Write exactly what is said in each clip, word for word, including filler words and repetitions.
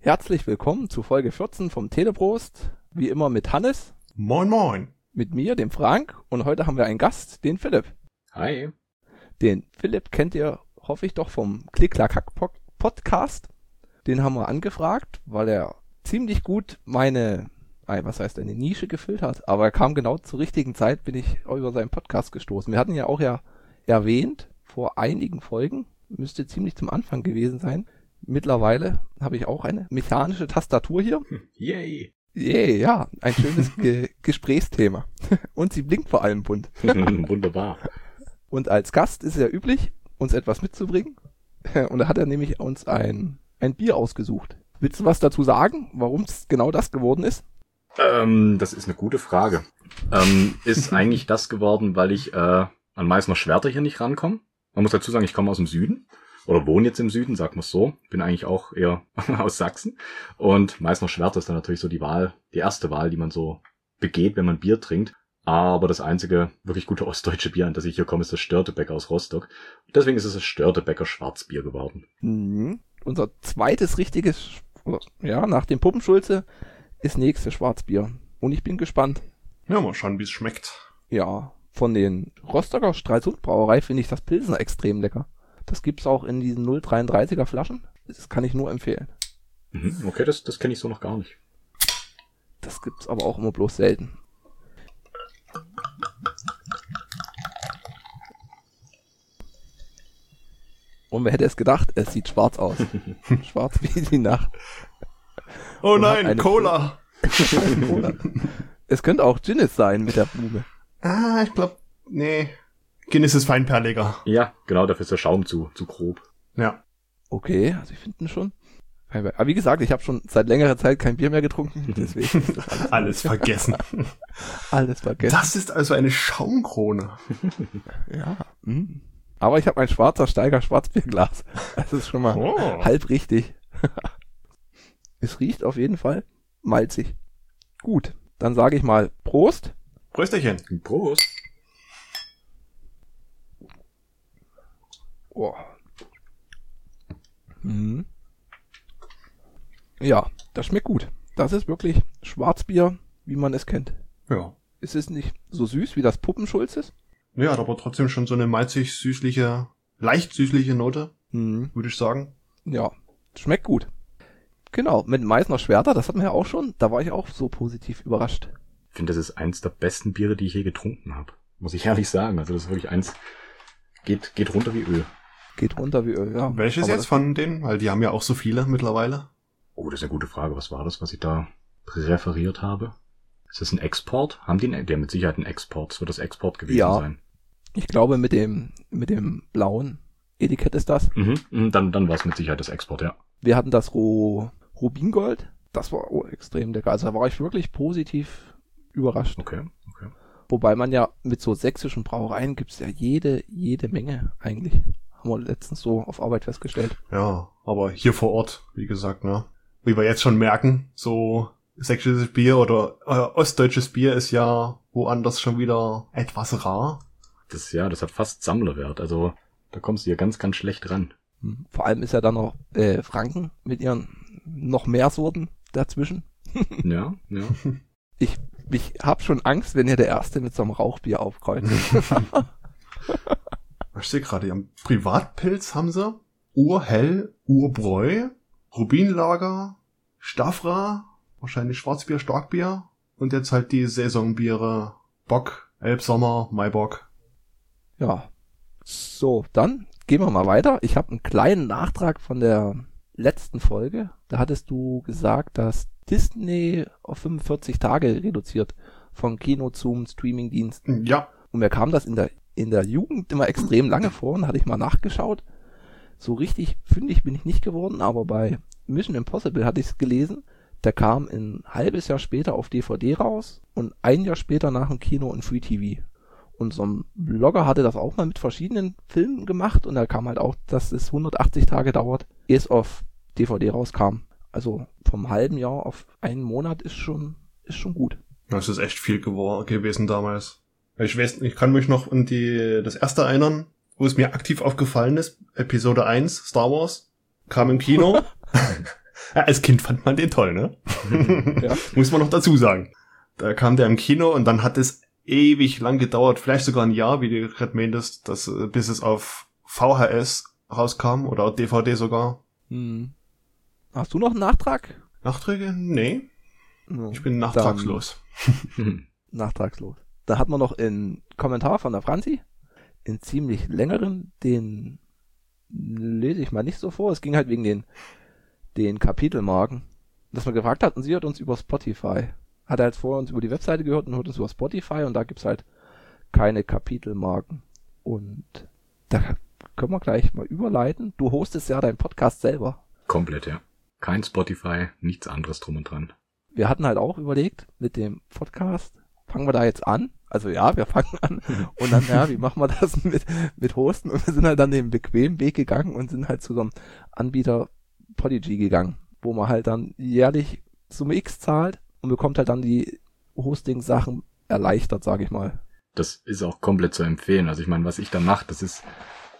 Herzlich willkommen zu Folge vierzehn vom Teleprost. Wie immer mit Hannes. Moin moin. Mit mir, dem Frank. Und heute haben wir einen Gast, den Philipp. Hi. Den Philipp kennt ihr, hoffe ich, doch vom Klick-Klack-Podcast. Den haben wir angefragt, weil er ziemlich gut meine, was heißt eine Nische gefüllt hat. Aber er kam genau zur richtigen Zeit, bin ich über seinen Podcast gestoßen. Wir hatten ja auch ja erwähnt, vor einigen Folgen, müsste ziemlich zum Anfang gewesen sein. Mittlerweile habe ich auch eine mechanische Tastatur hier. Yay. Yay, ja, ein schönes Ge- Gesprächsthema. Und sie blinkt vor allem bunt. Wunderbar. Und als Gast ist es ja üblich, uns etwas mitzubringen. Und da hat er nämlich uns ein, ein Bier ausgesucht. Willst du was dazu sagen, warum es genau das geworden ist? Ähm, das ist eine gute Frage. Ähm, ist eigentlich das geworden, weil ich äh, an Meißner Schwerter hier nicht rankomme. Man muss dazu sagen, ich komme aus dem Süden. Oder wohne jetzt im Süden, sagen wir es so. Bin eigentlich auch eher aus Sachsen. Und Meißner Schwerter ist dann natürlich so die Wahl, die erste Wahl, die man so begeht, wenn man Bier trinkt. Aber das einzige wirklich gute ostdeutsche Bier, an das ich hier komme, ist das Störtebecker aus Rostock. Deswegen ist es das Störtebecker Schwarzbier geworden. Mhm. Unser zweites richtiges, ja, nach dem Puppenschulze, ist nächste Schwarzbier. Und ich bin gespannt. Ja, mal schauen, wie es schmeckt. Ja, von den Rostocker Stralsund Brauerei finde ich das Pilsner extrem lecker. Das gibt's auch in diesen null Komma dreiunddreißiger Flaschen. Das kann ich nur empfehlen. Mhm, okay, das, das kenne ich so noch gar nicht. Das gibt's aber auch immer bloß selten. Und wer hätte es gedacht, es sieht schwarz aus. Schwarz wie die Nacht. Oh Und nein, eine Cola. Cola. Es könnte auch Guinness sein mit der Blume. Ah, ich glaube, nee. Guinness ist feinperliger. Ja, genau, dafür ist der Schaum zu, zu grob. Ja. Okay, also ich finde ihn schon. Aber wie gesagt, ich habe schon seit längerer Zeit kein Bier mehr getrunken. Deswegen ist das alles, Alles vergessen. alles vergessen. Das ist also eine Schaumkrone. Ja. Mh. Aber ich habe ein Schwarzer Steiger Schwarzbierglas. Das ist schon mal Oh. halb richtig. Es riecht auf jeden Fall malzig. Gut, dann sage ich mal Prost. Prösterchen. Prost. Oh. Mhm. Ja, das schmeckt gut. Das ist wirklich Schwarzbier, wie man es kennt. Ja. Es ist nicht so süß, wie das Puppenschulz ist. Ja, hat aber trotzdem schon so eine malzig-süßliche, leicht süßliche Note, Mhm. würde ich sagen. Ja, schmeckt gut. Genau, mit Meißner Schwerter, das hatten wir ja auch schon. Da war ich auch so positiv überrascht. Ich finde, das ist eins der besten Biere, die ich je getrunken habe. Muss ich ehrlich sagen. Also das ist wirklich eins, geht, geht runter wie Öl. Geht runter wie Öl, ja. Welches Aber jetzt das- von denen? Weil die haben ja auch so viele mittlerweile. Oh, das ist eine gute Frage. Was war das, was ich da präferiert habe? Ist das ein Export? Haben die einen, der mit Sicherheit einen Export? Das wird das Export gewesen Ja. sein. Ich glaube, mit dem, mit dem blauen Etikett ist das. Mhm, mhm, dann, dann war es mit Sicherheit das Export, ja. Wir hatten das Ro- Rubingold. Das war oh, extrem lecker. Also da war ich wirklich positiv überrascht. Okay, okay. Wobei man ja mit so sächsischen Brauereien gibt's ja jede, jede Menge eigentlich. Haben wir letztens so auf Arbeit festgestellt. Ja, aber hier vor Ort, wie gesagt, ne? Wie wir jetzt schon merken, so sächsisches Bier oder äh, ostdeutsches Bier ist ja woanders schon wieder etwas rar. Das, ja, das hat fast Sammlerwert. Also, da kommst du hier ganz, ganz schlecht ran. Hm. Vor allem ist ja dann noch äh, Franken mit ihren noch mehr Sorten dazwischen. Ja, ja. Ich, ich hab schon Angst, wenn ihr der Erste mit so einem Rauchbier aufkreuzt. Ich sehe gerade, am Privatpilz haben sie Urhell, Urbräu, Rubinlager, Staffra, wahrscheinlich Schwarzbier, Starkbier und jetzt halt die Saisonbiere Bock, Elbsommer, Maibock. Ja. So, dann gehen wir mal weiter. Ich habe einen kleinen Nachtrag von der letzten Folge. Da hattest du gesagt, dass Disney auf fünfundvierzig Tage reduziert von Kino zum Streamingdienst. Ja, Und mir kam das in der in der Jugend immer extrem lange vor und hatte ich mal nachgeschaut. So richtig fündig bin ich nicht geworden, aber bei Mission Impossible hatte ich es gelesen. Der kam ein halbes Jahr später auf D V D raus und ein Jahr später nach dem Kino in Free T V. Und so ein Blogger hatte das auch mal mit verschiedenen Filmen gemacht und da kam halt auch, dass es hundertachtzig Tage dauert, ehe es auf D V D rauskam. Also vom halben Jahr auf einen Monat ist schon ist schon gut. das ist echt viel gewor- gewesen damals. Ich weiß, ich kann mich noch an die das erste erinnern, wo es mir aktiv aufgefallen ist. Episode eins, Star Wars, kam im Kino. Ja, als Kind fand man den toll, ne? Ja. Muss man noch dazu sagen. Da kam der im Kino und dann hat es ewig lang gedauert, vielleicht sogar ein Jahr, wie du gerade meintest, dass, bis es auf V H S rauskam oder D V D sogar. Hm. Hast du noch einen Nachtrag? Nachträge? Nee. No. Ich bin nachtragslos. Nachtragslos. Da hat man noch einen Kommentar von der Franzi, in ziemlich längeren, den lese ich mal nicht so vor. Es ging halt wegen den, den Kapitelmarken, dass man gefragt hat, und sie hat uns über Spotify. Hat er jetzt vorher uns über die Webseite gehört und hört uns über Spotify und da gibt's halt keine Kapitelmarken. Und da können wir gleich mal überleiten. Du hostest ja deinen Podcast selber. Komplett, ja. Kein Spotify, nichts anderes drum und dran. Wir hatten halt auch überlegt, mit dem Podcast, fangen wir da jetzt an? Also ja, wir fangen an. Und dann, ja, wie machen wir das mit, mit Hosten? Und wir sind halt dann den bequemen Weg gegangen und sind halt zu so einem Anbieter Podigy gegangen, wo man halt dann jährlich Summe X zahlt und bekommt halt dann die Hosting-Sachen erleichtert, sage ich mal. Das ist auch komplett zu empfehlen. Also ich meine, was ich da mache, das ist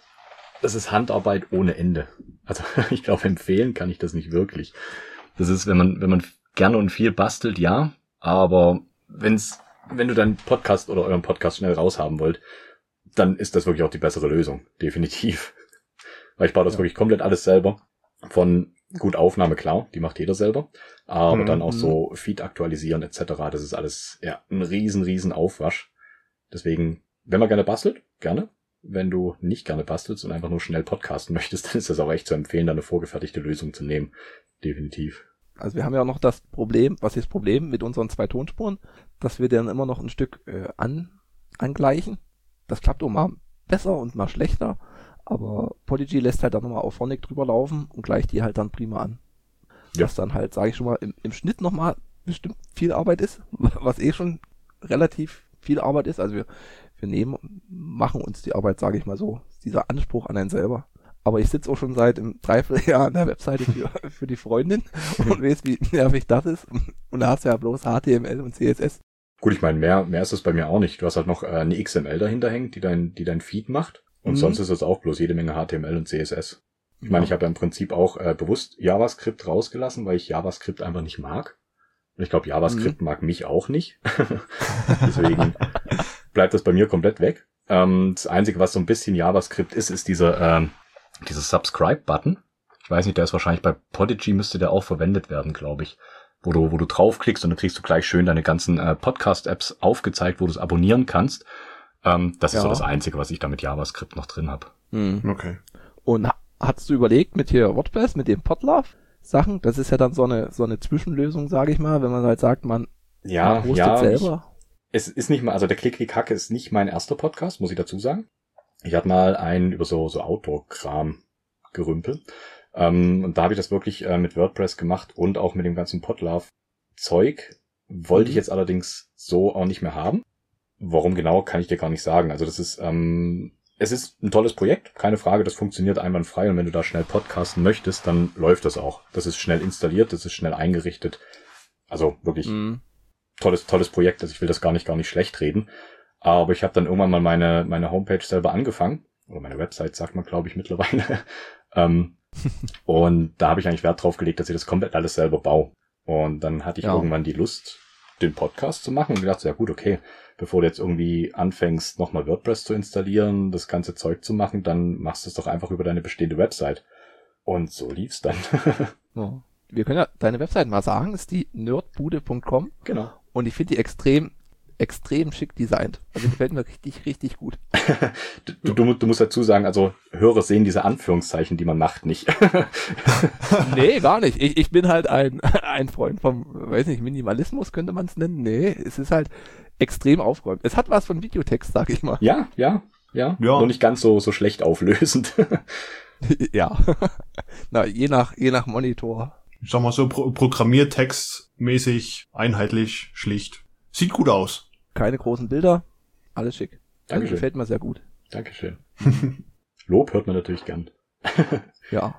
das ist Handarbeit ohne Ende. Also ich glaube, empfehlen kann ich das nicht wirklich. Das ist, wenn man wenn man gerne und viel bastelt, ja, aber wenn's wenn du deinen Podcast oder euren Podcast schnell raushaben wollt, dann ist das wirklich auch die bessere Lösung, definitiv. Weil ich baue das ja. wirklich komplett alles selber. Von gut Aufnahme, klar, die macht jeder selber, aber mhm. dann auch so Feed aktualisieren et cetera. Das ist alles ja ein riesen, riesen Aufwasch. Deswegen, wenn man gerne bastelt, gerne. Wenn du nicht gerne bastelst und einfach nur schnell podcasten möchtest, dann ist das auch echt zu empfehlen, da eine vorgefertigte Lösung zu nehmen. Definitiv. Also wir haben ja auch noch das Problem, was ist das Problem mit unseren zwei Tonspuren, dass wir dann immer noch ein Stück äh, an, angleichen. Das klappt auch mal besser und mal schlechter, aber Podigy lässt halt dann nochmal auf Phonic drüber laufen und gleicht die halt dann prima an. Ja. Was dann halt, sage ich schon mal, im, im Schnitt nochmal bestimmt viel Arbeit ist, was eh schon relativ viel Arbeit ist. Also wir, wir nehmen, machen uns die Arbeit, sage ich mal so, dieser Anspruch an einen selber. Aber ich sitze auch schon seit einem Dreivierteljahr an der Webseite für, für die Freundin und weiß, wie nervig das ist. Und da hast du ja bloß H T M L und C S S. Gut, ich meine, mehr, mehr ist es bei mir auch nicht. Du hast halt noch äh, eine X M L dahinter hängt, die dein, die dein Feed macht. Und mhm. sonst ist es auch bloß jede Menge H T M L und C S S. Ich ja. meine, ich habe ja im Prinzip auch äh, bewusst JavaScript rausgelassen, weil ich JavaScript einfach nicht mag. Und ich glaube, JavaScript mhm. mag mich auch nicht. Deswegen bleibt das bei mir komplett weg. Ähm, das Einzige, was so ein bisschen JavaScript ist, ist dieser, ähm, dieser Subscribe-Button. Ich weiß nicht, der ist wahrscheinlich bei Podigy, müsste der auch verwendet werden, glaube ich. Wo du, wo du draufklickst und dann kriegst du gleich schön deine ganzen äh, Podcast-Apps aufgezeigt, wo du es abonnieren kannst. Ähm, das ja. ist so das Einzige, was ich da mit JavaScript noch drin habe. Mhm. Okay. Und hast du überlegt mit hier WordPress, mit dem Podlove-Sachen? Das ist ja dann so eine so eine Zwischenlösung, sage ich mal, wenn man halt sagt, man, ja, man hostet ja, selber. Ich, es ist nicht mal, also der Klick-Klick-Hacke ist nicht mein erster Podcast, muss ich dazu sagen. Ich hatte mal einen über so so Outdoor-Kram gerümpel. Ähm, und da habe ich das wirklich äh, mit WordPress gemacht und auch mit dem ganzen Podlove-Zeug. Wollte mhm. ich jetzt allerdings so auch nicht mehr haben. Warum genau, kann ich dir gar nicht sagen. Also das ist, ähm, es ist ein tolles Projekt, keine Frage, das funktioniert einwandfrei und wenn du da schnell podcasten möchtest, dann läuft das auch. Das ist schnell installiert, das ist schnell eingerichtet. Also wirklich mhm. tolles, tolles Projekt, also ich will das gar nicht, gar nicht schlecht reden. Aber ich habe dann irgendwann mal meine, meine Homepage selber angefangen, oder meine Website sagt man, glaube ich, mittlerweile. ähm, und da habe ich eigentlich Wert drauf gelegt, dass ich das komplett alles selber baue. Und dann hatte ich ja. irgendwann die Lust, den Podcast zu machen und gedacht, ja gut, okay, bevor du jetzt irgendwie anfängst, nochmal WordPress zu installieren, das ganze Zeug zu machen, dann machst du es doch einfach über deine bestehende Website. Und so lief's dann. Ja. Wir können ja deine Website mal sagen, ist die nerdbude punkt com. Genau. Und ich finde die extrem, extrem schick designt. Also die gefällt mir richtig, richtig gut. du, du, du musst dazu sagen, also Hörer sehen diese Anführungszeichen, die man macht, nicht. Nee, gar nicht. Ich, ich bin halt ein, ein Freund vom, weiß nicht, Minimalismus könnte man es nennen. Nee, es ist halt extrem aufgeräumt. Es hat was von Videotext, sag ich mal. Ja, ja, ja. ja. Nur nicht ganz so, so schlecht auflösend. Ja. Na, je nach, je nach Monitor. Ich sag mal so, pro- Programmiertextmäßig, einheitlich, schlicht. Sieht gut aus. Keine großen Bilder, alles schick. Dankeschön. Also gefällt mir sehr gut. Dankeschön. Lob hört man natürlich gern. Ja.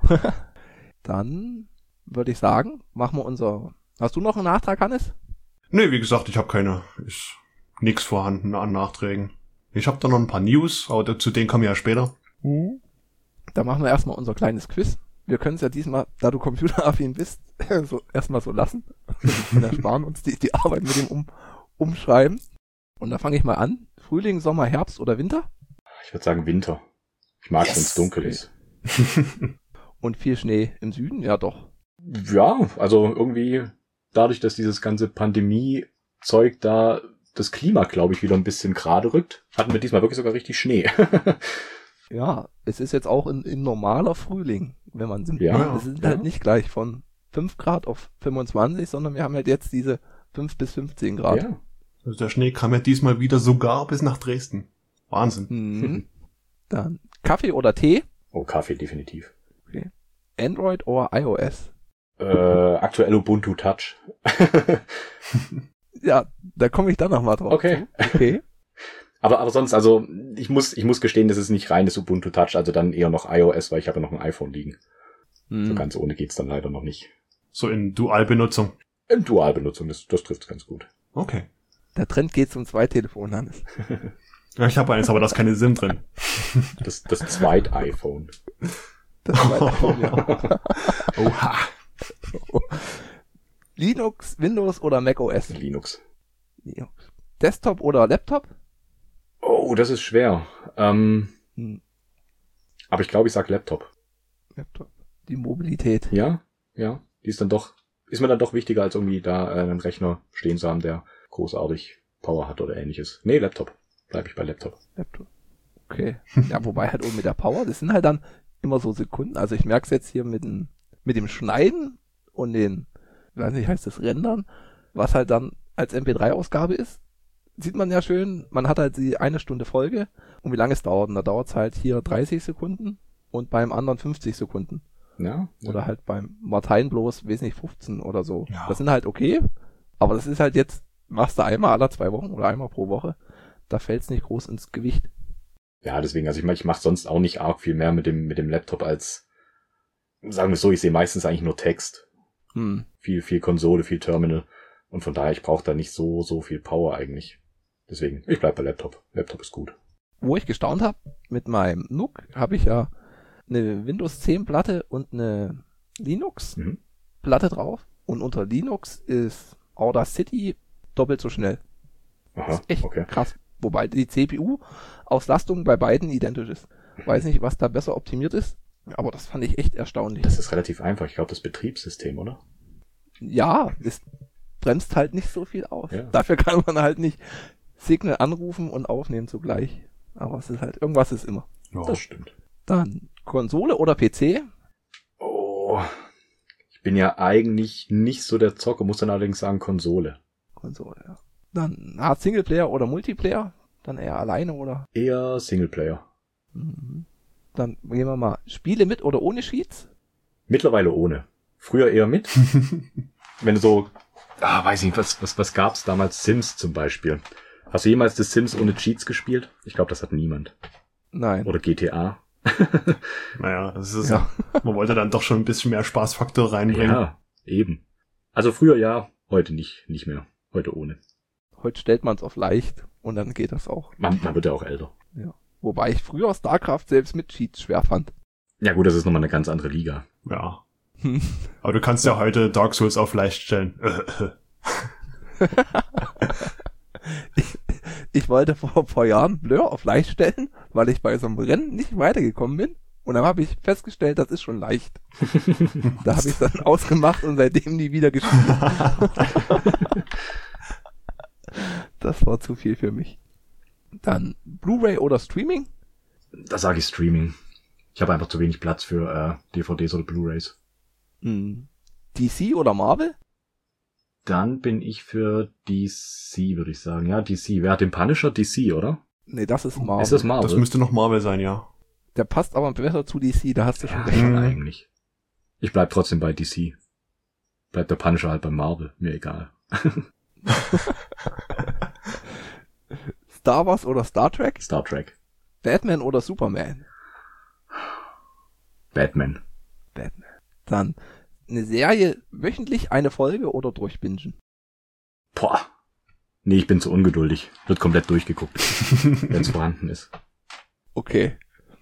Dann würde ich sagen, machen wir unser... Hast du noch einen Nachtrag, Hannes? Nee, wie gesagt, ich habe keine... Ist nix vorhanden an Nachträgen. Ich habe da noch ein paar News, aber zu denen kommen wir ja später. Mhm. Dann machen wir erstmal unser kleines Quiz. wir können es ja diesmal, da du computeraffin bist, so erstmal so lassen. Und ersparen uns die, die Arbeit mit dem um, Umschreiben. Und da fange ich mal an. Frühling, Sommer, Herbst oder Winter? Ich würde sagen Winter. Ich mag es, Yes. wenn es dunkel ist. Und viel Schnee im Süden? Ja, doch. Ja, also irgendwie dadurch, dass dieses ganze Pandemie-Zeug da das Klima, glaube ich, wieder ein bisschen gerade rückt, hatten wir diesmal wirklich sogar richtig Schnee. Ja, es ist jetzt auch ein, ein normaler Frühling, wenn man sind. Ja, es sind ja. halt nicht gleich von fünf Grad auf fünfundzwanzig, sondern wir haben halt jetzt diese fünf bis fünfzehn Grad. Ja. Also der Schnee kam ja diesmal wieder sogar bis nach Dresden. Wahnsinn. Mhm. Dann Kaffee oder Tee? Oh, Kaffee definitiv. Android oder iOS? Äh, aktuell Ubuntu Touch. Ja, da komme ich dann nochmal drauf. Okay. zu. Okay. Aber, aber sonst, also, ich muss, ich muss gestehen, das ist nicht reines Ubuntu Touch, also dann eher noch iOS, weil ich habe ja noch ein iPhone liegen. So Hm. ganz ohne geht's dann leider noch nicht. So in Dualbenutzung. In Dualbenutzung, das, das trifft ganz gut. Okay. Der Trend geht zum Zweitelefon, Hannes. Ja, ich habe eins, aber da ist keine SIM drin. Das, das zweite iPhone. Das Zweitelefon, ja. Oha. Linux, Windows oder macOS? Linux. Linux. Desktop oder Laptop? Oh, das ist schwer. Ähm, Hm. aber ich glaube, ich sag Laptop. Laptop. Die Mobilität. Ja, ja. Die ist dann doch, ist mir dann doch wichtiger, als irgendwie da äh, einen Rechner stehen zu haben, der großartig Power hat oder ähnliches. Nee, Laptop. Bleib ich bei Laptop. Laptop. Okay. Ja, wobei halt oben mit der Power, das sind halt dann immer so Sekunden. Also ich merke es jetzt hier mit dem, mit dem Schneiden und den, ich weiß nicht, heißt das Rendern, was halt dann als M P drei Ausgabe ist. Sieht man ja schön, man hat halt die eine Stunde Folge und wie lange es dauert. Und da dauert es halt hier dreißig Sekunden und beim anderen fünfzig Sekunden. Ja. Oder halt beim Martein bloß, weiß nicht, fünfzehn oder so. Ja. Das sind halt okay, aber das ist halt jetzt, machst du einmal alle zwei Wochen oder einmal pro Woche, da fällt es nicht groß ins Gewicht. Ja, deswegen, also ich meine, ich mache sonst auch nicht arg viel mehr mit dem, mit dem Laptop als, sagen wir es so, ich sehe meistens eigentlich nur Text. Hm. Viel, viel Konsole, viel Terminal. Und von daher, ich brauche da nicht so, so viel Power eigentlich. Deswegen, ich bleib bei Laptop. Laptop ist gut. Wo ich gestaunt habe, mit meinem N U C habe ich ja eine Windows zehn Platte und eine Linux Mhm. Platte drauf. Und unter Linux ist Audacity doppelt so schnell. Das Aha, ist echt okay. krass. Wobei die C P U-Auslastung bei beiden identisch ist. Weiß nicht, was da besser optimiert ist, aber das fand ich echt erstaunlich. Das ist relativ einfach. Ich glaube, das Betriebssystem, oder? Ja, es bremst halt nicht so viel aus. Ja. Dafür kann man halt nicht Signal anrufen und aufnehmen zugleich. Aber es ist halt, irgendwas ist immer. Ja. Das stimmt. Dann Konsole oder P C? Oh, ich bin ja eigentlich nicht so der Zocker, muss dann allerdings sagen Konsole. Konsole, ja. Dann ah, Singleplayer oder Multiplayer? Dann eher alleine oder? Eher Singleplayer. Mhm. Dann gehen wir mal Spiele mit oder ohne Cheats? Mittlerweile ohne. Früher eher mit. Wenn du so, ah, weiß nicht, was, was, was gab's damals? Sims zum Beispiel. Hast du jemals das Sims ohne Cheats gespielt? Ich glaube, das hat niemand. Nein. Oder G T A. Naja, das ist Ja. ja. Man wollte dann doch schon ein bisschen mehr Spaßfaktor reinbringen. Ja, eben. Also früher ja, heute nicht, nicht mehr. Heute ohne. Heute stellt man es auf leicht und dann geht das auch. Man, man wird ja auch älter. Ja. Wobei ich früher StarCraft selbst mit Cheats schwer fand. Ja gut, das ist nochmal eine ganz andere Liga. Ja. Hm. Aber du kannst ja heute Dark Souls auf leicht stellen. Ich, ich wollte vor, vor Jahren Blur auf leicht stellen, weil ich bei so einem Rennen nicht weitergekommen bin. Und dann habe ich festgestellt, das ist schon leicht. Da habe ich dann ausgemacht und seitdem nie wieder gespielt. Das war zu viel für mich. Dann Blu-ray oder Streaming? Da sage ich Streaming. Ich habe einfach zu wenig Platz für äh, D V Ds oder Blu-rays. Hm. D C oder Marvel? Dann bin ich für D C, würde ich sagen. Ja, D C. Wer hat den Punisher? D C, oder? Nee, das ist Marvel. Ist das Marvel? Das müsste noch Marvel sein, ja. Der passt aber besser zu D C, da hast du schon Ja, recht. schon Mhm. eigentlich. Ich bleib trotzdem bei D C. Bleibt der Punisher halt bei Marvel. Mir egal. Star Wars oder Star Trek? Star Trek. Batman oder Superman? Batman. Batman. Dann eine Serie wöchentlich, eine Folge oder durchbingen? Boah. Nee, ich bin zu ungeduldig. Wird komplett durchgeguckt, wenn es vorhanden ist. Okay.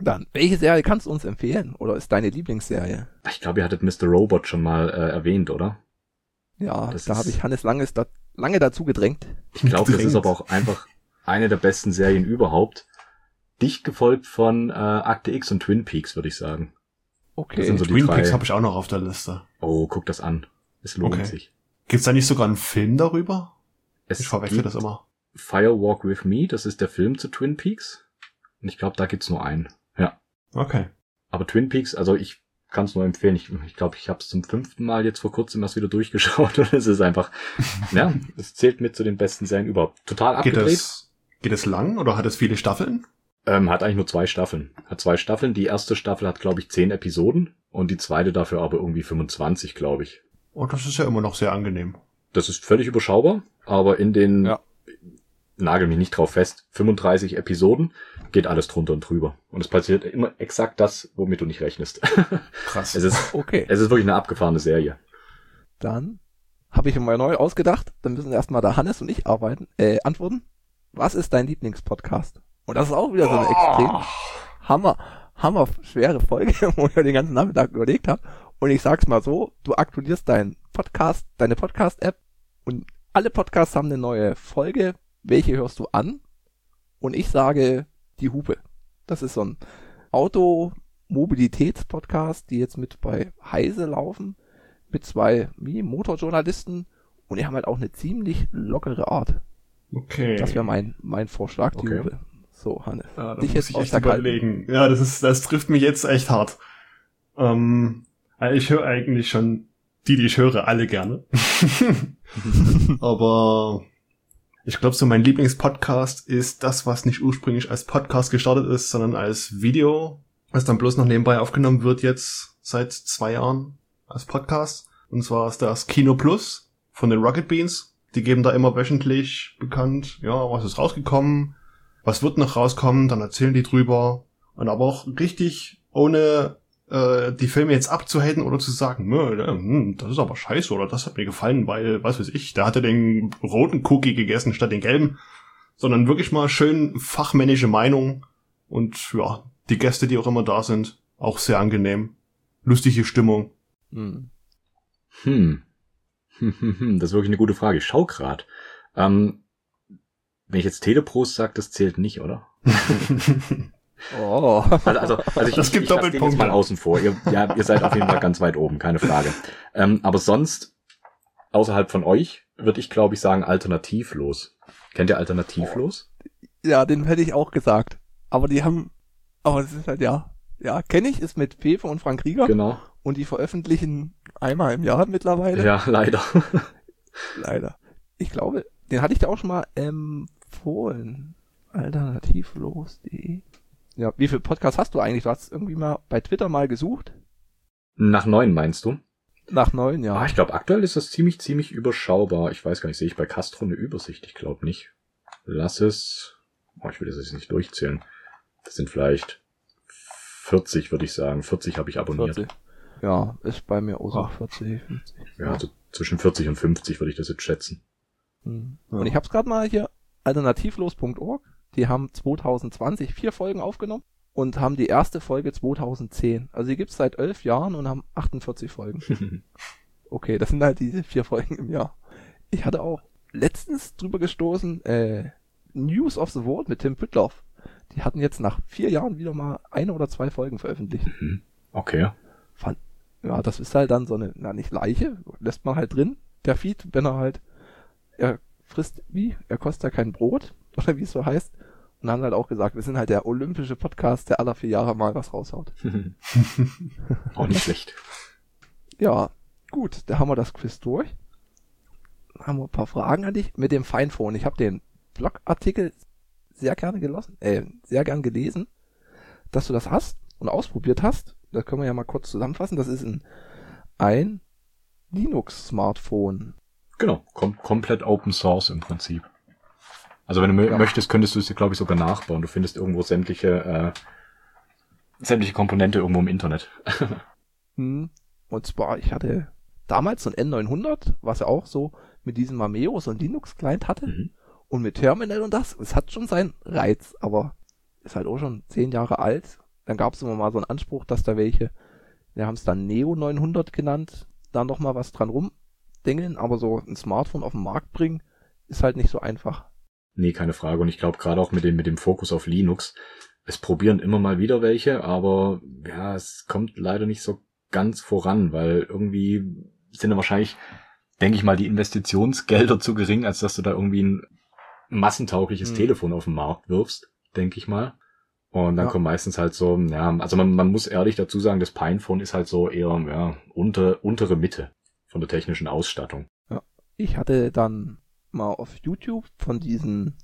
Dann, welche Serie kannst du uns empfehlen? Oder ist deine Lieblingsserie? Ich glaube, ihr hattet Mister Robot schon mal äh, erwähnt, oder? Ja, Das da ist- habe ich Hannes Langes da, lange dazu gedrängt. Ich glaube, das ist Dringend. aber auch einfach eine der besten Serien überhaupt. Dicht gefolgt von äh, Akte X und Twin Peaks, würde ich sagen. Okay. Das sind so die Twin drei. Peaks habe ich auch noch auf der Liste. Oh, guck das an. Es lohnt Okay. sich. Gibt's da nicht sogar einen Film darüber? Es Ich verwechsel gibt das immer. Firewalk with Me, das ist der Film zu Twin Peaks. Und ich glaube, da gibt's nur einen. Ja. Okay. Aber Twin Peaks, also ich kann es nur empfehlen. Ich glaube, ich, glaub, ich habe es zum fünften Mal jetzt vor kurzem erst wieder durchgeschaut und es ist einfach, ja, es zählt mit zu den besten Serien überhaupt. Total Geht abgedreht. es, geht es lang oder hat es viele Staffeln? Ähm, hat eigentlich nur zwei Staffeln. Hat zwei Staffeln. Die erste Staffel hat, glaube ich, zehn Episoden und die zweite dafür aber irgendwie fünfundzwanzig, glaube ich. Oh, das ist ja immer noch sehr angenehm. Das ist völlig überschaubar, aber in den, Ja. nagel mich nicht drauf fest, fünfunddreißig Episoden geht alles drunter und drüber. Und es passiert immer exakt das, womit du nicht rechnest. Krass. Es ist, Okay. es ist wirklich eine abgefahrene Serie. Dann habe ich mir mal neu ausgedacht. Dann müssen erstmal da Hannes und ich arbeiten, äh, antworten. Was ist dein Lieblingspodcast? Und das ist auch wieder so eine extrem hammer, hammer schwere Folge, wo ich den ganzen Nachmittag überlegt habe. Und ich sag's mal so, du aktualisierst deinen Podcast, deine Podcast-App und alle Podcasts haben eine neue Folge. Welche hörst du an? Und ich sage die Hupe. Das ist so ein Automobilitäts-Podcast, die jetzt mit bei Heise laufen, mit zwei wie Motorjournalisten und die haben halt auch eine ziemlich lockere Art. Okay. Das wäre mein mein Vorschlag, die Okay. Hupe. So, Hannes. Ja, da Dich muss jetzt ich aus echt der Kalten. überlegen. Ja, das ist, das trifft mich jetzt echt hart. Ähm, also ich höre eigentlich schon die, die ich höre, alle gerne. Aber ich glaube, so mein Lieblingspodcast ist das, was nicht ursprünglich als Podcast gestartet ist, sondern als Video, was dann bloß noch nebenbei aufgenommen wird jetzt seit zwei Jahren als Podcast. Und zwar ist das Kino Plus von den Rocket Beans. Die geben da immer wöchentlich bekannt, ja, was ist rausgekommen, was wird noch rauskommen, dann erzählen die drüber. Und aber auch richtig ohne äh, die Filme jetzt abzuhaten oder zu sagen, nö, hm, das ist aber scheiße oder das hat mir gefallen, weil, was weiß ich, der hatte den roten Cookie gegessen statt den gelben. Sondern wirklich mal schön fachmännische Meinung und ja, die Gäste, die auch immer da sind, auch sehr angenehm. Lustige Stimmung. Hm. Hm. Hm, hm, hm. Das ist wirklich eine gute Frage. Ich schau grad. Ähm, wenn ich jetzt Teleprost sage, das zählt nicht, oder? Oh. Also, also, also ich, Das ich, gibt ich lasse den jetzt Doppelpunkte. mal außen vor. Ihr, ja, ihr seid auf jeden Fall ganz weit oben, keine Frage. Ähm, aber sonst, außerhalb von euch, würde ich, glaube ich, sagen, alternativlos. Kennt ihr alternativlos? Ja, den hätte ich auch gesagt. Aber die haben, aber es ist halt ja, ja, kenne ich, ist mit Fefe und Frank Rieger Genau. und die veröffentlichen einmal im Jahr mittlerweile. Ja, leider. Leider. Ich glaube, den hatte ich da auch schon mal empfohlen. alternativlos punkt de. Ja, wie viele Podcasts hast du eigentlich? Du hast irgendwie mal bei Twitter mal gesucht. Nach neun meinst du? Nach neun, ja. Ah, ich glaube, aktuell ist das ziemlich, ziemlich überschaubar. Ich weiß gar nicht, sehe ich bei Castro eine Übersicht? Ich glaube nicht. Lass es. Oh, ich will das jetzt nicht durchzählen. Das sind vielleicht vierzig, würde ich sagen. vierzig habe ich abonniert. vierzig. Ja, ist bei mir auch so Ah. vierzig, fünfzig. Ja, also zwischen vierzig und fünfzig würde ich das jetzt schätzen. Hm. Ja. Und ich hab's gerade mal hier, alternativlos punkt org. Die haben zwanzig zwanzig vier Folgen aufgenommen und haben die erste Folge zwanzig zehn. Also die gibt's seit elf Jahren und haben achtundvierzig Folgen. Okay, das sind halt diese vier Folgen im Jahr. Ich hatte auch letztens drüber gestoßen, äh, News of the World mit Tim Püttloff. Die hatten jetzt nach vier Jahren wieder mal eine oder zwei Folgen veröffentlicht. Okay. Fand, ja, das ist halt dann so eine, na nicht Leiche, lässt man halt drin, der Feed, wenn er halt, er frisst, wie? Er kostet ja kein Brot, oder wie es so heißt. Und haben halt auch gesagt, wir sind halt der olympische Podcast, der alle vier Jahre mal was raushaut. Auch nicht schlecht. Ja, gut, da haben wir das Quiz durch. Haben wir ein paar Fragen an dich mit dem Finephone. Ich habe den Blogartikel sehr gerne gelassen, äh, sehr gern gelesen, dass du das hast und ausprobiert hast. Das können wir ja mal kurz zusammenfassen. Das ist ein, ein Linux-Smartphone. Genau, kom komplett Open Source im Prinzip. Also wenn du Ja. möchtest, könntest du es dir, glaube ich, sogar nachbauen. Du findest irgendwo sämtliche äh, sämtliche Komponente irgendwo im Internet. Hm. Und zwar, ich hatte damals so ein N neunhundert, was ja auch so mit diesem Mameo so ein Linux-Client hatte. Mhm. Und mit Terminal und das, es hat schon seinen Reiz, aber ist halt auch schon zehn Jahre alt. Dann gab es immer mal so einen Anspruch, dass da welche, wir haben es dann Neo neunhundert genannt, da noch mal was dran rumdengeln, aber so ein Smartphone auf den Markt bringen, ist halt nicht so einfach. Nee, keine Frage. Und ich glaube gerade auch mit dem, mit dem Fokus auf Linux, es probieren immer mal wieder welche, aber ja, es kommt leider nicht so ganz voran, weil irgendwie sind dann wahrscheinlich, denke ich mal, die Investitionsgelder zu gering, als dass du da irgendwie ein massentaugliches hm. Telefon auf den Markt wirfst, denke ich mal. Und dann ja. kommt meistens halt so, ja, also man, man muss ehrlich dazu sagen, das Pinephone ist halt so eher, ja, unter, untere Mitte von der technischen Ausstattung. Ja. Ich hatte dann mal auf YouTube von diesen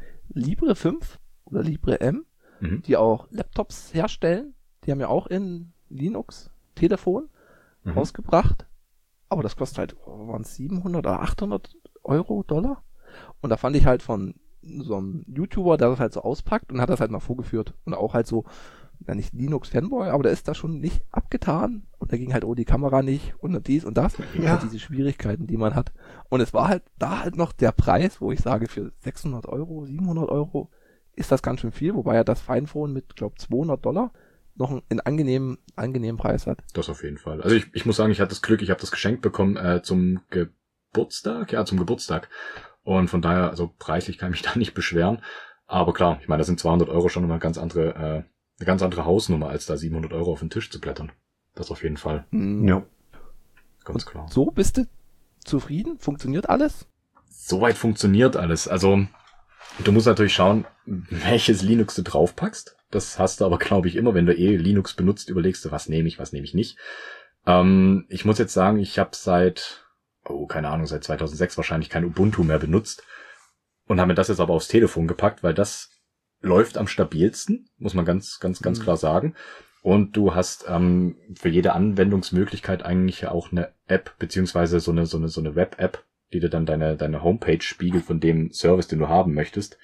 Libre fünf oder Libre M, mhm. die auch Laptops herstellen. Die haben ja auch in Linux Telefon mhm. rausgebracht. Aber das kostet halt, oh, waren es siebenhundert oder achthundert Euro, Dollar? Und da fand ich halt von so einem YouTuber, der das halt so auspackt und hat das halt mal vorgeführt. Und auch halt so, ja nicht Linux-Fanboy, aber der ist da schon nicht abgetan. Und da ging halt, oh, die Kamera nicht und dies und das. Ja. Halt diese Schwierigkeiten, die man hat. Und es war halt da halt noch der Preis, wo ich sage, für sechshundert Euro, siebenhundert Euro ist das ganz schön viel. Wobei ja das Finephone mit, glaube zweihundert Dollar noch einen, einen angenehmen, angenehmen Preis hat. Das auf jeden Fall. Also ich, ich muss sagen, ich hatte das Glück, ich habe das geschenkt bekommen äh, zum Geburtstag. Ja, zum Geburtstag. Und von daher, also preislich kann ich mich da nicht beschweren. Aber klar, ich meine, das sind zweihundert Euro schon immer eine ganz andere, äh, eine ganz andere Hausnummer, als da siebenhundert Euro auf den Tisch zu blättern. Das auf jeden Fall. Mhm. Ja. Ganz klar. So, bist du zufrieden? Funktioniert alles? Soweit funktioniert alles. Also, du musst natürlich schauen, welches Linux du draufpackst. Das hast du aber, glaube ich, immer, wenn du eh Linux benutzt, überlegst du, was nehme ich, was nehme ich nicht. Ähm, ich muss jetzt sagen, ich habe seit, oh, keine Ahnung, seit zweitausendsechs wahrscheinlich kein Ubuntu mehr benutzt und habe mir das jetzt aber aufs Telefon gepackt, weil das läuft am stabilsten, muss man ganz, ganz, ganz mhm. klar sagen. Und du hast ähm, für jede Anwendungsmöglichkeit eigentlich auch eine App, beziehungsweise so eine, so eine, so eine Web-App, die dir dann deine, deine Homepage spiegelt von dem Service, den du haben möchtest.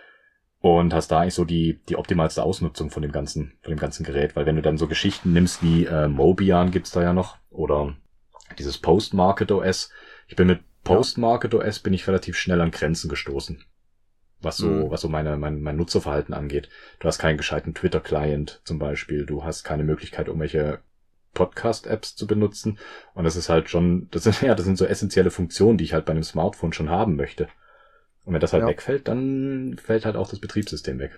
Und hast da eigentlich so die, die optimalste Ausnutzung von dem ganzen, von dem ganzen Gerät. Weil wenn du dann so Geschichten nimmst wie äh, Mobian gibt's da ja noch, oder dieses Postmarket O S. Ich bin mit Postmarket O S bin ich relativ schnell an Grenzen gestoßen. Was so, mhm. was so meine, mein, mein Nutzerverhalten angeht. Du hast keinen gescheiten Twitter-Client zum Beispiel. Du hast keine Möglichkeit, irgendwelche Podcast-Apps zu benutzen. Und das ist halt schon, das sind, ja, das sind so essentielle Funktionen, die ich halt bei einem Smartphone schon haben möchte. Und wenn das halt ja. wegfällt, dann fällt halt auch das Betriebssystem weg.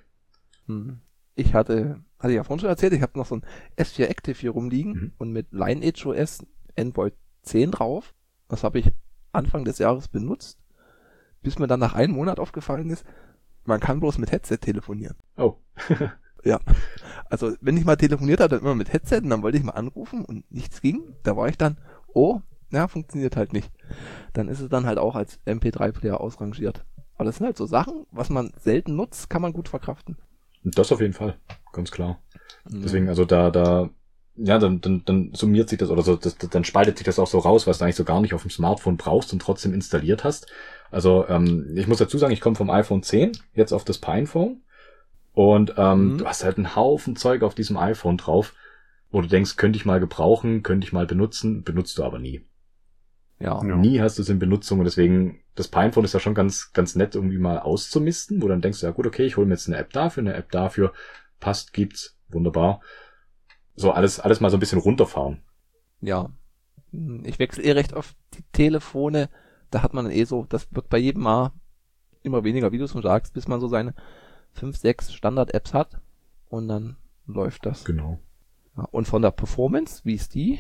Ich hatte, hatte ich ja vorhin schon erzählt, ich habe noch so ein S vier Active hier rumliegen mhm. und mit Lineage O S Android zehn drauf. Das habe ich Anfang des Jahres benutzt, bis mir dann nach einem Monat aufgefallen ist, man kann bloß mit Headset telefonieren. Oh. Ja. Also wenn ich mal telefoniert habe, dann immer mit Headset und dann wollte ich mal anrufen und nichts ging. Da war ich dann, oh, ja, funktioniert halt nicht. Dann ist es dann halt auch als M P drei Player ausrangiert. Aber das sind halt so Sachen, was man selten nutzt, kann man gut verkraften. Das auf jeden Fall, ganz klar. Ja. Deswegen, also da, da, ja, dann, dann, dann summiert sich das oder so, das, dann spaltet sich das auch so raus, was du eigentlich so gar nicht auf dem Smartphone brauchst und trotzdem installiert hast. Also, ähm, ich muss dazu sagen, ich komme vom iPhone zehn jetzt auf das Pinephone und ähm, mhm. du hast halt einen Haufen Zeug auf diesem iPhone drauf, wo du denkst, könnte ich mal gebrauchen, könnte ich mal benutzen, benutzt du aber nie. Ja. Nie hast du es in Benutzung und deswegen, das Pinephone ist ja schon ganz, ganz nett irgendwie mal auszumisten, wo dann denkst du, ja gut, okay, ich hole mir jetzt eine App dafür, eine App dafür, passt, gibt's, wunderbar. So alles, alles mal so ein bisschen runterfahren. Ja. Ich wechsle eh recht oft die Telefone, da hat man dann eh so, das wird bei jedem Mal immer weniger, wie du schon sagst, bis man so seine fünf, sechs Standard-Apps hat und dann läuft das. Genau. Ja, und von der Performance, wie ist die?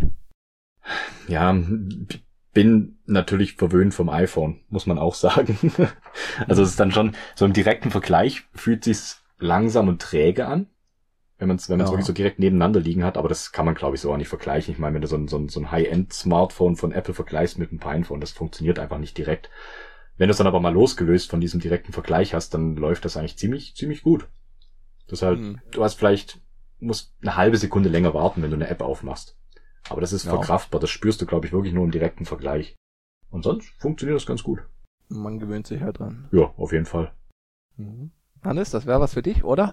Ja, bin natürlich verwöhnt vom iPhone, muss man auch sagen. Also es ist dann schon, so im direkten Vergleich fühlt sich's langsam und träge an, wenn man es wenn man es ja. wirklich so direkt nebeneinander liegen hat, aber das kann man, glaube ich, so auch nicht vergleichen. Ich meine, wenn du so ein, so ein, so ein High-End-Smartphone von Apple vergleichst mit einem Pinephone, das funktioniert einfach nicht direkt. Wenn du es dann aber mal losgelöst von diesem direkten Vergleich hast, dann läuft das eigentlich ziemlich, ziemlich gut. Das halt, mhm. du hast vielleicht, musst eine halbe Sekunde länger warten, wenn du eine App aufmachst. Aber das ist ja. verkraftbar, das spürst du, glaube ich, wirklich nur im direkten Vergleich. Und sonst funktioniert das ganz gut. Man gewöhnt sich halt dran. Ja, auf jeden Fall. Mhm. Hannes, das wäre was für dich, oder?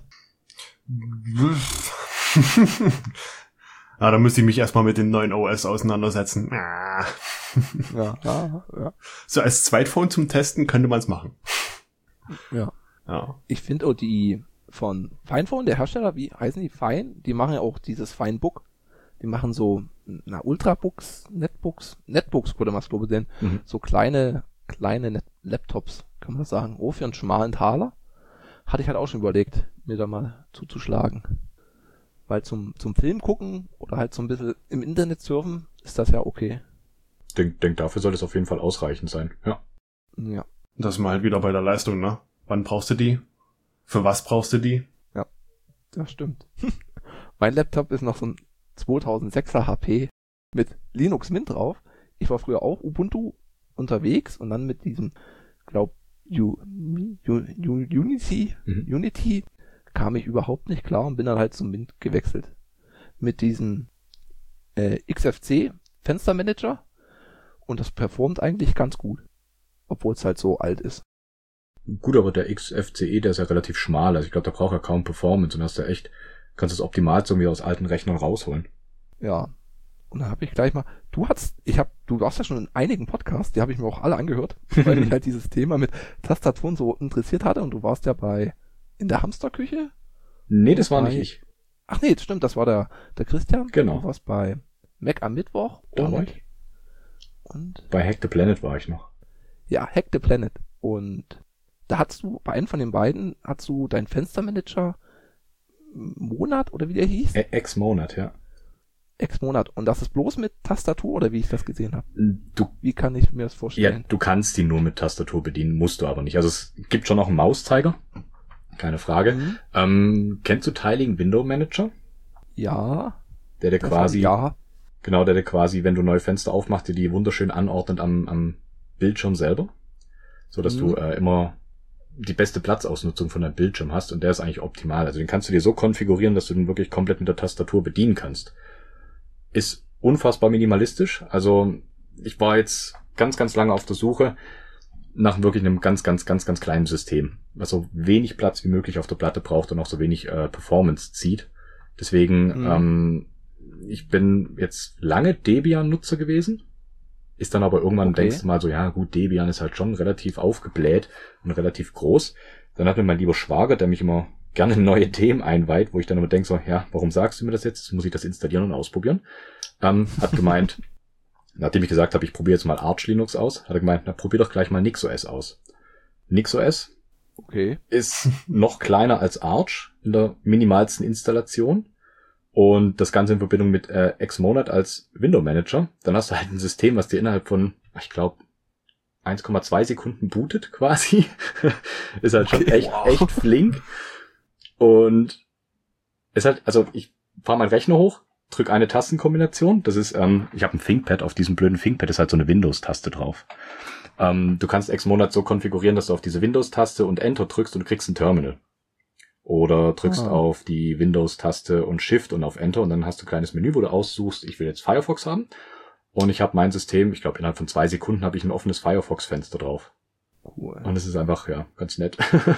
Ah, da müsste ich mich erstmal mit dem neuen O S auseinandersetzen. Ah. Ja, ja, ja. So als Zweitphone zum Testen könnte man es machen. Ja. Ja. Ich finde auch die von Finephone, der Hersteller, wie heißen die? Fine? Die machen ja auch dieses Finebook. Die machen so, na, Ultrabooks, Netbooks, Netbooks würde man es glaube ich nennen. Mhm. So kleine, kleine Net- Laptops, kann man das sagen. Oh, für einen schmalen Taler. Hatte ich halt auch schon überlegt, mir da mal zuzuschlagen. Weil zum, zum Film gucken oder halt so ein bisschen im Internet surfen, ist das ja okay. Denk, denk, dafür soll es auf jeden Fall ausreichend sein. Ja. Ja. Das ist mal halt wieder bei der Leistung, ne? Wann brauchst du die? Für was brauchst du die? Ja, das stimmt. Mein Laptop ist noch so ein zweitausendsechser H P mit Linux Mint drauf. Ich war früher auch Ubuntu unterwegs und dann mit diesem, glaub, U, U, U, Unity, Mhm. Unity kam ich überhaupt nicht klar und bin dann halt zum Mint gewechselt. Mit diesem äh, X F C Fenstermanager und das performt eigentlich ganz gut. Obwohl es halt so alt ist. Gut, aber der X F C E, der ist ja relativ schmal. Also ich glaube, da braucht er kaum Performance und hast du echt, kannst du es optimal irgendwie aus alten Rechnern rausholen. Ja. Und dann habe ich gleich mal, du hast, ich habe, du warst ja schon in einigen Podcasts, die habe ich mir auch alle angehört, weil mich halt dieses Thema mit Tastaturen so interessiert hatte und du warst ja bei, in der Hamsterküche? Nee, das war Bei- nicht ich. Ach nee, das stimmt, das war der, der Christian. Genau. Du warst bei Mac am Mittwoch Da war und, ich. und, Bei Hack the Planet war ich noch. ja, Hack the Planet. Und da hast du, bei einem von den beiden, hast du deinen Fenstermanager Monat oder wie der hieß? Ä- Ex-Monat, ja. Ex-Monat. Und das ist bloß mit Tastatur oder wie ich das gesehen habe? Du, Wie kann ich mir das ja, vorstellen? du kannst die nur mit Tastatur bedienen, musst du aber nicht. Also es gibt schon noch einen Mauszeiger. Keine Frage. Mhm. Ähm, kennst du Tiling Window Manager? Ja. Der der das quasi, Ja. genau, der der quasi, wenn du neue Fenster aufmachst, dir die wunderschön anordnet am, am Bildschirm selber. So dass Mhm. du äh, immer die beste Platzausnutzung von deinem Bildschirm hast und der ist eigentlich optimal. Also den kannst du dir so konfigurieren, dass du den wirklich komplett mit der Tastatur bedienen kannst. Ist unfassbar minimalistisch. Also ich war jetzt ganz, ganz lange auf der Suche nach wirklich einem ganz, ganz, ganz, ganz kleinen System, was so wenig Platz wie möglich auf der Platte braucht und auch so wenig äh, Performance zieht. Deswegen, Mhm. ähm, ich bin jetzt lange Debian-Nutzer gewesen, ist dann aber irgendwann Okay. denkst du mal so, ja gut, Debian ist halt schon relativ aufgebläht und relativ groß. Dann hat mir mein lieber Schwager, der mich immer gerne in neue Themen einweiht, wo ich dann immer denke so, ja, warum sagst du mir das jetzt? Jetzt muss ich das installieren und ausprobieren. Ähm, hat gemeint, nachdem ich gesagt habe, ich probiere jetzt mal Arch Linux aus, hat er gemeint, na probier doch gleich mal NixOS aus. NixOS Okay. ist noch kleiner als Arch in der minimalsten Installation und das Ganze in Verbindung mit äh, Xmonad als Window Manager. Dann hast du halt ein System, was dir innerhalb von, ich glaube, eins Komma zwei Sekunden bootet quasi. Ist halt schon Okay. echt, Wow. echt flink. Und ist halt, also ich fahre meinen Rechner hoch, drück eine Tastenkombination. Das ist, ähm, ich habe ein ThinkPad, auf diesem blöden ThinkPad ist halt so eine Windows-Taste drauf. Ähm, du kannst Xmonad so konfigurieren, dass du auf diese Windows-Taste und Enter drückst und du kriegst ein Terminal. Oder drückst Ah. auf die Windows-Taste und Shift und auf Enter und dann hast du ein kleines Menü, wo du aussuchst, ich will jetzt Firefox haben. Und ich habe mein System, ich glaube innerhalb von zwei Sekunden habe ich ein offenes Firefox-Fenster drauf. Cool. Und es ist einfach, ja, ganz nett.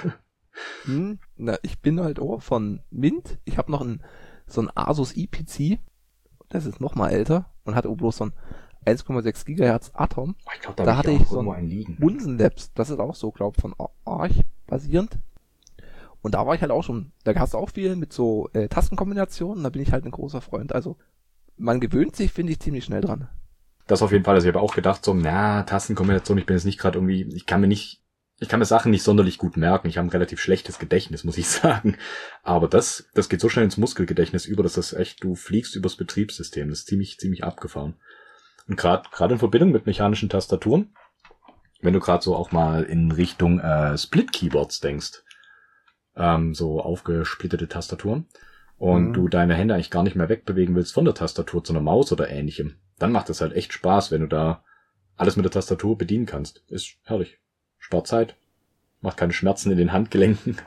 Hm, na, ich bin halt auch von Mint. Ich habe noch ein, so ein Asus i P C. Das ist noch mal älter und hat auch bloß so ein eins Komma sechs Gigahertz Atom. Ich glaube, da, Da hab hatte ich ich auch so irgendwo ein einen liegen. Bunsen Labs. Das ist auch so, glaub von Arch basierend. Und da war ich halt auch schon, da hast du auch viel mit so äh, Tastenkombinationen. Da bin ich halt ein großer Freund. Also man gewöhnt sich, finde ich, ziemlich schnell dran. Das auf jeden Fall. Also ich habe auch gedacht, so, na, Tastenkombination, ich bin jetzt nicht gerade irgendwie, ich kann mir nicht, ich kann mir Sachen nicht sonderlich gut merken. Ich habe ein relativ schlechtes Gedächtnis, muss ich sagen. Aber das, das geht so schnell ins Muskelgedächtnis über, dass das echt, du fliegst übers Betriebssystem. Das ist ziemlich, ziemlich abgefahren. Und gerade, gerade in Verbindung mit mechanischen Tastaturen, wenn du gerade so auch mal in Richtung äh, Split-Keyboards denkst, ähm, so aufgesplittete Tastaturen, und Mhm. du deine Hände eigentlich gar nicht mehr wegbewegen willst von der Tastatur zu einer Maus oder ähnlichem, dann macht es halt echt Spaß, wenn du da alles mit der Tastatur bedienen kannst. Ist herrlich. Spart Zeit. Macht keine Schmerzen in den Handgelenken.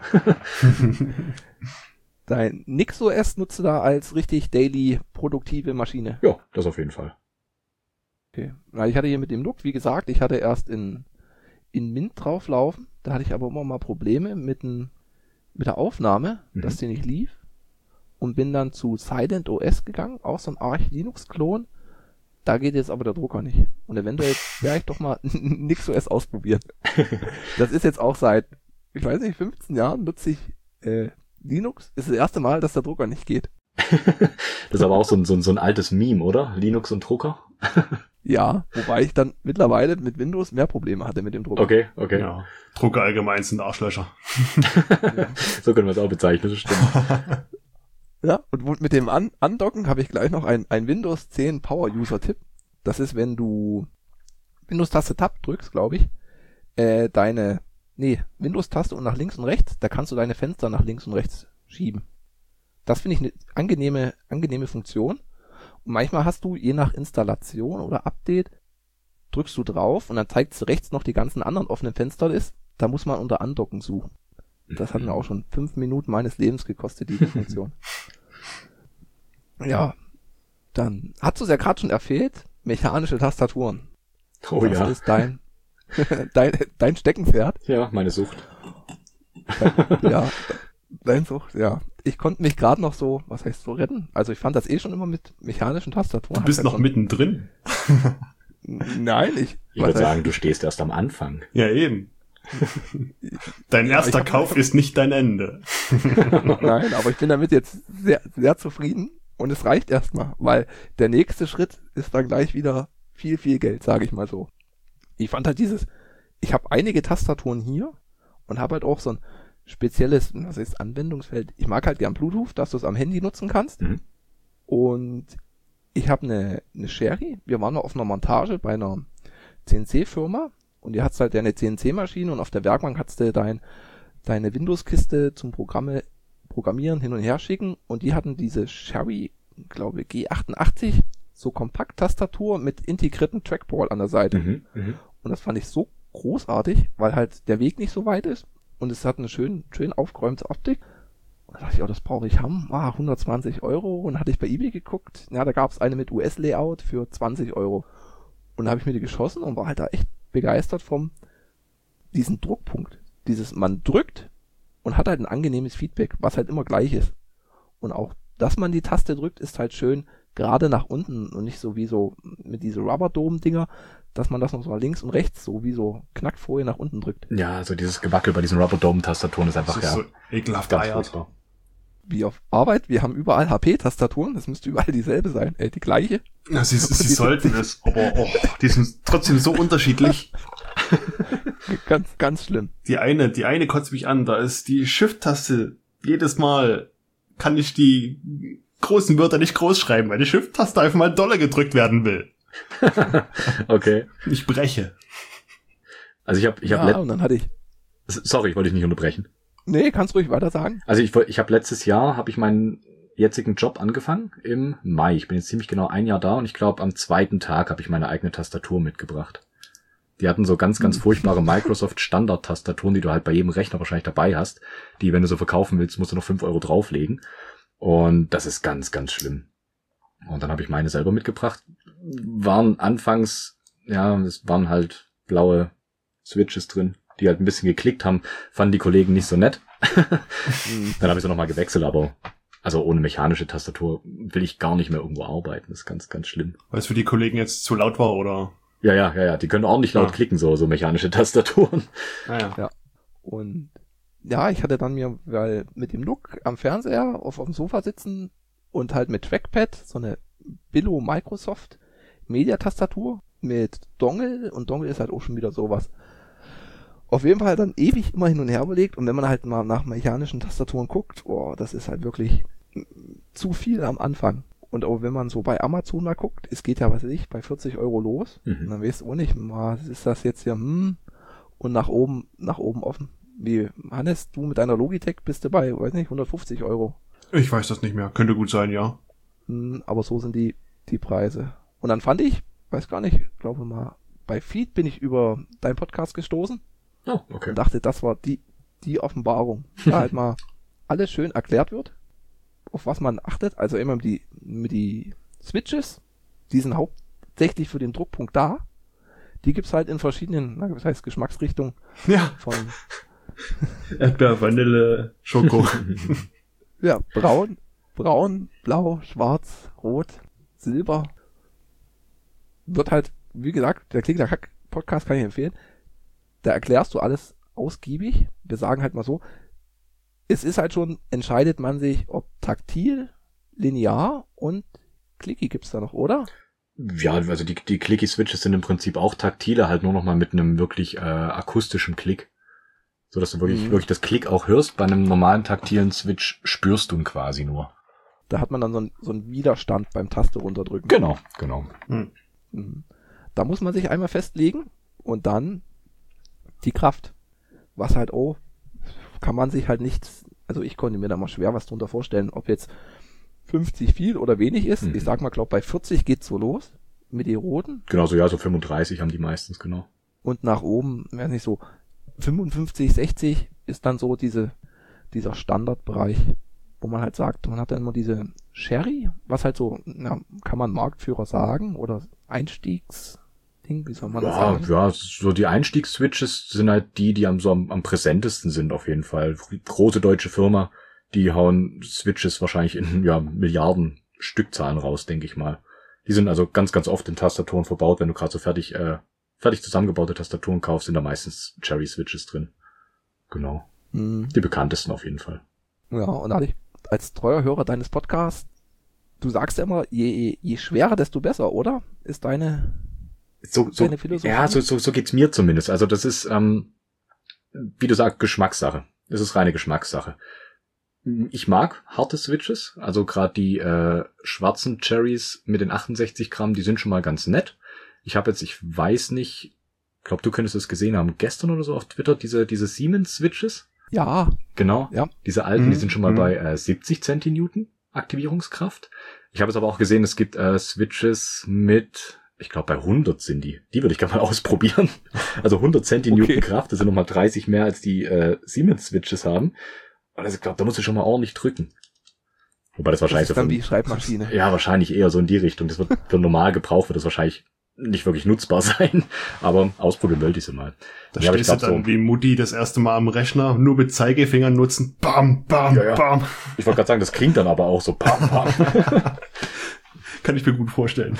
Dein NixOS nutzt du da als richtig daily produktive Maschine. Ja, das auf jeden Fall. Okay. Na, ich hatte hier mit dem Look, wie gesagt, ich hatte erst in, in Mint drauflaufen. Da hatte ich aber immer mal Probleme mit, dem, mit der Aufnahme, Mhm. dass die nicht lief. Und bin dann zu Silent O S gegangen, auch so ein Arch Linux-Klon. Da geht jetzt aber der Drucker nicht. Und eventuell werde ich doch mal NixOS ausprobieren. Das ist jetzt auch seit, ich weiß nicht, fünfzehn Jahren nutze ich äh, Linux ist das erste Mal, dass der Drucker nicht geht. Das ist aber auch so ein, so ein, so ein altes Meme, oder? Linux und Drucker? Ja, wobei ich dann mittlerweile mit Windows mehr Probleme hatte mit dem Drucker. Okay, okay. Ja. Drucker allgemein sind Arschlöcher. Ja. So können wir es auch bezeichnen, das stimmt. Ja, und mit dem An Andocken habe ich gleich noch ein, ein Windows zehn Power-User-Tipp. Das ist, wenn du Windows-Taste Tab drückst, glaube ich, äh, deine, nee, Windows-Taste und nach links und rechts, da kannst du deine Fenster nach links und rechts schieben. Das finde ich eine angenehme, angenehme Funktion. Und manchmal hast du, je nach Installation oder Update, drückst du drauf und dann zeigt es rechts noch die ganzen anderen offenen Fenster ist. Da muss man unter Andocken suchen. Das hat mir auch schon fünf Minuten meines Lebens gekostet, diese Funktion. Ja, dann hast du es ja gerade schon erwähnt, mechanische Tastaturen. Oh das ja. ist dein, dein, dein Steckenpferd. Ja, meine Sucht. Ja, dein Sucht, ja. Ich konnte mich gerade noch so, was heißt so retten? Also ich fand das eh schon immer mit mechanischen Tastaturen. Du bist halt noch schon, mittendrin. Nein, ich... Ich würde sagen, du stehst erst am Anfang. Ja, eben. Dein Ja, erster hab- Kauf ist nicht dein Ende. Nein, aber ich bin damit jetzt sehr, sehr zufrieden und es reicht erstmal, weil der nächste Schritt ist dann gleich wieder viel, viel Geld, sage ich mal so. Ich fand halt dieses, ich habe einige Tastaturen hier und habe halt auch so ein spezielles, was heißt Anwendungsfeld. Ich mag halt gern Bluetooth, dass du es am Handy nutzen kannst. Mhm. Und ich habe eine, eine Sherry. Wir waren mal auf einer Montage bei einer C N C-Firma und die hat's halt ja eine C N C-Maschine und auf der Werkbank hat's du dein, deine Windows-Kiste zum Programme, Programmieren hin und her schicken und die hatten diese Sherry, glaube G achtundachtzig, so Kompakt-Tastatur mit integriertem Trackball an der Seite. Mhm. Mhm. Und das fand ich so großartig, weil halt der Weg nicht so weit ist und es hat eine schön, schön aufgeräumte Optik. Und da dachte ich, oh, das brauche ich haben. Ah, hundertzwanzig Euro. Und dann hatte ich bei eBay geguckt. Ja, da gab es eine mit U S-Layout für zwanzig Euro. Und da habe ich mir die geschossen und war halt da echt begeistert vom diesen Druckpunkt. Dieses, man drückt und hat halt ein angenehmes Feedback, was halt immer gleich ist. Und auch, dass man die Taste drückt, ist halt schön gerade nach unten und nicht so wie so mit diese Rubber-Dome-Dinger, dass man das noch so links und rechts so wie so Knackfolie nach unten drückt. Ja, also dieses Gewackel bei diesen Rubber-Dome-Tastaturen ist einfach, Das ist ja, so ekelhaft ganz eiert. furchtbar. Wie auf Arbeit, wir haben überall H P-Tastaturen, das müsste überall dieselbe sein, äh, die gleiche. Ja, sie, sie sollten es, aber oh, die sind trotzdem so unterschiedlich. Ganz, ganz schlimm. Die eine, die eine kotzt mich an, da ist die Shift-Taste. Jedes Mal kann ich die großen Wörter nicht groß schreiben, weil die Shift-Taste einfach mal doller gedrückt werden will. Okay. Ich breche. Also ich habe, ich Ja, habe, und dann hatte ich, sorry, ich wollte dich nicht unterbrechen. nee, kannst ruhig weiter sagen. Also ich, woll- ich habe letztes Jahr, habe ich meinen jetzigen Job angefangen im Mai. Ich bin jetzt ziemlich genau ein Jahr da und ich glaube am zweiten Tag habe ich meine eigene Tastatur mitgebracht. Die hatten so ganz, ganz furchtbare Microsoft-Standard-Tastaturen, die du halt bei jedem Rechner wahrscheinlich dabei hast. Die, wenn du so verkaufen willst, musst du noch fünf Euro drauflegen. Und das ist ganz, ganz schlimm. Und dann habe ich meine selber mitgebracht. Waren anfangs, ja, es waren halt blaue Switches drin, die halt ein bisschen geklickt haben. Fanden die Kollegen nicht so nett. Dann habe ich sie nochmal gewechselt, aber also ohne mechanische Tastatur will ich gar nicht mehr irgendwo arbeiten. Das ist ganz, ganz schlimm. Weil es für die Kollegen jetzt zu laut war, oder? Ja, ja, ja, ja. Die können ordentlich laut Ja. klicken, so, so mechanische Tastaturen. Naja. Ja. Und ja, ich hatte dann mir, weil mit dem Look am Fernseher auf, auf dem Sofa sitzen und halt mit Trackpad so eine Billo Microsoft Media-Tastatur mit Dongle und Dongle ist halt auch schon wieder sowas. Auf jeden Fall dann ewig immer hin und her überlegt und wenn man halt mal nach mechanischen Tastaturen guckt, oh, das ist halt wirklich zu viel am Anfang. Und auch wenn man so bei Amazon mal guckt, es geht ja, was weiß ich, bei vierzig Euro los. Mhm. Und dann weißt du auch nicht, was ist das jetzt hier, hm, und nach oben, nach oben offen. Wie, Hannes, du mit deiner Logitech bist du bei, weiß nicht, hundertfünfzig Euro. Ich weiß das nicht mehr. Könnte gut sein, ja. Hm, aber so sind die, die Preise. Und dann fand ich, weiß gar nicht, glaube mal, bei Feed bin ich über deinen Podcast gestoßen Oh, okay. und dachte, das war die, die Offenbarung. Da halt mal alles schön erklärt wird, auf was man achtet. Also immer mit die, mit die Switches, die sind hauptsächlich für den Druckpunkt da. Die gibt's halt in verschiedenen, na, was heißt Geschmacksrichtungen Ja. von, Erdbeer, Vanille, Schoko. ja, braun, braun, blau, schwarz, rot, silber. Wird halt, wie gesagt, der Klick der Kack Podcast kann ich empfehlen. Da erklärst du alles ausgiebig. Wir sagen halt mal so, es ist halt schon, entscheidet man sich, ob taktil, linear und clicky gibt's da noch, oder? Ja, also die, die Clicky-Switches sind im Prinzip auch taktile, halt nur noch mal mit einem wirklich äh, akustischen Klick. So dass du wirklich, mhm. wirklich das Klick auch hörst. Bei einem normalen taktilen Switch spürst du ihn quasi nur. Da hat man dann so einen, so einen Widerstand beim Taste runterdrücken. Genau, genau. Mhm. Da muss man sich einmal festlegen und dann die Kraft. Was halt, oh, kann man sich halt nicht, also ich konnte mir da mal schwer was drunter vorstellen, ob jetzt fünfzig viel oder wenig ist. Mhm. Ich sag mal, glaub bei vierzig geht's so los mit den roten. Genau, so ja, so fünfunddreißig haben die meistens, genau. Und nach oben, weiß nicht, so fünfundfünfzig, sechzig ist dann so diese, dieser Standardbereich, wo man halt sagt, man hat dann immer diese Sherry, was halt so, na, kann man Marktführer sagen oder Einstiegsding, wie soll man ja, das sagen? Ja, so die Einstiegsswitches sind halt die, die am, so am, am präsentesten sind auf jeden Fall. Große deutsche Firma, die hauen Switches wahrscheinlich in ja Milliarden Stückzahlen raus, denke ich mal. Die sind also ganz, ganz oft in Tastaturen verbaut. Wenn du gerade so fertig äh, fertig zusammengebaute Tastaturen kaufst, sind da meistens Cherry-Switches drin. Genau. Mhm. Die bekanntesten auf jeden Fall. Ja, und da hatte ich als treuer Hörer deines Podcasts, du sagst ja immer, je, je schwerer, desto besser, oder? Ist deine, so, so, deine Philosophie? Ja, so, so, so geht's mir zumindest. Also das ist, ähm, wie du sagst, Geschmackssache. Das ist reine Geschmackssache. Ich mag harte Switches, also gerade die äh, schwarzen Cherries mit den achtundsechzig Gramm, die sind schon mal ganz nett. Ich habe jetzt, ich weiß nicht, ich glaube, du könntest es gesehen haben, gestern oder so auf Twitter, diese diese Siemens-Switches. Ja. Genau, ja. Diese alten, mhm. die sind schon mal mhm. bei äh, siebzig Zentinewton Aktivierungskraft. Ich habe jetzt aber auch gesehen, es gibt äh, Switches mit, ich glaube bei hundert sind die. Die würde ich gerne mal ausprobieren. Also hundert Zentinewton okay. Kraft, das sind nochmal dreißig mehr als die äh, Siemens-Switches haben. Also ich glaube, da musst du schon mal ordentlich drücken. Wobei das wahrscheinlich das ist so dann von, wie Schreibmaschine. Ja, wahrscheinlich eher so in die Richtung. Das wird für normal Gebrauch wird das wahrscheinlich nicht wirklich nutzbar sein. Aber ausprobieren wollte ich sie mal. Da ja, stehst du dann so, wie Mutti das erste Mal am Rechner, nur mit Zeigefingern nutzen. Bam, bam, ja, ja. bam. Ich wollte gerade sagen, das klingt dann aber auch so bam, bam. Kann ich mir gut vorstellen.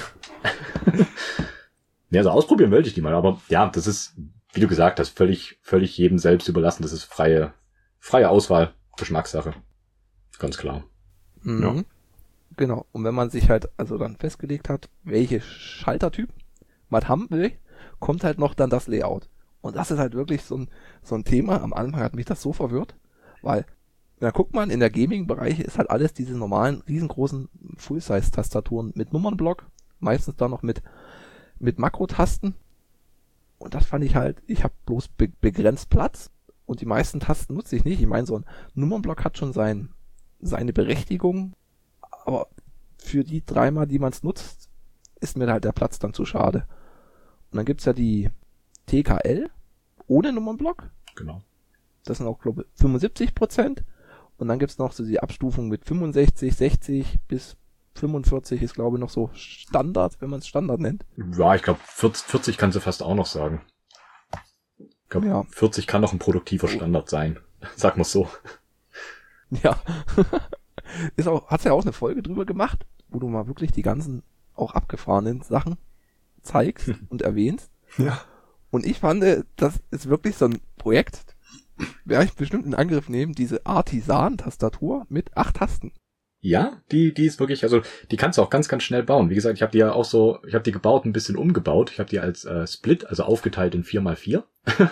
Ja, also ausprobieren wollte ich die mal. Aber ja, das ist, wie du gesagt hast, völlig, völlig jedem selbst überlassen. Das ist freie, freie Auswahl. Geschmackssache. Ganz klar. Mhm. Ja. Genau. Und wenn man sich halt also dann festgelegt hat, welche Schaltertyp man haben will, kommt halt noch dann das Layout. Und das ist halt wirklich so ein, so ein Thema. Am Anfang hat mich das so verwirrt, weil, da guckt man, in der Gaming-Bereich ist halt alles diese normalen, riesengroßen Full-Size-Tastaturen mit Nummernblock, meistens dann noch mit, mit Makrotasten. Und das fand ich halt, ich habe bloß be- begrenzt Platz. Und die meisten Tasten nutze ich nicht. Ich meine, so ein Nummernblock hat schon sein, seine Berechtigung, aber für die dreimal, die man es nutzt, ist mir halt der Platz dann zu schade. Und dann gibt's ja die T K L ohne Nummernblock. Genau. Das sind auch, glaube ich, fünfundsiebzig Prozent. Und dann gibt's noch so die Abstufung mit fünfundsechzig, sechzig bis fünfundvierzig ist, glaube ich, noch so Standard, wenn man es Standard nennt. Ja, ich glaube, vierzig kannst du fast auch noch sagen. Ich glaube, ja. vierzig kann noch ein produktiver Standard sein. Sag mal so. Ja. Ist auch, hat's ja auch eine Folge drüber gemacht, wo du mal wirklich die ganzen auch abgefahrenen Sachen zeigst und erwähnst. Ja. Und ich fand, das ist wirklich so ein Projekt, werde ich bestimmt in Angriff nehmen, diese Artisan-Tastatur mit acht Tasten. Ja, die, die ist wirklich, also die kannst du auch ganz, ganz schnell bauen. Wie gesagt, ich habe die ja auch so, ich habe die gebaut, ein bisschen umgebaut. Ich habe die als äh, Split, also aufgeteilt in vier mal vier.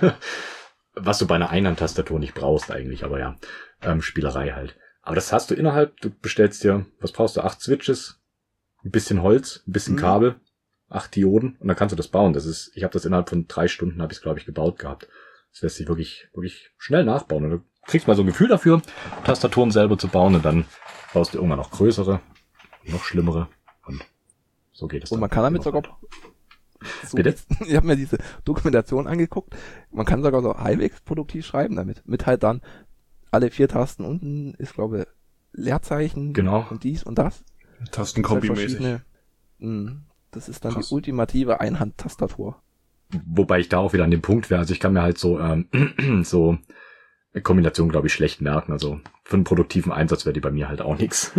Was du bei einer Einhandtastatur nicht brauchst eigentlich, aber ja, ähm, Spielerei halt. Aber das hast du innerhalb, du bestellst dir, was brauchst du, acht Switches, ein bisschen Holz, ein bisschen mhm. Kabel, acht Dioden und dann kannst du das bauen. Das ist, ich habe das innerhalb von drei Stunden, habe ich es, glaube ich, gebaut gehabt. Das lässt sich wirklich, wirklich schnell nachbauen. Und du kriegst mal so ein Gefühl dafür, Tastaturen selber zu bauen und dann baust du irgendwann noch größere, noch schlimmere und so geht es. Und man kann damit sogar so, Bitte? Ich habe mir diese Dokumentation angeguckt. Man kann sogar so halbwegs produktiv schreiben damit. Mit halt dann alle vier Tasten unten ist, glaube ich, Leerzeichen genau. und dies und das. Tastenkombi-mäßig. Halt das ist dann Krass. Die ultimative Einhandtastatur. Wobei ich da auch wieder an dem Punkt wäre, also ich kann mir halt so ähm, so eine Kombination, glaube ich, schlecht merken. Also für einen produktiven Einsatz wäre die bei mir halt auch nix.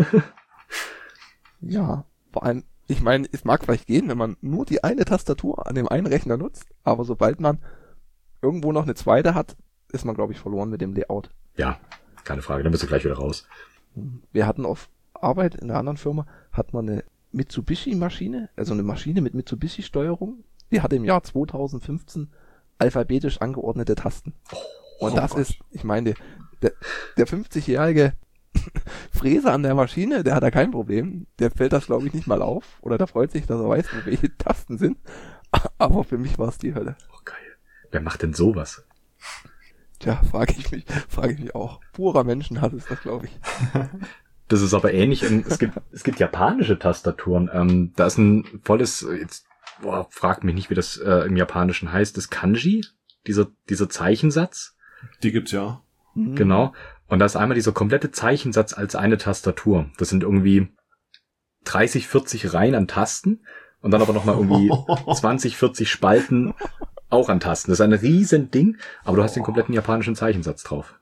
Ja, vor allem, ich meine, es mag vielleicht gehen, wenn man nur die eine Tastatur an dem einen Rechner nutzt, aber sobald man irgendwo noch eine zweite hat, ist man, glaube ich, verloren mit dem Layout. Ja, keine Frage, dann bist du gleich wieder raus. Wir hatten auf Arbeit in einer anderen Firma, hat man eine Mitsubishi-Maschine, also eine Maschine mit Mitsubishi-Steuerung, die hatte im Jahr zweitausendfünfzehn alphabetisch angeordnete Tasten. Und Oh das Gott. ist, ich meine, der, der fünfzigjährige Fräser an der Maschine, der hat da kein Problem. Der fällt das, glaube ich, nicht mal auf. Oder der freut sich, dass er weiß, wo welche Tasten sind. Aber für mich war es die Hölle. Oh, geil. Wer macht denn sowas? Tja, frage ich mich, frage ich mich auch. Purer Menschenhass ist das, glaube ich. Das ist aber ähnlich. ähm, Es gibt, es gibt japanische Tastaturen. Ähm, da ist ein volles, jetzt, boah, fragt mich nicht, wie das äh, im Japanischen heißt, das Kanji, dieser, dieser Zeichensatz. Die gibt's ja. Mhm. Genau. Und da ist einmal dieser komplette Zeichensatz als eine Tastatur. Das sind irgendwie dreißig, vierzig Reihen an Tasten und dann aber nochmal irgendwie zwanzig, vierzig Spalten auch an Tasten. Das ist ein riesen Ding, aber du hast den kompletten japanischen Zeichensatz drauf.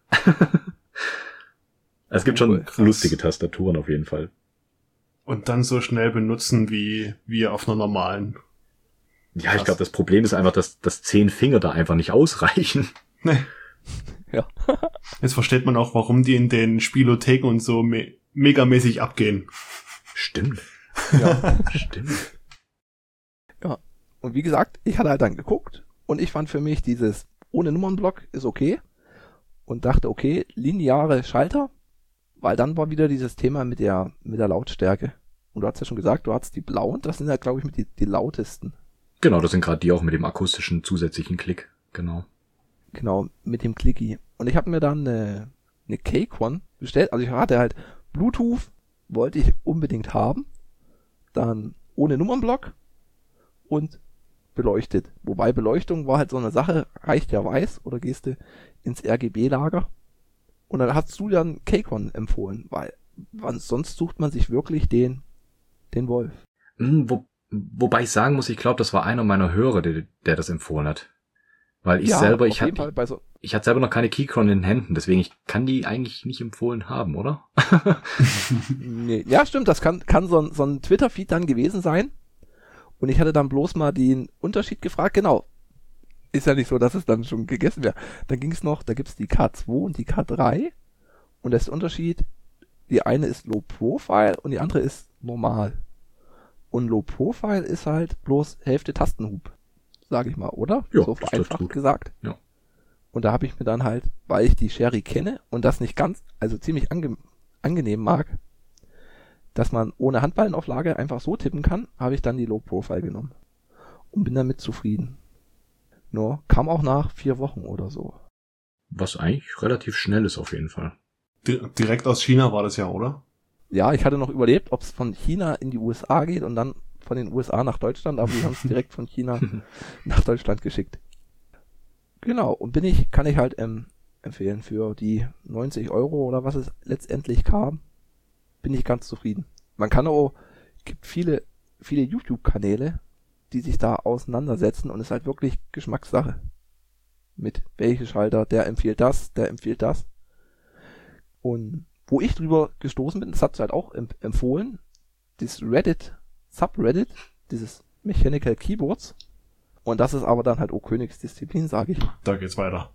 Es gibt schon Krass. lustige Tastaturen auf jeden Fall. Und dann so schnell benutzen wie wir auf einer normalen. Ja, ich Krass. glaube, das Problem ist einfach, dass, dass zehn Finger da einfach nicht ausreichen. Nee. Ja. Jetzt versteht man auch, warum die in den Spielotheken und so me- megamäßig abgehen. Stimmt. Ja. Stimmt. Und wie gesagt, ich hatte halt dann geguckt und ich fand für mich dieses ohne Nummernblock ist okay und dachte, okay, lineare Schalter, weil dann war wieder dieses Thema mit der mit der Lautstärke. Und du hast ja schon gesagt, du hast die blauen, das sind ja, glaube ich, mit die, die lautesten. Genau, das sind gerade die auch mit dem akustischen zusätzlichen Klick. Genau. Genau, mit dem Clicky. Und ich habe mir dann eine, eine Cake-One bestellt. Also ich hatte halt Bluetooth, wollte ich unbedingt haben. Dann ohne Nummernblock und beleuchtet. Wobei Beleuchtung war halt so eine Sache, reicht ja weiß oder gehst du ins R G B-Lager. Und dann hast du dann Cake-One empfohlen, weil wann, sonst sucht man sich wirklich den, den Wolf. Hm, Wo, wobei ich sagen muss, ich glaube, das war einer meiner Hörer, der, der das empfohlen hat. Weil ich ja, selber, auf ich jeden hatte, Fall bei so, ich hatte selber noch keine Keychron in den Händen, deswegen ich kann die eigentlich nicht empfohlen haben, oder? nee, ja, stimmt, das kann, kann so ein, so ein Twitter-Feed dann gewesen sein. Und ich hatte dann bloß mal den Unterschied gefragt, genau. Ist ja nicht so, dass es dann schon gegessen wäre. Dann ging es noch, da gibt's die K zwei und die K drei. Und das ist der Unterschied, die eine ist Low Profile und die andere ist normal. Und Low Profile ist halt bloß Hälfte Tastenhub, sage ich mal, oder? Ja, so das trifft vereinfacht gut. gesagt. Ja. Und da habe ich mir dann halt, weil ich die Sherry kenne und das nicht ganz, also ziemlich ange, angenehm mag, dass man ohne Handballenauflage einfach so tippen kann, habe ich dann die Low Profile genommen. Und bin damit zufrieden. Nur kam auch nach vier Wochen oder so. Was eigentlich relativ schnell ist auf jeden Fall. Di- direkt aus China war das ja, oder? Ja, ich hatte noch überlebt, ob es von China in die U S A geht und dann von den U S A nach Deutschland, aber die haben es direkt von China nach Deutschland geschickt. Genau, und bin ich, kann ich halt ähm, empfehlen für die neunzig Euro oder was es letztendlich kam, bin ich ganz zufrieden. Man kann auch, gibt viele, viele YouTube-Kanäle, die sich da auseinandersetzen und es ist halt wirklich Geschmackssache. Mit welche Schalter, der empfiehlt das, der empfiehlt das. Und wo ich drüber gestoßen bin, das hat sie halt auch emp- empfohlen, das Reddit, Subreddit, dieses Mechanical Keyboards. Und das ist aber dann halt auch Königsdisziplin, sage ich. Da geht's weiter.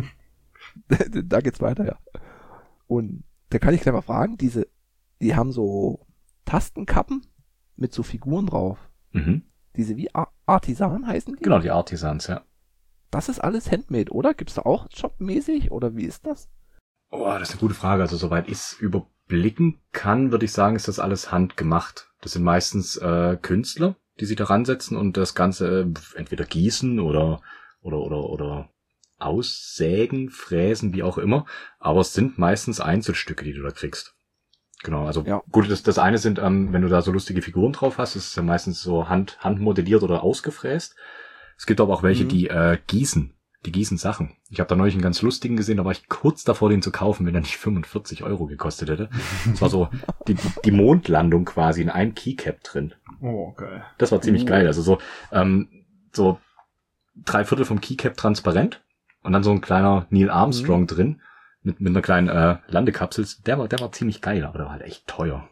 Da geht's weiter, ja. Und da kann ich gleich mal fragen, diese, die haben so Tastenkappen mit so Figuren drauf. Mhm. Diese wie Ar- Artisan heißen die? Genau, die Artisans, ja. Das ist alles Handmade, oder? Gibt's da auch jobmäßig oder wie ist das? Oh, das ist eine gute Frage. Also soweit ich es überblicken kann, würde ich sagen, ist das alles handgemacht. Das sind meistens äh, Künstler, die sich da ransetzen und das Ganze äh, entweder gießen oder oder oder oder aussägen, fräsen, wie auch immer. Aber es sind meistens Einzelstücke, die du da kriegst. Genau, also Ja. gut, das, das eine sind, ähm, wenn du da so lustige Figuren drauf hast, ist es ja meistens so hand, handmodelliert oder ausgefräst. Es gibt aber auch welche, Mhm. die äh, gießen. Die gießen Sachen. Ich habe da neulich einen ganz lustigen gesehen, da war ich kurz davor, den zu kaufen, wenn er nicht fünfundvierzig Euro gekostet hätte. Das war so die, die, die Mondlandung quasi in einem Keycap drin. Oh, geil. Das war ziemlich Uh. geil. Also so, ähm, so drei Viertel vom Keycap transparent und dann so ein kleiner Neil Armstrong Mhm. drin mit, mit einer kleinen äh, Landekapsel. Der war, der war ziemlich geil, aber der war halt echt teuer.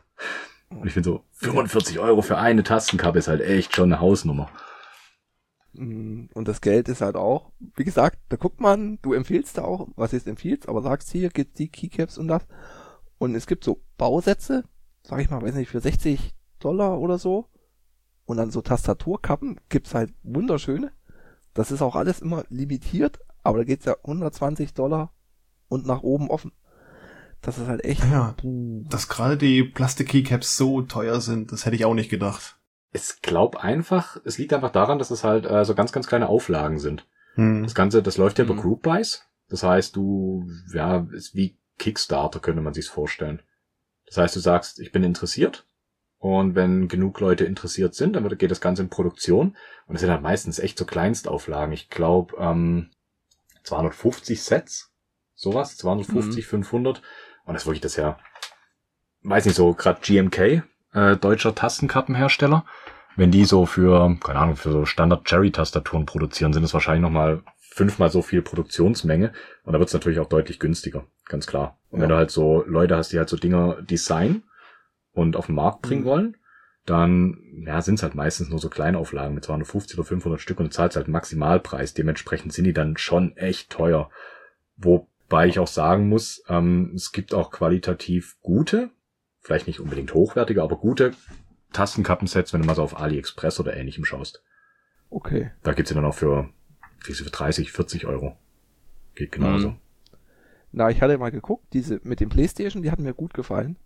Und ich finde so, fünfundvierzig Euro für eine Tastenkappe ist halt echt schon eine Hausnummer. Und das Geld ist halt auch, wie gesagt, da guckt man, du empfiehlst da auch, was ist empfiehlst, aber sagst hier, gibt's die Keycaps und das. Und es gibt so Bausätze, sag ich mal, weiß nicht, für sechzig Dollar oder so. Und dann so Tastaturkappen gibt's halt wunderschöne. Das ist auch alles immer limitiert, aber da geht's ja hundertzwanzig Dollar und nach oben offen. Das ist halt echt... Ja, dass gerade die Plastik-Keycaps so teuer sind, das hätte ich auch nicht gedacht. Ich glaube einfach, es liegt einfach daran, dass es halt äh, so ganz, ganz kleine Auflagen sind. Hm. Das Ganze, das läuft ja über Mhm. Group Buys. Das heißt, du, ja, ist wie Kickstarter, könnte man sich's vorstellen. Das heißt, du sagst, ich bin interessiert. Und wenn genug Leute interessiert sind, dann wird, geht das Ganze in Produktion. Und es sind halt meistens echt so Kleinstauflagen. Ich glaube, ähm, zweihundertfünfzig Sets. Sowas. zweihundertfünfzig, Mhm. fünfhundert. Und das ist wirklich das ja, weiß nicht, so gerade G M K, äh, deutscher Tastenkappenhersteller. Wenn die so für, keine Ahnung, für so Standard-Cherry-Tastaturen produzieren, sind es wahrscheinlich nochmal fünfmal so viel Produktionsmenge. Und da wird es natürlich auch deutlich günstiger. Ganz klar. Und Ja. wenn du halt so Leute hast, die halt so Dinger designen und auf den Markt bringen Mhm. wollen, dann ja, sind es halt meistens nur so Kleinauflagen mit zweihundertfünfzig oder fünfhundert Stück und du zahlst halt einen Maximalpreis. Dementsprechend sind die dann schon echt teuer. Wobei ich auch sagen muss, ähm, es gibt auch qualitativ gute, vielleicht nicht unbedingt hochwertige, aber gute Tastenkappensets, wenn du mal so auf AliExpress oder Ähnlichem schaust. Okay. Da gibt's ja dann auch für, für dreißig, vierzig Euro. Geht genauso. Mhm. Na, ich hatte mal geguckt, diese mit dem PlayStation, die hatten mir gut gefallen.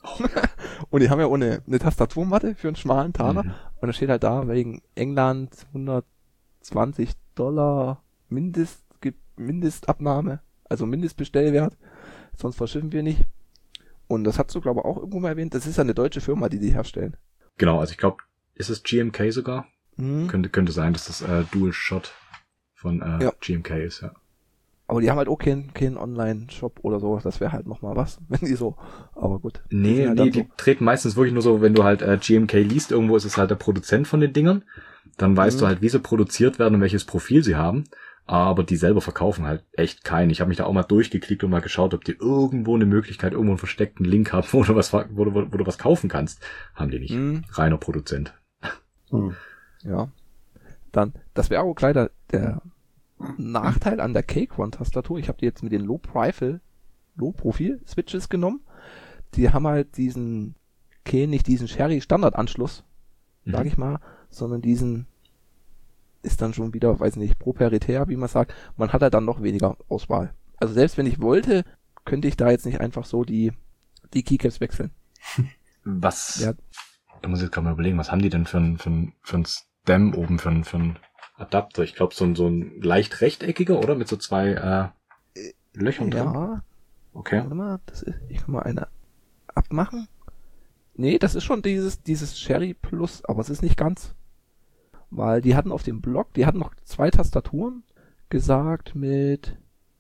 Und die haben ja ohne eine Tastaturmatte für einen schmalen Taler. Mhm. Und da steht halt da, wegen England hundertzwanzig Dollar Mindest, gibt Mindestabnahme, also Mindestbestellwert. Sonst verschiffen wir nicht. Und das hast du, glaube ich, auch irgendwo mal erwähnt. Das ist ja eine deutsche Firma, die die herstellen. Genau, also ich glaube, ist es G M K sogar? Mhm. Könnte, könnte sein, dass das äh, Dual Shot von äh, Ja. G M K ist, ja. Aber die haben halt auch keinen keinen Online-Shop oder so. Das wäre halt nochmal was, wenn die so. Aber gut. Die Nee, sind halt die, dann die so. treten meistens wirklich nur so, wenn du halt äh, G M K liest, irgendwo ist es halt der Produzent von den Dingern. Dann weißt Mhm. du halt, wie sie produziert werden und welches Profil sie haben. Aber die selber verkaufen halt echt keinen. Ich habe mich da auch mal durchgeklickt und mal geschaut, ob die irgendwo eine Möglichkeit, irgendwo einen versteckten Link haben, wo du was, wo du, wo du was kaufen kannst. Haben die nicht. Mhm. Reiner Produzent. Hm. Ja. Dann, das wäre auch gleich der, der Nachteil an der Cake One-Tastatur. Ich habe die jetzt mit den Low-Profile, Low-Profil-Switches genommen. Die haben halt diesen, okay, nicht diesen Sherry-Standardanschluss, sag Mhm. ich mal, sondern diesen ist dann schon wieder, weiß nicht, proprietär, wie man sagt. Man hat halt dann noch weniger Auswahl. Also selbst wenn ich wollte, könnte ich da jetzt nicht einfach so die, die Keycaps wechseln. Was, Ja. da muss ich jetzt gerade mal überlegen, was haben die denn für ein, für ein, für ein Stem oben, für ein, für ein Adapter? Ich glaube, so ein, so ein leicht rechteckiger, oder? Mit so zwei äh, Löchern drin. Ja, Okay. warte mal, das ist, ich kann mal eine abmachen. Nee, das ist schon dieses, dieses Cherry Plus, aber es ist nicht ganz. Weil die hatten auf dem Blog, die hatten noch zwei Tastaturen gesagt mit,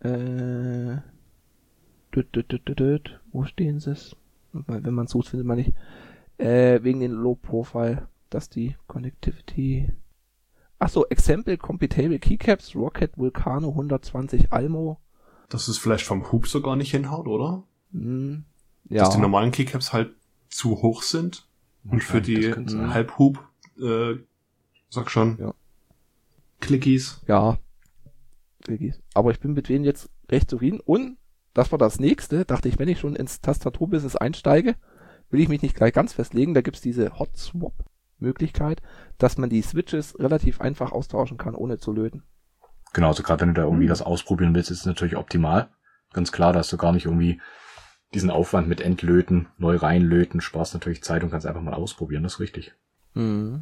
äh, düt, düt, düt, düt, düt, wo stehen sie es? Wenn man sucht, findet man nicht. Äh, wegen den Low Profile, dass die Connectivity, ach so, Example Compatible Keycaps, Rocket Vulcano hundertzwanzig Almo. Dass es vielleicht vom Hub sogar nicht hinhaut, oder? Hm, ja. Dass die normalen Keycaps halt zu hoch sind. Und für die Das könnte sein. Halbhub, äh, sag schon, Ja. Clickies. Ja. Clickies. Aber ich bin mit denen jetzt recht zufrieden. Und das war das nächste. Dachte ich, wenn ich schon ins Tastaturbusiness einsteige, will ich mich nicht gleich ganz festlegen. Da gibt's diese Hot Swap Möglichkeit, dass man die Switches relativ einfach austauschen kann, ohne zu löten. Genau, also gerade wenn du da irgendwie Mhm. das ausprobieren willst, ist es natürlich optimal. Ganz klar, da hast du gar nicht irgendwie diesen Aufwand mit Entlöten, neu reinlöten, sparst natürlich Zeit und kannst einfach mal ausprobieren, das ist richtig. Mhm.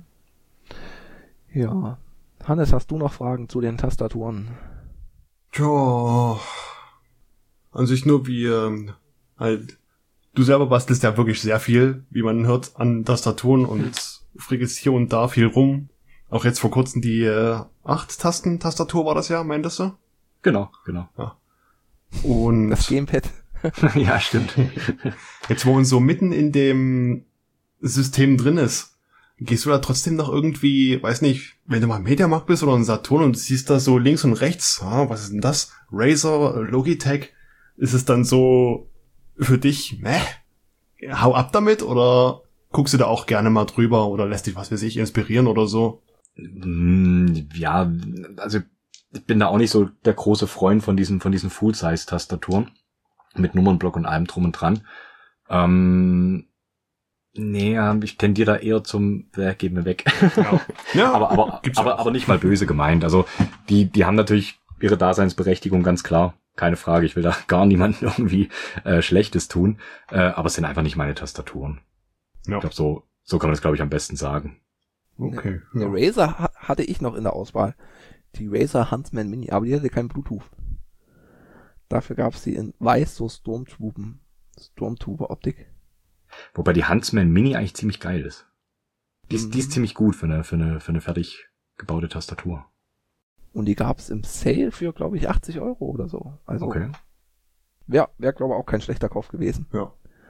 Ja. Hannes, hast du noch Fragen zu den Tastaturen? Tja, an sich nur wie, ähm, halt, du selber bastelst ja wirklich sehr viel, wie man hört, an Tastaturen und frickelst hier und da viel rum. Auch jetzt vor kurzem die äh, acht-Tasten-Tastatur war das ja, meintest du? Genau, genau. Und Das Gamepad. Ja, stimmt. jetzt, wo man so mitten in dem System drin ist, gehst du da trotzdem noch irgendwie, weiß nicht, wenn du mal im Mediamarkt bist oder in Saturn und du siehst da so links und rechts, ah, was ist denn das? Razer, Logitech, ist es dann so für dich, meh, hau ab damit oder guckst du da auch gerne mal drüber oder lässt dich, was weiß ich, inspirieren oder so? Ja, also ich bin da auch nicht so der große Freund von diesen von diesen Full-Size-Tastaturen mit Nummernblock und allem drum und dran. Ähm, nee, ich tendiere da eher zum, äh, geh mir weg. Ja, ja aber aber aber, aber nicht mal böse gemeint. Also die die haben natürlich ihre Daseinsberechtigung, ganz klar, keine Frage. Ich will da gar niemandem irgendwie äh, Schlechtes tun, äh, aber es sind einfach nicht meine Tastaturen. Ja. Ich glaube, so so kann man das, glaube ich, am besten sagen. Okay. Eine, eine ja. Razer ha- hatte ich noch in der Auswahl. Die Razer Huntsman Mini, aber die hatte kein Bluetooth. Dafür gab es die in weiß, so Stormtrooper, Stormtrooper-Optik. Wobei die Huntsman Mini eigentlich ziemlich geil ist. Die ist, Mhm. die ist ziemlich gut für eine, für eine, für eine fertig gebaute Tastatur. Und die gab es im Sale für, glaube ich, achtzig Euro oder so. Also Okay. wäre, wär, glaube ich, auch kein schlechter Kauf gewesen. Ja.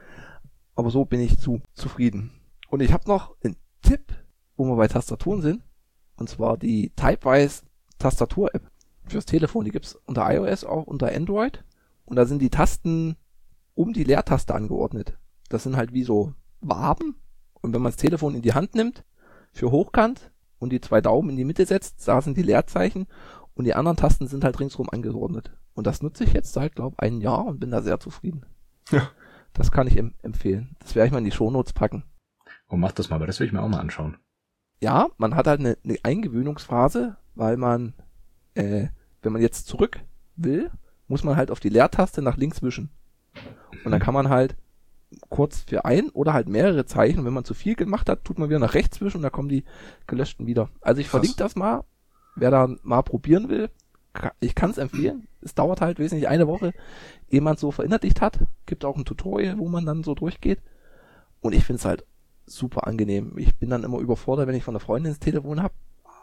Aber so bin ich zu zufrieden. Und ich habe noch einen Tipp, wo wir bei Tastaturen sind. Und zwar die Typewise Tastatur-App fürs Telefon. Die gibt's unter iOS, auch unter Android. Und da sind die Tasten um die Leertaste angeordnet. Das sind halt wie so Waben. Und wenn man das Telefon in die Hand nimmt, für hochkant und die zwei Daumen in die Mitte setzt, da sind die Leerzeichen. Und die anderen Tasten sind halt ringsrum angeordnet. Und das nutze ich jetzt seit, glaube ich, ein Jahr und bin da sehr zufrieden. Ja. Das kann ich em- empfehlen. Das werde ich mal in die Shownotes packen. Oh, mach das mal, weil das will ich mir auch mal anschauen. Ja, man hat halt eine, eine Eingewöhnungsphase, weil man, äh, wenn man jetzt zurück will, muss man halt auf die Leertaste nach links wischen. Und dann kann man halt kurz für ein oder halt mehrere Zeichen, und wenn man zu viel gemacht hat, tut man wieder nach rechts wischen und da kommen die gelöschten wieder. Also ich Krass. verlinke das mal, wer da mal probieren will. ka- Ich kann es empfehlen. Es dauert halt wesentlich eine Woche, ehe man es so verinnerlicht hat. Gibt auch ein Tutorial, wo man dann so durchgeht. Und ich finde es halt super angenehm. Ich bin dann immer überfordert, wenn ich von der Freundin das Telefon habe.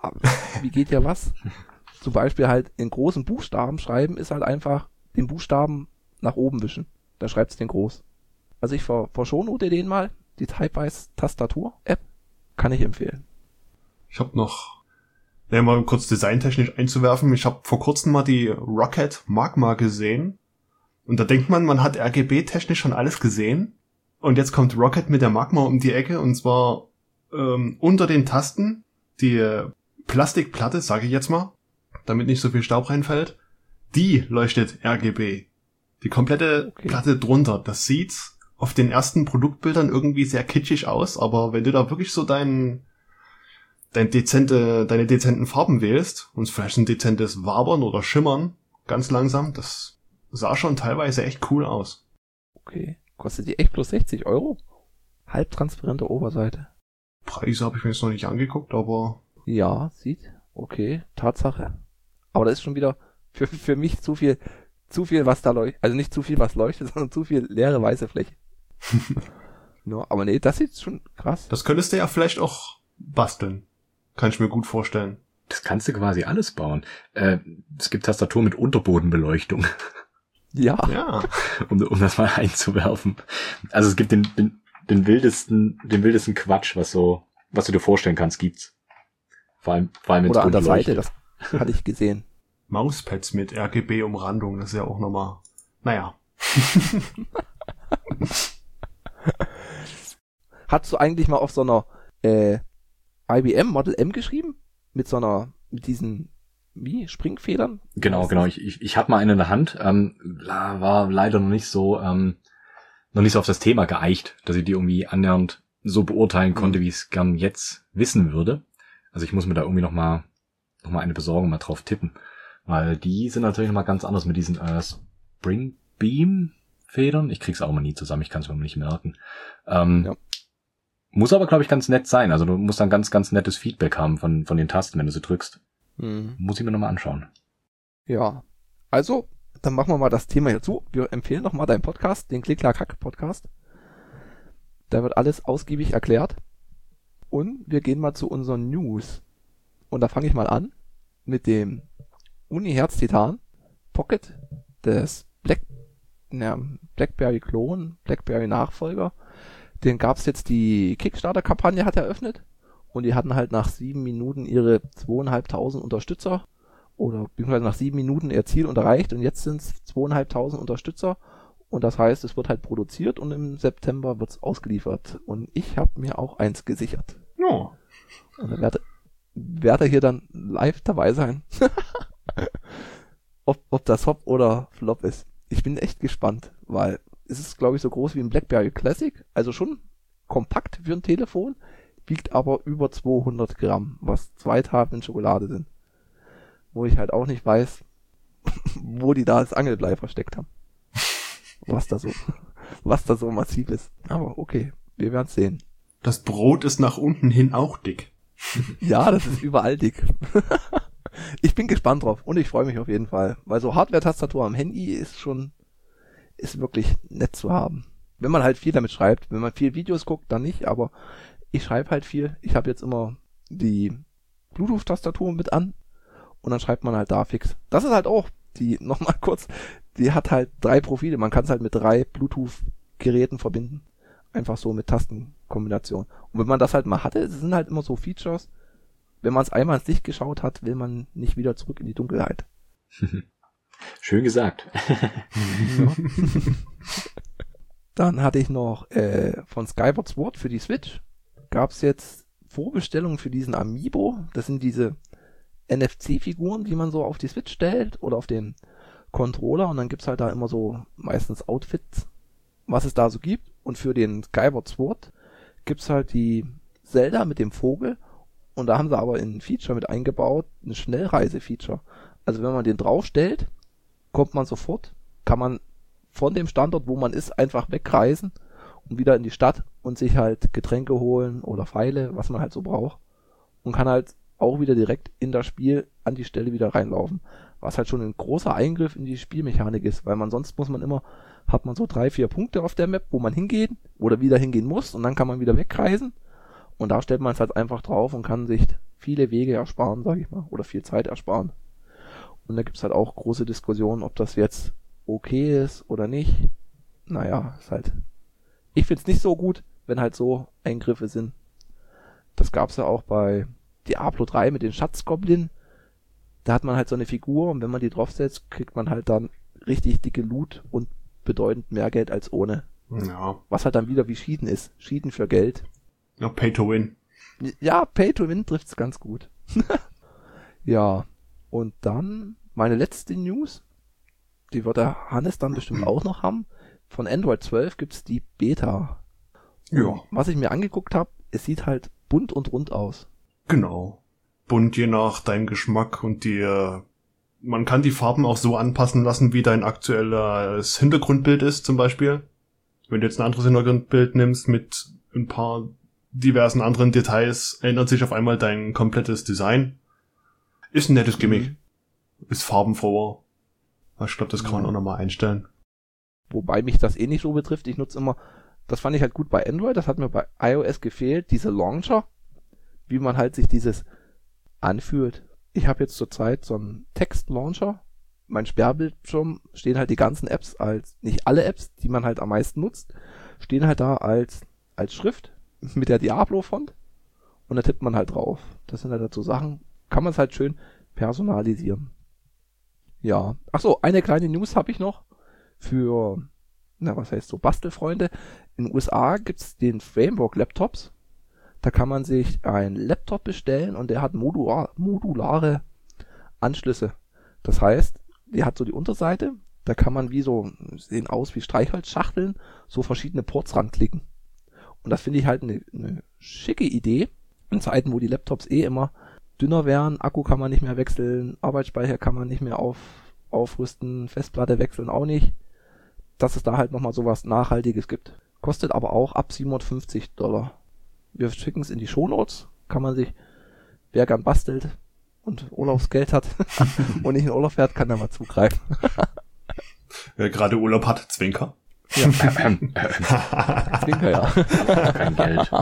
Wie geht ja was? Zum Beispiel halt in großen Buchstaben schreiben ist halt einfach den Buchstaben nach oben wischen. Dann schreibt es den groß. Also ich ver verschonote den mal. Die Typewise Tastatur-App kann ich empfehlen. Ich habe noch, ja, mal kurz designtechnisch einzuwerfen, ich habe vor kurzem mal die Rocket Magma gesehen. Und da denkt man, man hat R G B-technisch schon alles gesehen. Und jetzt kommt Rocket mit der Magma um die Ecke, und zwar ähm, unter den Tasten die äh, Plastikplatte, sage ich jetzt mal, damit nicht so viel Staub reinfällt, die leuchtet R G B. Die komplette Okay. Platte drunter. Das sieht auf den ersten Produktbildern irgendwie sehr kitschig aus, aber wenn du da wirklich so dein, dein dezente, deine dezenten Farben wählst und vielleicht ein dezentes Wabern oder Schimmern, ganz langsam, das sah schon teilweise echt cool aus. Okay. Kostet die echt bloß sechzig Euro? Halbtransparente Oberseite. Preise habe ich mir jetzt noch nicht angeguckt, aber Ja, sieht. Okay, Tatsache. Aber das ist schon wieder für, für mich zu viel, zu viel, was da leuchtet. Also nicht zu viel, was leuchtet, sondern zu viel leere weiße Fläche. No, aber nee, das sieht schon krass. das könntest du ja vielleicht auch basteln. Kann ich mir gut vorstellen. Das kannst du quasi alles bauen. Äh, es gibt Tastatur mit Unterbodenbeleuchtung, Ja. Ja. um, um das mal einzuwerfen. Also es gibt den, den, den wildesten, den wildesten Quatsch, was so, was du dir vorstellen kannst, gibt's. Vor allem, vor allem wenn's Oder an der bunt Seite, leuchtet. das hatte ich gesehen. Mauspads mit R G B-Umrandung, das ist ja auch nochmal, naja. Hast du eigentlich mal auf so einer äh, I B M Model M geschrieben? Mit so einer, mit diesen, wie, Springfedern? Genau, genau. Ich, ich, ich hatte mal eine in der Hand, ähm, la- war leider noch nicht so, ähm, noch nicht so auf das Thema geeicht, dass ich die irgendwie annähernd so beurteilen konnte, Mhm. wie ich es gern jetzt wissen würde. Also ich muss mir da irgendwie noch mal, noch mal eine besorgen, mal drauf tippen. Weil die sind natürlich noch mal ganz anders mit diesen äh, Spring Beam Federn. Ich krieg's auch mal nie zusammen, ich kann es mir nicht merken. Ähm, Ja. Muss aber, glaube ich, ganz nett sein. Also du musst dann ganz, ganz nettes Feedback haben von, von den Tasten, wenn du sie drückst. Mhm. Muss ich mir noch mal anschauen. Ja. Also, dann machen wir mal das Thema hier zu. Wir empfehlen noch mal deinen Podcast, den Klick-Klack-Hack-Podcast. Da wird alles ausgiebig erklärt. Und wir gehen mal zu unseren News. Und da fange ich mal an mit dem Uni-Herz-Titan Pocket des Black, na, BlackBerry-Klon, BlackBerry-Nachfolger. Den gab's jetzt, die Kickstarter-Kampagne hat eröffnet. Und die hatten halt nach sieben Minuten ihre zweieinhalbtausend Unterstützer. Oder beziehungsweise nach sieben Minuten ihr Ziel erreicht. Und jetzt sind es zweieinhalbtausend Unterstützer. Und das heißt, es wird halt produziert und im September wird's ausgeliefert. Und ich habe mir auch eins gesichert. Ja. Und dann werde, werde hier dann live dabei sein. ob, ob das Hop oder Flop ist. Ich bin echt gespannt, weil es ist, glaube ich, so groß wie ein BlackBerry Classic, also schon kompakt für ein Telefon, wiegt aber über zweihundert Gramm, was zwei Tafeln Schokolade sind. Wo ich halt auch nicht weiß, wo die da das Angelblei versteckt haben. Was da so, was da so massiv ist. Aber okay, wir werden es sehen. Das Brot ist nach unten hin auch dick. Ja, das ist überall dick. Ich bin gespannt drauf und ich freue mich auf jeden Fall, weil so Hardware-Tastatur am Handy ist schon, ist wirklich nett zu haben. Wenn man halt viel damit schreibt, wenn man viel Videos guckt, dann nicht, aber ich schreibe halt viel. Ich habe jetzt immer die Bluetooth-Tastatur mit an und dann schreibt man halt da fix. Das ist halt auch, die, nochmal kurz, die hat halt drei Profile. Man kann es halt mit drei Bluetooth-Geräten verbinden. Einfach so mit Tastenkombination. Und wenn man das halt mal hatte, es sind halt immer so Features, wenn man es einmal ins Licht geschaut hat, will man nicht wieder zurück in die Dunkelheit. Schön gesagt. Ja. Dann hatte ich noch äh, von Skyward Sword für die Switch. Gab es jetzt Vorbestellungen für diesen Amiibo. Das sind diese N F C-Figuren, die man so auf die Switch stellt oder auf den Controller. Und dann gibt's halt da immer so meistens Outfits, was es da so gibt. Und für den Skyward Sword gibt's halt die Zelda mit dem Vogel. Und da haben sie aber in ein Feature mit eingebaut, ein Schnellreise-Feature. Also wenn man den draufstellt, kommt man sofort, kann man von dem Standort, wo man ist, einfach wegreisen und wieder in die Stadt und sich halt Getränke holen oder Pfeile, was man halt so braucht. Und kann halt auch wieder direkt in das Spiel an die Stelle wieder reinlaufen. Was halt schon ein großer Eingriff in die Spielmechanik ist, weil man sonst muss man immer, hat man so drei, vier Punkte auf der Map, wo man hingeht oder wieder hingehen muss und dann kann man wieder wegreisen. Und da stellt man es halt einfach drauf und kann sich viele Wege ersparen, sag ich mal, oder viel Zeit ersparen. Und da gibt's halt auch große Diskussionen, ob das jetzt okay ist oder nicht. Naja, ist halt, ich find's nicht so gut, wenn halt so Eingriffe sind. Das gab's ja auch bei Diablo drei mit den Schatzgoblin. Da hat man halt so eine Figur und wenn man die draufsetzt, kriegt man halt dann richtig dicke Loot und bedeutend mehr Geld als ohne. Ja. Was halt dann wieder wie Schieden ist. Schieden für Geld. Ja, Pay to Win. Ja, Pay to Win trifft's ganz gut. Ja, und dann meine letzte News, die wird der Hannes dann bestimmt auch noch haben. Von Android zwölf gibt's die Beta. Ja. Und was ich mir angeguckt habe, es sieht halt bunt und rund aus. Genau. Bunt je nach deinem Geschmack und die, man kann die Farben auch so anpassen lassen, wie dein aktuelles Hintergrundbild ist, zum Beispiel. Wenn du jetzt ein anderes Hintergrundbild nimmst mit ein paar diversen anderen Details, ändert sich auf einmal dein komplettes Design. Ist ein nettes Gimmick. Mhm. Ist farbenfroher. Ich glaube, das kann man ja auch nochmal einstellen. Wobei mich das eh nicht so betrifft. Ich nutze immer, das fand ich halt gut bei Android, das hat mir bei iOS gefehlt, diese Launcher, wie man halt sich dieses anfühlt. Ich habe jetzt zurzeit so einen Text-Launcher. Mein Sperrbildschirm stehen halt die ganzen Apps als, nicht alle Apps, die man halt am meisten nutzt, stehen halt da als, als Schrift mit der Diablo-Font und da tippt man halt drauf. Das sind halt dazu Sachen, kann man es halt schön personalisieren. Ja. Ach so, eine kleine News habe ich noch für, na was heißt so, Bastelfreunde. In den U S A gibt's den Framework-Laptops. Da kann man sich einen Laptop bestellen und der hat modular, modulare Anschlüsse. Das heißt, der hat so die Unterseite, da kann man wie so, sehen aus wie Streichholzschachteln, so verschiedene Ports ranklicken. Und das finde ich halt eine, eine schicke Idee. In Zeiten, wo die Laptops eh immer dünner wären, Akku kann man nicht mehr wechseln, Arbeitsspeicher kann man nicht mehr auf, aufrüsten, Festplatte wechseln auch nicht. Dass es da halt nochmal sowas Nachhaltiges gibt. Kostet aber auch ab siebenhundertfünfzig Dollar. Wir schicken es in die Shownotes, kann man sich, wer gern bastelt und Urlaubsgeld hat und nicht in Urlaub fährt, kann da mal zugreifen. Wer gerade Urlaub hat, Zwinker. Ja. Zwinker, ja. Kein Geld.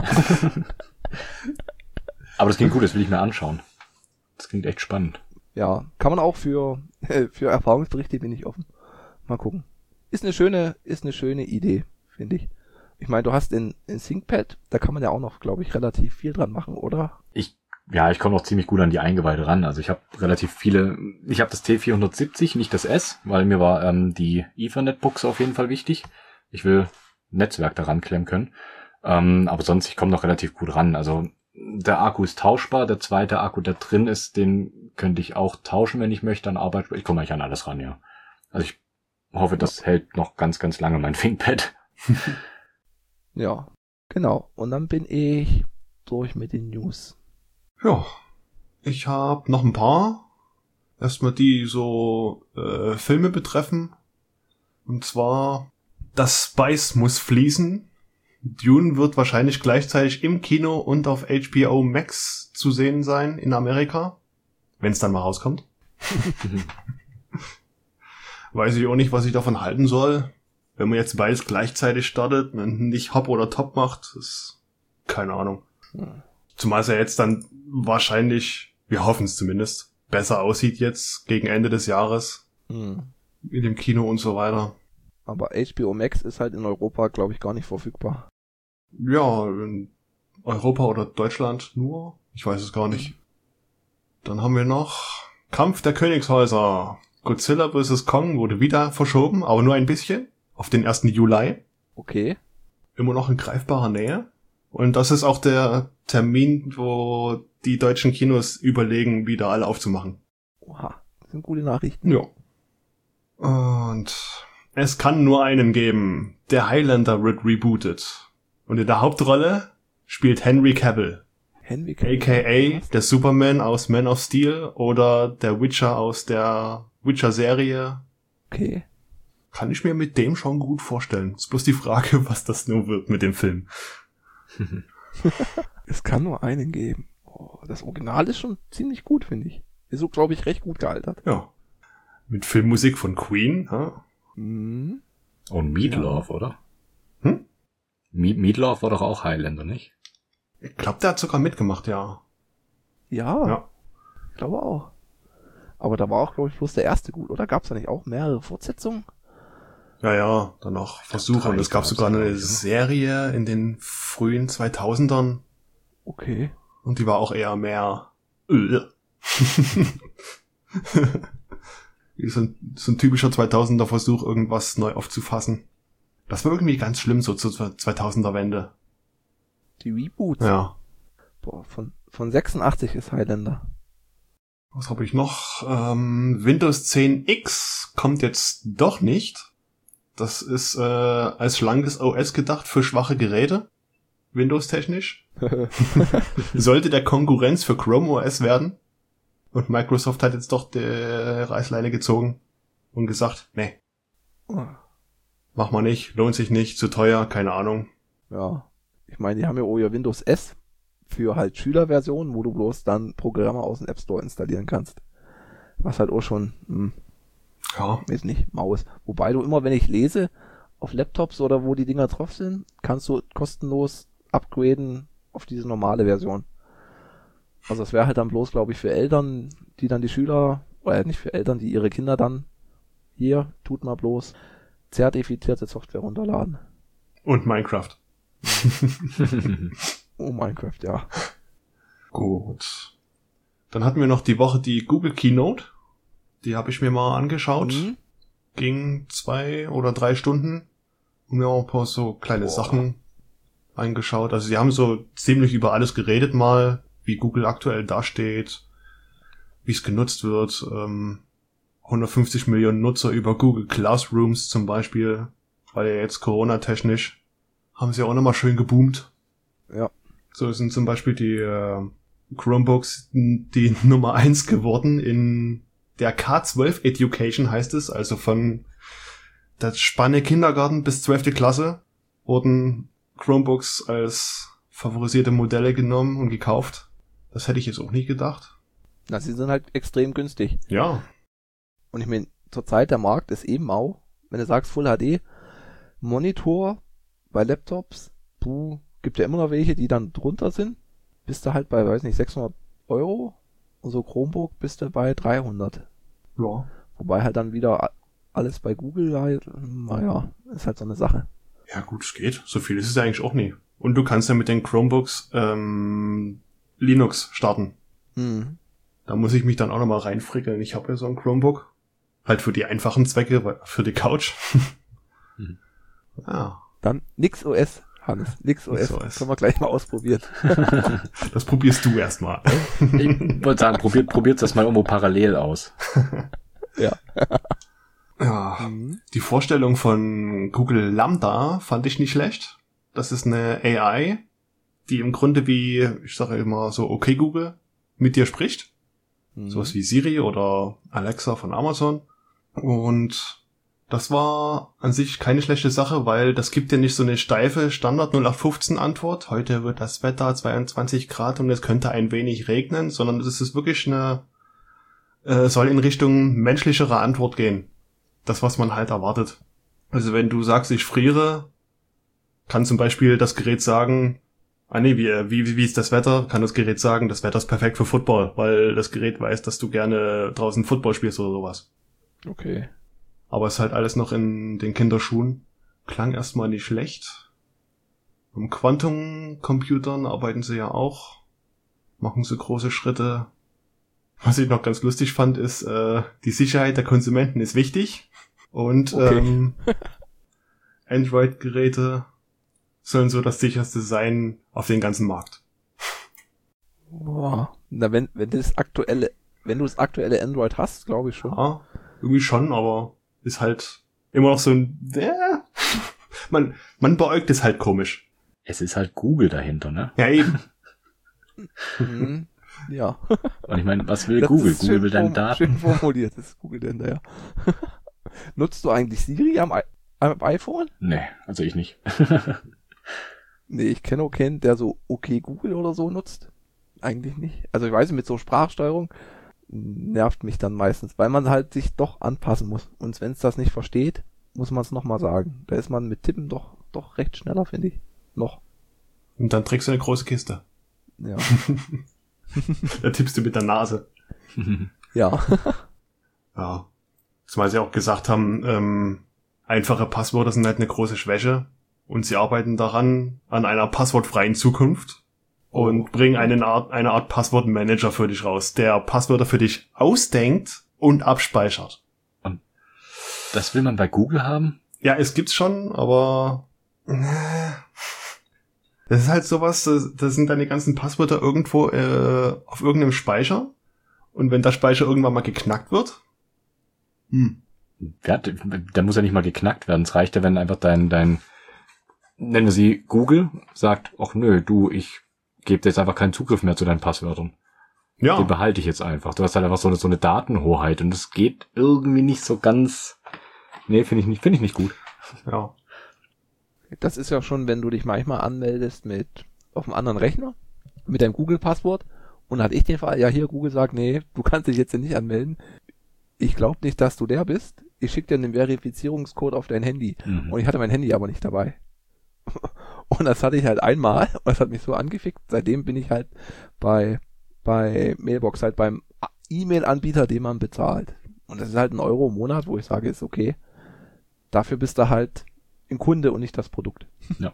Aber das klingt gut, das will ich mir anschauen. Das klingt echt spannend. Ja, kann man auch für, für Erfahrungsberichte bin ich offen. Mal gucken. Ist eine schöne, ist eine schöne Idee, finde ich. Ich meine, du hast in, in ThinkPad, da kann man ja auch noch, glaube ich, relativ viel dran machen, oder? Ich, ja, ich komme noch ziemlich gut an die Eingeweide ran. Also ich habe relativ viele, ich habe das T vierhundertsiebzig, nicht das S, weil mir war ähm, die Ethernet-Buchse auf jeden Fall wichtig. Ich will Netzwerk daran klemmen können. Ähm, aber sonst, ich komme noch relativ gut ran. Also der Akku ist tauschbar. Der zweite Akku, der drin ist, den könnte ich auch tauschen, wenn ich möchte, an Arbeit. Ich komme eigentlich an alles ran, ja. Also ich hoffe, das ja. hält noch ganz, ganz lange, mein ThinkPad. Ja, genau. Und dann bin ich durch mit den News. Ja, ich habe noch ein paar. Erstmal die so äh, Filme betreffen. Und zwar, das Spice muss fließen. Dune wird wahrscheinlich gleichzeitig im Kino und auf H B O Max zu sehen sein in Amerika. Wenn es dann mal rauskommt. Weiß ich auch nicht, was ich davon halten soll. Wenn man jetzt beides gleichzeitig startet und nicht Hop oder Top macht, ist keine Ahnung. Hm. Zumal es ja jetzt dann wahrscheinlich, wir hoffen es zumindest, besser aussieht jetzt gegen Ende des Jahres. Hm. In dem Kino und so weiter. Aber H B O Max ist halt in Europa, glaube ich, gar nicht verfügbar. Ja, in Europa oder Deutschland nur? Ich weiß es gar nicht. Dann haben wir noch Kampf der Königshäuser. Godzilla versus. Kong wurde wieder verschoben, aber nur ein bisschen. Auf den ersten Juli. Okay. Immer noch in greifbarer Nähe. Und das ist auch der Termin, wo die deutschen Kinos überlegen, wieder alle aufzumachen. Oha, das sind gute Nachrichten. Ja. Und es kann nur einen geben. Der Highlander wird rebootet. Und in der Hauptrolle spielt Henry Cavill. Henry Cavill. A K A der Superman aus Man of Steel oder der Witcher aus der Witcher-Serie. Okay. Kann ich mir mit dem schon gut vorstellen. Ist bloß die Frage, was das nur wird mit dem Film. Es kann nur einen geben. Oh, das Original ist schon ziemlich gut, finde ich. Ist so, glaube ich, recht gut gealtert. Ja. Mit Filmmusik von Queen. Ja. Mhm. Und Meatloaf, ja. Oder? Hm? Meatloaf war doch auch Highlander, nicht? Ich glaube, der hat sogar mitgemacht, ja. Ja. Ja. Ich glaube auch. Aber da war auch, glaube ich, bloß der erste gut, oder? Gab es da nicht auch mehrere Fortsetzungen? Ja, ja, dann noch Versuche. Und es gab sogar eine Serie in den frühen zweitausendern. Okay. Und die war auch eher mehr so ein, so ein typischer zweitausender Versuch, irgendwas neu aufzufassen. Das war irgendwie ganz schlimm, so zur zweitausender Wende. Die Reboots? Ja. Boah, von, von sechsundachtzig ist Highlander. Was habe ich noch? Ähm, Windows zehn X kommt jetzt doch nicht. Das ist äh, als schlankes O S gedacht für schwache Geräte. Windows-technisch. Sollte der Konkurrenz für Chrome O S werden. Und Microsoft hat jetzt doch die Reißleine gezogen und gesagt, nee. Oh. Mach mal nicht, lohnt sich nicht, zu teuer, keine Ahnung. Ja, ich meine, die haben ja auch ihr Windows S für halt Schülerversionen, wo du bloß dann Programme aus dem App Store installieren kannst. Was halt auch schon, hm, ja, weiß nicht, mau ist. Wobei du immer, wenn ich lese, auf Laptops oder wo die Dinger drauf sind, kannst du kostenlos upgraden auf diese normale Version. Also es wäre halt dann bloß, glaube ich, für Eltern, die dann die Schüler, oder nicht für Eltern, die ihre Kinder dann, hier, tut mal bloß, zertifizierte Software runterladen. Und Minecraft. Oh, Minecraft, ja. Gut. Dann hatten wir noch die Woche die Google Keynote. Die habe ich mir mal angeschaut. Mhm. Ging zwei oder drei Stunden. Und mir auch ein paar so kleine Boah. Sachen angeschaut. Also sie haben so ziemlich über alles geredet mal, wie Google aktuell dasteht, wie es genutzt wird. Ähm, hundertfünfzig Millionen Nutzer über Google Classrooms zum Beispiel, weil ja jetzt Corona-technisch haben sie auch nochmal schön geboomt. Ja. So sind zum Beispiel die äh, Chromebooks die Nummer eins geworden in der K zwölf Education, heißt es, also von der Spanne Kindergarten bis zwölfte Klasse wurden Chromebooks als favorisierte Modelle genommen und gekauft. Das hätte ich jetzt auch nicht gedacht. Na, sie sind halt extrem günstig. Ja. Und ich meine, zurzeit der Markt ist eben auch, wenn du sagst Full H D, Monitor bei Laptops, puh, gibt ja immer noch welche, die dann drunter sind. Bist du halt bei, weiß nicht, sechshundert Euro. Und so Chromebook bist du bei dreihundert. Ja. Wobei halt dann wieder alles bei Google halt, naja, ist halt so eine Sache. Ja gut, es geht. So viel ist es ja eigentlich auch nie. Und du kannst ja mit den Chromebooks ähm, Linux starten. Mhm. Da muss ich mich dann auch nochmal reinfrickeln. Ich habe ja so ein Chromebook. Halt für die einfachen Zwecke, für die Couch. Mhm. Ja. Dann NixOS Hannes. Nix O S. Nix O S. Können wir gleich mal ausprobieren. Das probierst du erstmal. Ich wollte sagen, probiert, probiert das mal irgendwo parallel aus. Ja. Ja, Mhm. die Vorstellung von Google Lambda fand ich nicht schlecht. Das ist eine A I, die im Grunde wie, ich sage immer so, okay Google, mit dir spricht. Mhm. Sowas wie Siri oder Alexa von Amazon. Und das war an sich keine schlechte Sache, weil das gibt dir nicht so eine steife Standard null acht fünfzehn Antwort. Heute wird das Wetter zweiundzwanzig Grad und es könnte ein wenig regnen, sondern es ist wirklich eine, äh, soll in Richtung menschlichere Antwort gehen. Das, was man halt erwartet. Also wenn du sagst, ich friere, kann zum Beispiel das Gerät sagen, ah nee, wie, wie, wie ist das Wetter? Kann das Gerät sagen, das Wetter ist perfekt für Football, weil das Gerät weiß, dass du gerne draußen Football spielst oder sowas. Okay. Aber es ist halt alles noch in den Kinderschuhen. Klang erstmal nicht schlecht. Am Quantum-Computern arbeiten sie ja auch. Machen sie große Schritte. Was ich noch ganz lustig fand, ist, äh, die Sicherheit der Konsumenten ist wichtig. Und Okay. ähm, Android-Geräte sollen so das sicherste sein auf den ganzen Markt. Boah. Na, wenn, wenn das aktuelle, wenn du das aktuelle Android hast, glaube ich schon. Ja, irgendwie schon, aber ist halt immer noch so ein... Äh, man, man beäugt es halt komisch. Es ist halt Google dahinter, ne? Ja, eben. Mhm. Ja. Und ich meine, was will Das Google? ist Google schön will deine form- Daten. Schön formuliert, das ist Google denn da, ja. Nutzt du eigentlich Siri am, I- am iPhone? Nee, also ich nicht. Nee, ich kenne auch keinen, der so okay Google oder so nutzt. Eigentlich nicht. Also ich weiß nicht, mit so Sprachsteuerung nervt mich dann meistens, weil man halt sich doch anpassen muss. Und wenn es das nicht versteht, muss man es nochmal sagen. Da ist man mit Tippen doch, doch recht schneller, finde ich. Noch. Und dann trägst du eine große Kiste. Ja. Da tippst du mit der Nase. Ja. Ja. Zumal sie auch gesagt haben, ähm, einfache Passwörter sind halt eine große Schwäche. Und sie arbeiten daran, an einer passwortfreien Zukunft. Und Oh. bringen eine Art, eine Art Passwortmanager für dich raus, der Passwörter für dich ausdenkt und abspeichert. Das will man bei Google haben? Ja, es gibt's schon, aber äh, das ist halt sowas, das, das sind deine ganzen Passwörter irgendwo äh, auf irgendeinem Speicher. Und wenn der Speicher irgendwann mal geknackt wird, hm. Ja, der muss ja nicht mal geknackt werden. Es reicht ja, wenn einfach dein, dein, nennen wir sie Google, sagt, ach nö, du, ich gebe jetzt einfach keinen Zugriff mehr zu deinen Passwörtern. Ja, Den behalte ich jetzt einfach. Du hast halt einfach so eine, so eine Datenhoheit und das geht irgendwie nicht so ganz, nee, finde ich nicht, finde ich nicht gut. ja. Das ist ja schon, wenn du dich manchmal anmeldest mit auf einem anderen Rechner, mit deinem Google-Passwort. Und dann hatte ich den Fall, ja hier, Google sagt, nee, du kannst dich jetzt hier nicht anmelden. Ich glaube nicht, dass du der bist. Ich schicke dir einen Verifizierungscode auf dein Handy. Mhm. Und ich hatte mein Handy aber nicht dabei. Und das hatte ich halt einmal und das hat mich so angefickt. Seitdem bin ich halt bei, bei Mailbox halt beim E-Mail-Anbieter, den man bezahlt. Und das ist halt ein Euro im Monat, wo ich sage, ist okay. Dafür bist du halt ein Kunde und nicht das Produkt. Ja.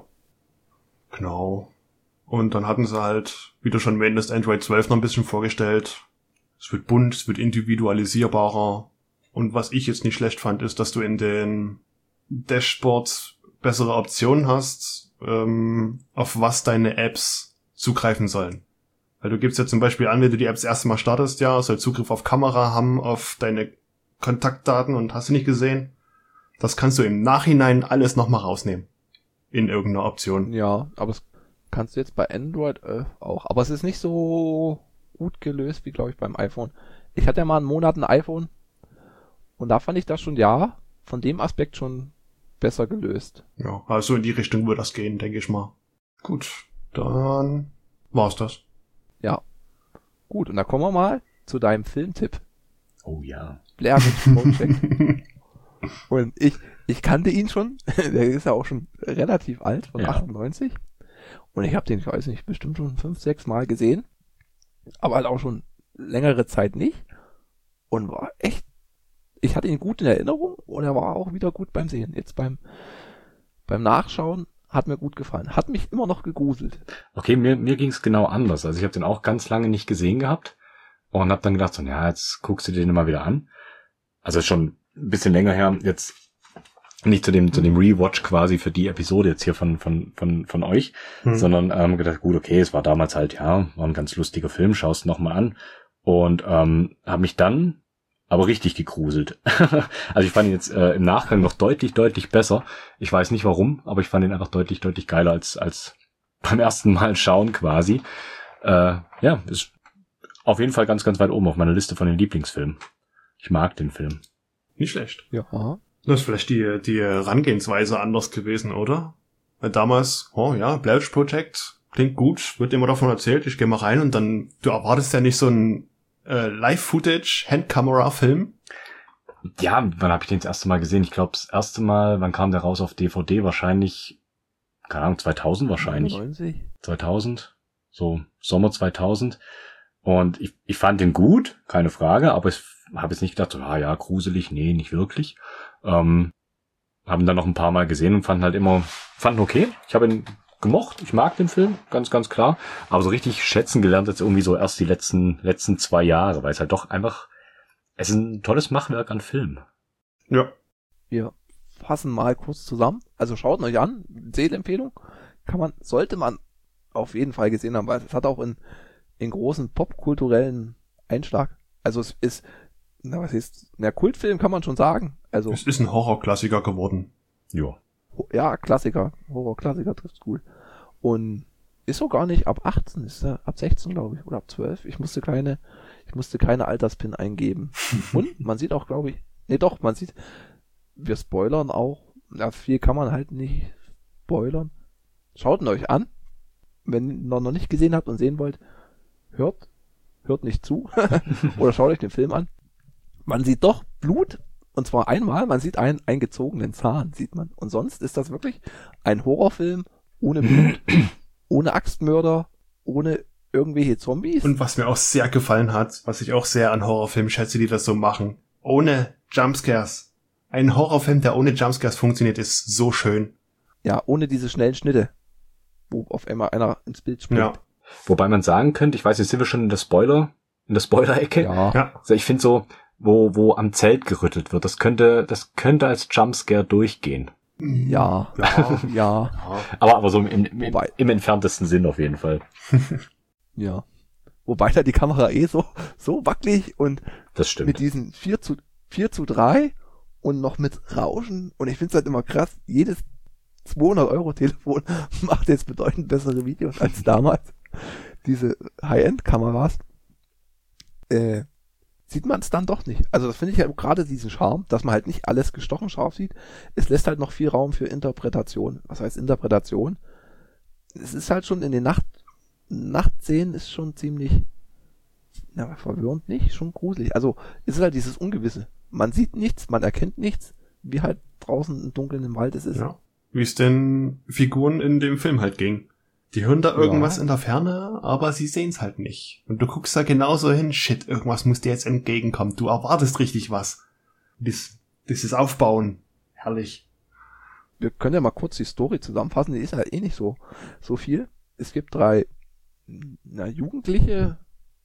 Genau. Und dann hatten sie halt, wie du schon meintest, Android zwölf noch ein bisschen vorgestellt. Es wird bunt, es wird individualisierbarer. Und was ich jetzt nicht schlecht fand, ist, dass du in den Dashboards bessere Optionen hast, ähm, auf was deine Apps zugreifen sollen. Weil du gibst ja zum Beispiel an, wenn du die Apps das erste Mal startest, ja, soll Zugriff auf Kamera haben, auf deine Kontaktdaten und hast du nicht gesehen. Das kannst du im Nachhinein alles nochmal rausnehmen. In irgendeiner Option. Ja, aber das kannst du jetzt bei Android äh, auch. Aber es ist nicht so gut gelöst wie, glaube ich, beim iPhone. Ich hatte ja mal einen Monat ein iPhone und da fand ich das schon, ja, von dem Aspekt schon besser gelöst. Ja, also in die Richtung würde das gehen, denke ich mal. Gut, dann war's das. Ja. Gut, und da kommen wir mal zu deinem Filmtipp. Oh ja. Blair Witch Project. Und ich, ich kannte ihn schon. Der ist ja auch schon relativ alt, von Ja. achtundneunzig. Und ich habe den, ich weiß nicht, bestimmt schon fünf, sechs Mal gesehen. Aber halt auch schon längere Zeit nicht. Und war echt, ich hatte ihn gut in Erinnerung und er war auch wieder gut beim Sehen. Jetzt beim, beim Nachschauen hat mir gut gefallen. Hat mich immer noch gegruselt. Okay, mir, mir ging's genau anders. Also ich habe den auch ganz lange nicht gesehen gehabt und habe dann gedacht, so, ja, jetzt guckst du den mal wieder an. Also schon ein bisschen länger her. Jetzt nicht zu dem zu dem Rewatch quasi für die Episode jetzt hier von von von von euch, hm. sondern ähm, gedacht, gut, okay, es war damals halt, ja, war ein ganz lustiger Film, schaust noch mal an und ähm, habe mich dann aber richtig gegruselt. Also ich fand ihn jetzt äh, im Nachgang noch deutlich deutlich besser. Ich weiß nicht warum, aber ich fand ihn einfach deutlich deutlich geiler als als beim ersten Mal schauen quasi. Äh, ja, ist auf jeden Fall ganz ganz weit oben auf meiner Liste von den Lieblingsfilmen. Ich mag den Film. Nicht schlecht. Ja. Das ist vielleicht die, die Herangehensweise anders gewesen, oder? Weil damals, oh ja, Blair Witch Project, klingt gut, wird immer davon erzählt, ich gehe mal rein und dann, du erwartest ja nicht so ein äh, Live-Footage, Handkamera-Film. Ja, wann habe ich den das erste Mal gesehen? Ich glaube, das erste Mal, wann kam der raus auf D V D? Wahrscheinlich, keine Ahnung, zweitausend wahrscheinlich. neunzig zweitausend, so Sommer zweitausend. Und ich, ich fand den gut, keine Frage, aber ich habe jetzt nicht gedacht, so, ah ja, gruselig, nee, nicht wirklich. Ähm, haben dann noch ein paar Mal gesehen und fanden halt immer, fanden okay. Ich habe ihn gemocht, ich mag den Film, ganz, ganz klar. Aber so richtig schätzen gelernt jetzt irgendwie so erst die letzten, letzten zwei Jahre, weil es halt doch einfach, es ist ein tolles Machwerk an Film. Ja. Wir fassen mal kurz zusammen. Also schaut euch an, Sehempfehlung. Kann man, sollte man auf jeden Fall gesehen haben, weil es hat auch in, in großen popkulturellen Einschlag. Also es ist, na was ist, na Kultfilm kann man schon sagen. Also es ist ein Horrorklassiker geworden. Ja. Ja, Klassiker. Horrorklassiker trifft's gut. Und ist so gar nicht ab achtzehn, ist er ab sechzehn, glaube ich, oder ab zwölf. Ich musste keine, ich musste keine Alterspin eingeben. Und man sieht auch, glaube ich, nee doch, man sieht, wir spoilern auch. Ja, viel kann man halt nicht spoilern. Schaut ihn euch an. Wenn ihr ihn noch nicht gesehen habt und sehen wollt, hört, hört nicht zu. Oder schaut euch den Film an. Man sieht doch Blut, und zwar einmal, man sieht einen eingezogenen Zahn, sieht man. Und sonst ist das wirklich ein Horrorfilm ohne Blut, ohne Axtmörder, ohne irgendwelche Zombies. Und was mir auch sehr gefallen hat, was ich auch sehr an Horrorfilmen schätze, die das so machen, ohne Jumpscares. Ein Horrorfilm, der ohne Jumpscares funktioniert, ist so schön. Ja, ohne diese schnellen Schnitte, wo auf einmal einer ins Bild springt. Ja. Wobei man sagen könnte, ich weiß, jetzt sind wir schon in der Spoiler, in der Spoiler-Ecke. Ja. Ja. Also ich finde so, wo wo am Zelt gerüttelt wird, das könnte das könnte als Jumpscare durchgehen. Ja, Ja. ja, Aber aber so im, im, Wobei- im entferntesten Sinn auf jeden Fall. ja. Wobei da die Kamera eh so, so wackelig und Das stimmt. mit diesen vier zu drei und noch mit Rauschen. Und ich finde es halt immer krass, jedes zweihundert Euro Telefon macht jetzt bedeutend bessere Videos als damals. Diese High-End-Kameras, äh, sieht man es dann doch nicht. Also das finde ich ja gerade diesen Charme, dass man halt nicht alles gestochen scharf sieht. Es lässt halt noch viel Raum für Interpretation. Was heißt Interpretation? Es ist halt schon in den Nacht, Nachtszenen ist schon ziemlich, na, verwirrend nicht, schon gruselig. Also es ist halt dieses Ungewisse. Man sieht nichts, man erkennt nichts, wie halt draußen im Dunkeln im Wald es ist. Ja. Wie es den Figuren in dem Film halt ging. Die hören da irgendwas Ja. in der Ferne, aber sie sehen's halt nicht. Und du guckst da genauso hin, shit, irgendwas muss dir jetzt entgegenkommen. Du erwartest richtig was. Dies, dieses Aufbauen. Herrlich. Wir können ja mal kurz die Story zusammenfassen, die ist halt eh nicht so, so viel. Es gibt drei, na, Jugendliche,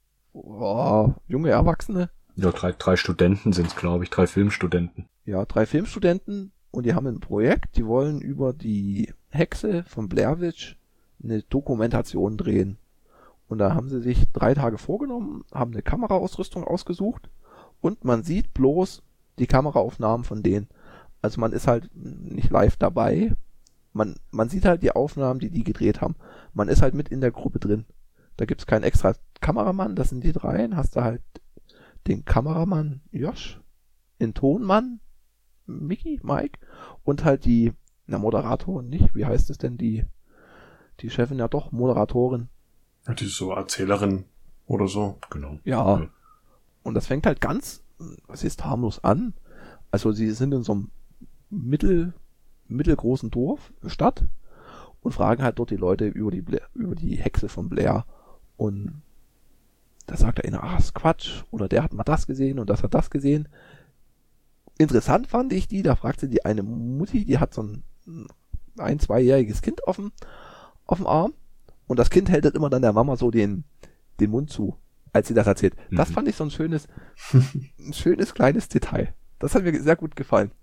oh, junge Erwachsene, Ja, drei drei Studenten sind's, glaube ich, drei Filmstudenten. ja, drei Filmstudenten und die haben ein Projekt, die wollen über die Hexe von Blair Witch eine Dokumentation drehen. Und da haben sie sich drei Tage vorgenommen, haben eine Kameraausrüstung ausgesucht und man sieht bloß die Kameraaufnahmen von denen. Also man ist halt nicht live dabei. Man, man sieht halt die Aufnahmen, die die gedreht haben. Man ist halt mit in der Gruppe drin. Da gibt's keinen extra Kameramann, das sind die dreien. Hast du halt den Kameramann Josh, den Tonmann Mickey, Mike und halt die, na Moderatorin nicht, wie heißt es denn, die die Chefin, ja doch, Moderatorin. Ja, die ist so Erzählerin oder so. Genau. Ja. Ja. Und das fängt halt ganz, was ist harmlos an. Also sie sind in so einem mittel, mittelgroßen Dorf, Stadt und fragen halt dort die Leute über die Blair, über die Hexe von Blair. Und da sagt der eine, ach, ist Quatsch. Oder der hat mal das gesehen und das hat das gesehen. Interessant fand ich die, da fragt sie die eine Mutti, die hat so ein ein-, zweijähriges Kind auf dem, auf dem Arm und das Kind hält halt immer dann der Mama so den, den Mund zu, als sie das erzählt. Das Mhm. fand ich so ein schönes, ein schönes kleines Detail. Das hat mir sehr gut gefallen.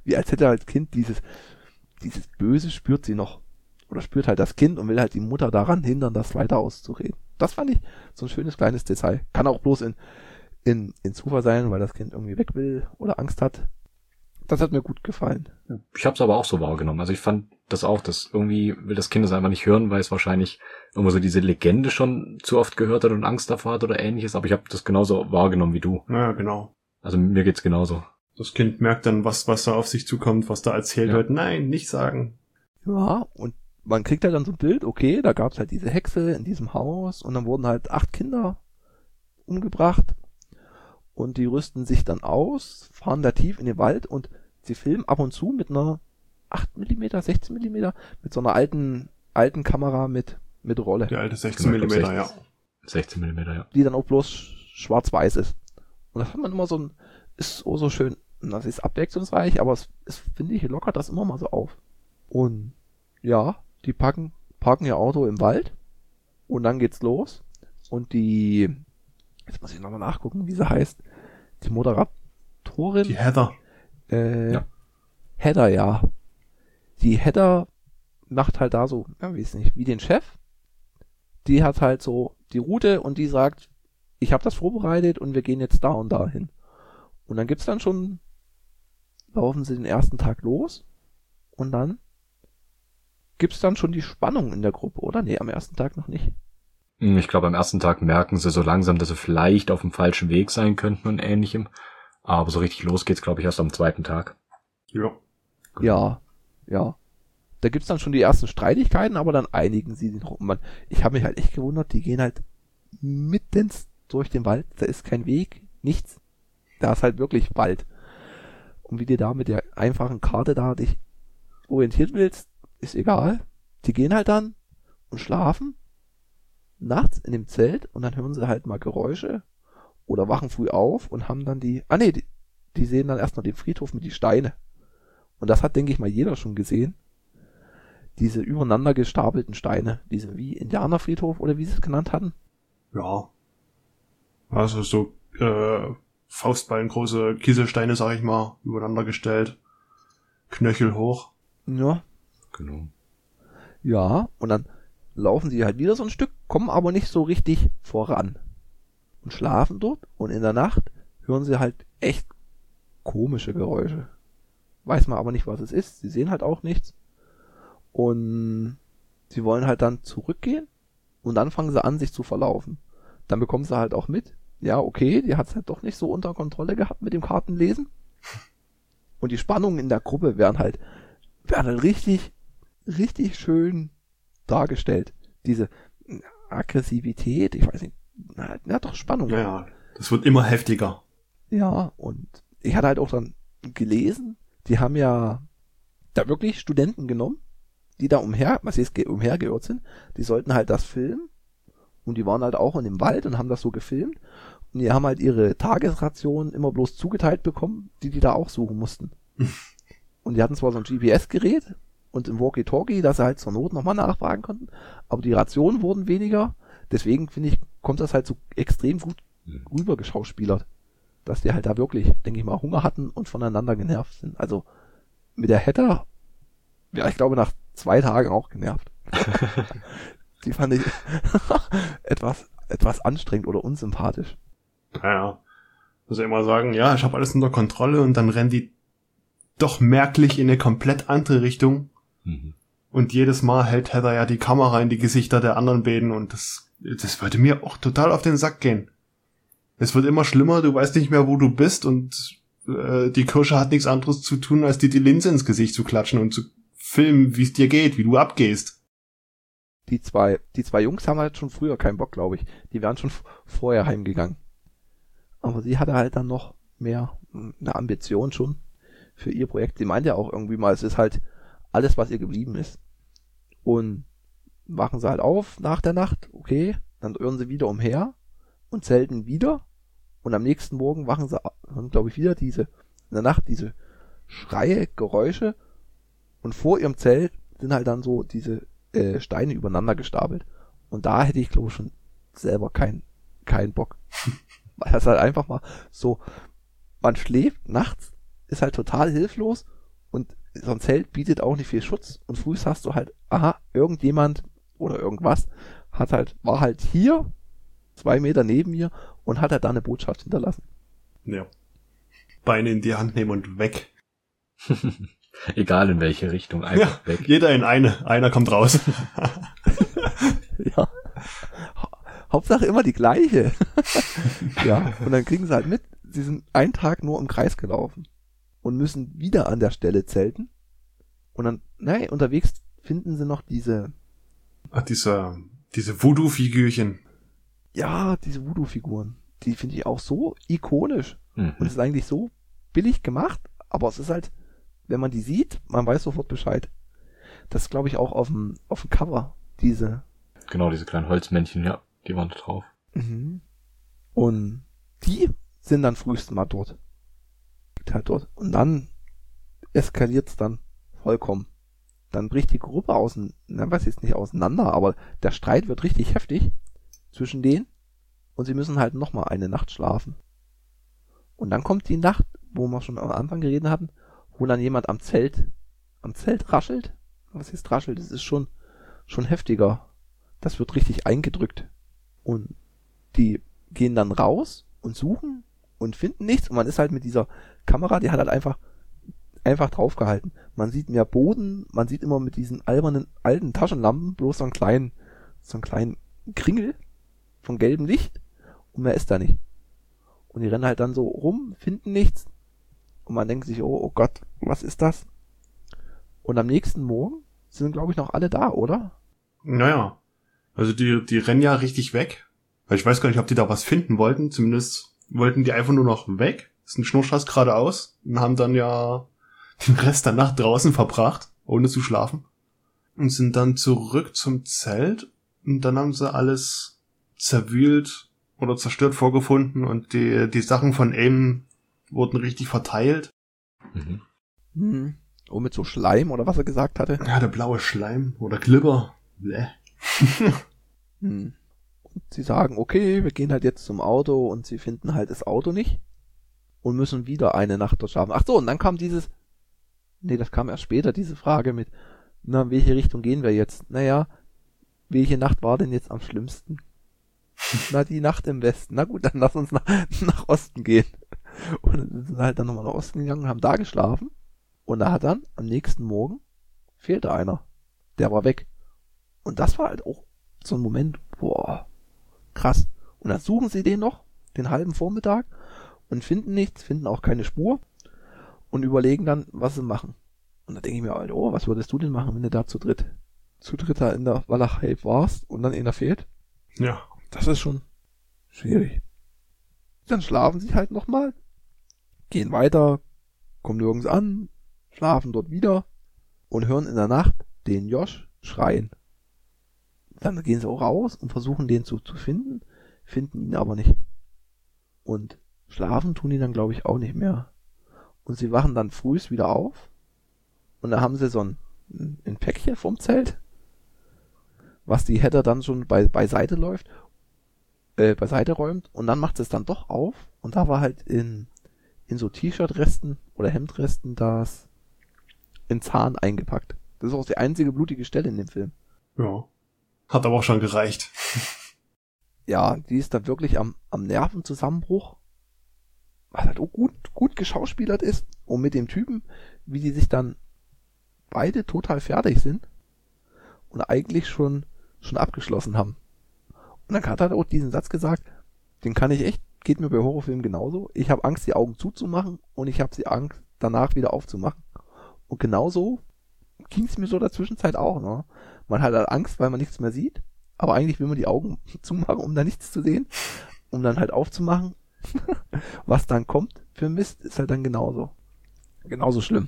wie als hätte halt Kind dieses, dieses Böse spürt sie noch. Oder spürt halt das Kind und will halt die Mutter daran hindern, das weiter auszureden. Das fand ich so ein schönes kleines Detail. Kann auch bloß in, in, in Zufall sein, weil das Kind irgendwie weg will oder Angst hat. Das hat mir gut gefallen. Ich habe es aber auch so wahrgenommen. Also ich fand das auch, dass irgendwie will das Kind das einfach nicht hören, weil es wahrscheinlich irgendwo so diese Legende schon zu oft gehört hat und Angst davor hat oder ähnliches. Aber ich habe das genauso wahrgenommen wie du. Ja, genau. Also mir geht's genauso. Das Kind merkt dann, was, was da auf sich zukommt, was da erzählt Ja. wird. Nein, nicht sagen. Ja, und man kriegt halt dann so ein Bild, okay, da gab's halt diese Hexe in diesem Haus und dann wurden halt acht Kinder umgebracht und die rüsten sich dann aus, fahren da tief in den Wald und sie filmen ab und zu mit einer acht Millimeter, sechzehn Millimeter, mit so einer alten, alten Kamera mit, mit Rolle, Die alte sechzehn Genau, Millimeter, ja. sechzehn Millimeter, ja. die dann auch bloß schwarz-weiß ist. Und das hat man immer so ein, ist so, so schön, das ist abwechslungsreich, aber es, es finde ich, lockert das immer mal so auf. Und ja, die packen, parken ihr Auto im Wald und dann geht's los. Und die, jetzt muss ich nochmal nachgucken, wie sie heißt, die Moderatorin, Die Heather. äh, Ja. Heather, ja. Die Heather macht halt da so, ja, weiß nicht, wie den Chef. Die hat halt so die Route und die sagt, ich habe das vorbereitet und wir gehen jetzt da und da hin. Und dann gibt's dann schon, laufen sie den ersten Tag los und dann gibt's dann schon die Spannung in der Gruppe, oder? Nee, am ersten Tag noch nicht. Ich glaube, am ersten Tag merken sie so langsam, dass sie vielleicht auf dem falschen Weg sein könnten und ähnlichem. Aber so richtig los geht's, glaube ich, erst am zweiten Tag. Ja. Ja, ja. Da gibt's dann schon die ersten Streitigkeiten, aber dann einigen sie sich noch. Und man, ich habe mich halt echt gewundert, die gehen halt mitten durch den Wald, da ist kein Weg, nichts. Da ist halt wirklich Wald. Und wie dir da mit der einfachen Karte da dich orientiert willst, ist egal. Die gehen halt dann und schlafen nachts in dem Zelt und dann hören sie halt mal Geräusche oder wachen früh auf und haben dann die, ah nee, die, die sehen dann erstmal den Friedhof mit die Steine. Und das hat, denke ich mal, jeder schon gesehen. Diese übereinander gestapelten Steine, diese wie Indianerfriedhof oder wie sie es genannt hatten. Ja. Also so äh, faustballengroße Kieselsteine, sag ich mal, übereinander gestellt. Knöchel hoch. Ja, Genau. ja, und dann laufen sie halt wieder so ein Stück, kommen aber nicht so richtig voran. Und schlafen dort und in der Nacht hören sie halt echt komische Geräusche. Weiß man aber nicht, was es ist. Sie sehen halt auch nichts. Und sie wollen halt dann zurückgehen und dann fangen sie an, sich zu verlaufen. Dann bekommen sie halt auch mit, ja, okay, die hat's halt doch nicht so unter Kontrolle gehabt mit dem Kartenlesen. Und die Spannungen in der Gruppe werden halt, werden halt richtig, richtig schön dargestellt. Diese Aggressivität, ich weiß nicht, na, na doch Spannung. Ja, das wird immer heftiger. Ja, und ich hatte halt auch dann gelesen, die haben ja da wirklich Studenten genommen, die da umher, was jetzt umhergeirrt sind, die sollten halt das filmen und die waren halt auch in dem Wald und haben das so gefilmt und die haben halt ihre Tagesration immer bloß zugeteilt bekommen, die die da auch suchen mussten. Und die hatten zwar so ein G P S-Gerät und im Walkie-Talkie, dass sie halt zur Not nochmal nachfragen konnten, aber die Rationen wurden weniger, deswegen finde ich, kommt das halt so extrem gut rüber geschauspielert, dass die halt da wirklich, denke ich mal, Hunger hatten und voneinander genervt sind. Also mit der Heather, ja, ich glaube nach zwei Tagen auch genervt. Die fand ich etwas, etwas anstrengend oder unsympathisch. Naja. Also immer sagen, ja, ich habe alles unter Kontrolle und dann rennen die doch merklich in eine komplett andere Richtung. Mhm. Und jedes Mal hält Heather ja die Kamera in die Gesichter der anderen beiden und das, das würde mir auch total auf den Sack gehen. Es wird immer schlimmer, du weißt nicht mehr, wo du bist und äh, die Kirsche hat nichts anderes zu tun, als dir die Linse ins Gesicht zu klatschen und zu filmen, wie es dir geht, wie du abgehst. Die zwei, die zwei Jungs haben halt schon früher keinen Bock, glaube ich. Die wären schon f- vorher heimgegangen. Aber sie hatte halt dann noch mehr mh, eine Ambition schon für ihr Projekt. Sie meinte ja auch irgendwie mal, es ist halt alles, was ihr geblieben ist. Und wachen sie halt auf nach der Nacht, okay, dann irren sie wieder umher und zelten wieder. Und am nächsten Morgen wachen sie, glaube ich, wieder diese, in der Nacht diese Schreie, Geräusche. Und vor ihrem Zelt sind halt dann so diese äh, Steine übereinander gestapelt. Und da hätte ich, glaube ich, schon selber keinen keinen Bock. Weil das halt einfach mal so, man schläft nachts, ist halt total hilflos Und so ein Zelt bietet auch nicht viel Schutz. Und früh hast du halt, aha, irgendjemand oder irgendwas hat halt, war halt hier, zwei Meter neben mir und hat halt da eine Botschaft hinterlassen. Ja. Beine in die Hand nehmen und weg. Egal in welche Richtung, einfach Ja, weg. jeder in eine. Einer kommt raus. Ja. Hauptsache immer die gleiche. Ja, und dann kriegen sie halt mit, sie sind einen Tag nur im Kreis gelaufen und müssen wieder an der Stelle zelten. Und dann, nein, unterwegs finden sie noch diese, Ach, diese, diese Voodoo-Figürchen. ja, diese Voodoo-Figuren. Die finde ich auch so ikonisch. Mhm. Und es ist eigentlich so billig gemacht, aber es ist halt, wenn man die sieht, man weiß sofort Bescheid. Das ist, glaube ich, auch auf dem, auf dem Cover, diese. Genau, diese kleinen Holzmännchen, ja, die waren da drauf. Mhm. Und die sind dann frühestens mal dort. Liegt halt dort. Und dann eskaliert's dann vollkommen. Dann bricht die Gruppe auseinander, na, weiß ich nicht auseinander, aber der Streit wird richtig heftig zwischen denen und sie müssen halt nochmal eine Nacht schlafen. Und dann kommt die Nacht, wo wir schon am Anfang geredet hatten, wo dann jemand am Zelt, am Zelt raschelt. Was ist raschelt? Das ist schon, schon heftiger. Das wird richtig eingedrückt. Und die gehen dann raus und suchen und finden nichts. Und man ist halt mit dieser Kamera, die hat halt einfach, einfach draufgehalten. Man sieht mehr Boden, man sieht immer mit diesen albernen, alten Taschenlampen bloß so einen kleinen, so einen kleinen Kringel von gelbem Licht. Und mehr ist da nicht. Und die rennen halt dann so rum, finden nichts. Und man denkt sich, oh, oh Gott, was ist das? Und am nächsten Morgen sind, glaube ich, noch alle da, oder? Naja. Also die, die rennen ja richtig weg. Weil ich weiß gar nicht, ob die da was finden wollten. Zumindest wollten die einfach nur noch weg. Sind schnurstracks geradeaus. Und haben dann ja den Rest der Nacht draußen verbracht, ohne zu schlafen. Und sind dann zurück zum Zelt. Und dann haben sie alles zerwühlt oder zerstört vorgefunden. Und die, die Sachen von Aim wurden richtig verteilt. Mhm. Hm. Oh, mit so Schleim oder was er gesagt hatte. Ja, der blaue Schleim oder Glibber. Bläh. Hm. Und sie sagen, okay, wir gehen halt jetzt zum Auto und sie finden halt das Auto nicht und müssen wieder eine Nacht dort schlafen. Ach so, und dann kam dieses, nee, das kam erst später, diese Frage mit, na, in welche Richtung gehen wir jetzt? Naja, welche Nacht war denn jetzt am schlimmsten? Na, die Nacht im Westen. Na gut, dann lass uns nach, nach Osten gehen. Und dann sind sie halt dann nochmal nach Osten gegangen und haben da geschlafen. Und da hat dann am nächsten Morgen fehlte einer. Der war weg. Und das war halt auch so ein Moment, boah, krass. Und dann suchen sie den noch, den halben Vormittag, und finden nichts, finden auch keine Spur und überlegen dann, was sie machen. Und da denke ich mir halt, oh, was würdest du denn machen, wenn du da zu dritt, zu dritt da in der Walachei warst und dann einer fehlt? Ja. Das ist schon schwierig. Dann schlafen sie halt nochmal, gehen weiter, kommen nirgends an, schlafen dort wieder und hören in der Nacht den Josh schreien. Dann gehen sie auch raus und versuchen den zu, zu finden, finden ihn aber nicht. Und schlafen tun die dann, glaube ich, auch nicht mehr. Und sie wachen dann frühs wieder auf und da haben sie so ein, ein Päckchen vom Zelt, was die Header dann schon bei, beiseite läuft, äh, beiseite räumt und dann macht es dann doch auf und da war halt in, in so T-Shirt-Resten oder Hemdresten das in Zahn eingepackt. Das ist auch die einzige blutige Stelle in dem Film. Ja. Hat aber auch schon gereicht. Ja, die ist dann wirklich am, am Nervenzusammenbruch, was halt auch gut, gut geschauspielert ist und mit dem Typen, wie die sich dann beide total fertig sind und eigentlich schon, schon abgeschlossen haben. Und dann hat er auch diesen Satz gesagt, den kann ich echt, geht mir bei Horrorfilmen genauso, ich habe Angst, die Augen zuzumachen und ich habe sie Angst, danach wieder aufzumachen. Und genauso ging es mir so in der Zwischenzeit auch, ne? Man hat halt Angst, weil man nichts mehr sieht, aber eigentlich will man die Augen zumachen, um da nichts zu sehen, um dann halt aufzumachen. Was dann kommt für Mist, ist halt dann genauso. Genauso schlimm.